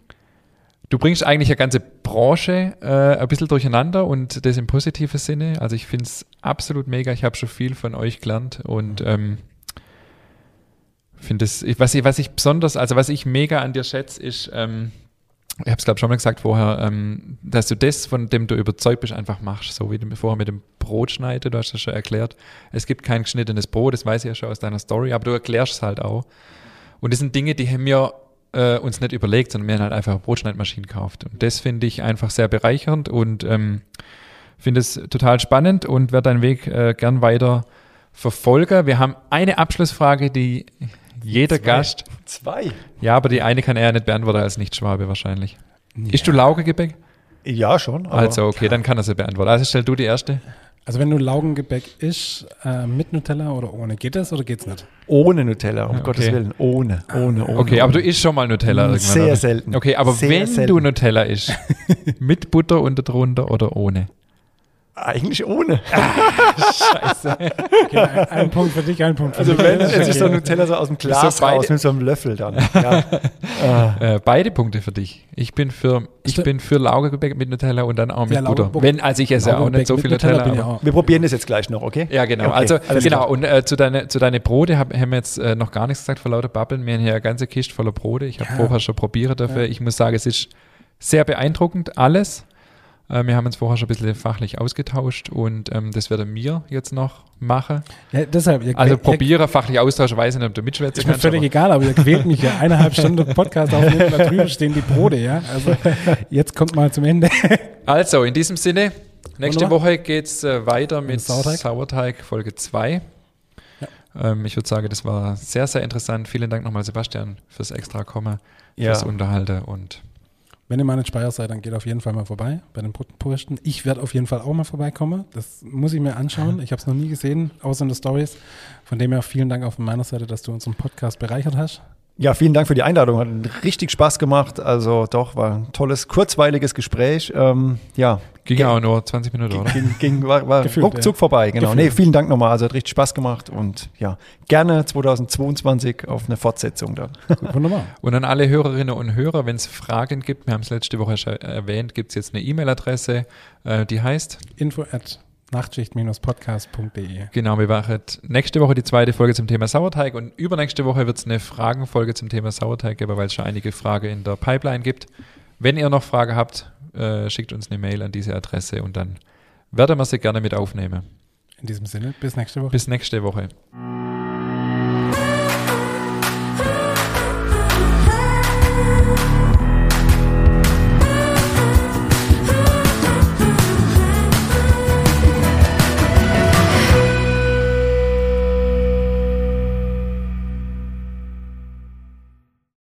du bringst eigentlich eine ganze Branche äh, ein bisschen durcheinander und das im positiven Sinne. Also ich finde es absolut mega. Ich habe schon viel von euch gelernt und ähm, finde es, was ich, was ich besonders, also was ich mega an dir schätze, ist, ähm, ich habe es, glaube ich, schon mal gesagt vorher, ähm, dass du das, von dem du überzeugt bist, einfach machst. So wie du vorher mit dem Brot schneiden, du hast das schon erklärt. Es gibt kein geschnittenes Brot, das weiß ich ja schon aus deiner Story, aber du erklärst es halt auch. Und das sind Dinge, die haben wir äh, uns nicht überlegt, sondern wir haben halt einfach eine Brotschneidmaschine gekauft. Und das finde ich einfach sehr bereichernd und ähm, finde es total spannend und werde deinen Weg äh, gern weiter verfolgen. Wir haben eine Abschlussfrage, die... Jeder Zwei. Gast. Zwei? Ja, aber die eine kann er ja nicht beantworten als Nicht-Schwabe wahrscheinlich. Ja. Isst du Laugengebäck? Ja, schon. Also, okay, klar. Dann kann er sie beantworten. Also stell du die erste. Also wenn du Laugengebäck isst, äh, mit Nutella oder ohne, geht das oder geht's nicht? Ohne Nutella, um okay. Gottes Willen. Ohne, ohne, ohne. Okay, aber du isst schon mal Nutella irgendwann. Sehr oder? selten. Okay, aber Sehr wenn selten. du Nutella isst, mit Butter unter drunter oder ohne? Eigentlich ohne. Scheiße. Okay, ein, ein Punkt für dich, ein Punkt für also dich. Also wenn, jetzt ist so Nutella so aus dem Glas so raus, mit so einem Löffel dann. Ja. äh, beide Punkte für dich. Ich bin für, ich bin für Laugengebäck mit Nutella und dann auch mit ja, Butter. Wenn, also ich esse auch nicht so viel Nutella. Nutella aber wir probieren das jetzt gleich noch, okay? Ja, genau. Okay, also genau. klar. Und äh, zu deine, zu deine Brote hab, haben wir jetzt äh, noch gar nichts gesagt vor lauter Babbeln. Wir haben hier eine ganze Kiste voller Brote. Ich habe ja. vorher schon probiert dafür. Ja. Ich muss sagen, es ist sehr beeindruckend, alles. Wir haben uns vorher schon ein bisschen fachlich ausgetauscht und ähm, das werde mir jetzt noch machen. Ja, deshalb, ihr, also ihr, probiere fachlich austauschen, weiß nicht, ob du mitschwätzen kannst. Ist mir völlig egal, aber ihr quält mich ja eineinhalb Stunden Podcast aufnehmen, da drüben stehen die Brote, ja. Also jetzt kommt mal zum Ende. Also in diesem Sinne, nächste Wunderbar. Woche geht es äh, weiter mit Sauerteig, Sauerteig Folge zwei. Ja. Ähm, ich würde sagen, das war sehr, sehr interessant. Vielen Dank nochmal, Sebastian, fürs extra Kommen, fürs ja. Unterhalten und wenn ihr mal in Speyer seid, dann geht auf jeden Fall mal vorbei bei den Brotpuristen. Ich werde auf jeden Fall auch mal vorbeikommen. Das muss ich mir anschauen. Ich habe es noch nie gesehen, außer in den Stories. Von dem her vielen Dank auch von meiner Seite, dass du unseren Podcast bereichert hast. Ja, vielen Dank für die Einladung. Hat richtig Spaß gemacht. Also doch, war ein tolles, kurzweiliges Gespräch. Ähm, ja. Ging ja auch nur zwanzig Minuten, ging, oder? Ging, ging, war war Gefühlt, ruckzuck ja. vorbei, genau. Gefühlt. Nee, vielen Dank nochmal. Also hat richtig Spaß gemacht und ja, gerne zweitausendzweiundzwanzig auf eine Fortsetzung dann. Gut, wunderbar. Und an alle Hörerinnen und Hörer, wenn es Fragen gibt, wir haben es letzte Woche schon erwähnt, gibt es jetzt eine E-Mail-Adresse, äh, die heißt info at nachtschicht Bindestrich podcast Punkt de. Genau, wir machen nächste Woche die zweite Folge zum Thema Sauerteig und übernächste Woche wird es eine Fragenfolge zum Thema Sauerteig geben, weil es schon einige Fragen in der Pipeline gibt. Wenn ihr noch Fragen habt, äh, schickt uns eine Mail an diese Adresse und dann werden wir sie gerne mit aufnehmen. In diesem Sinne, bis nächste Woche. Bis nächste Woche.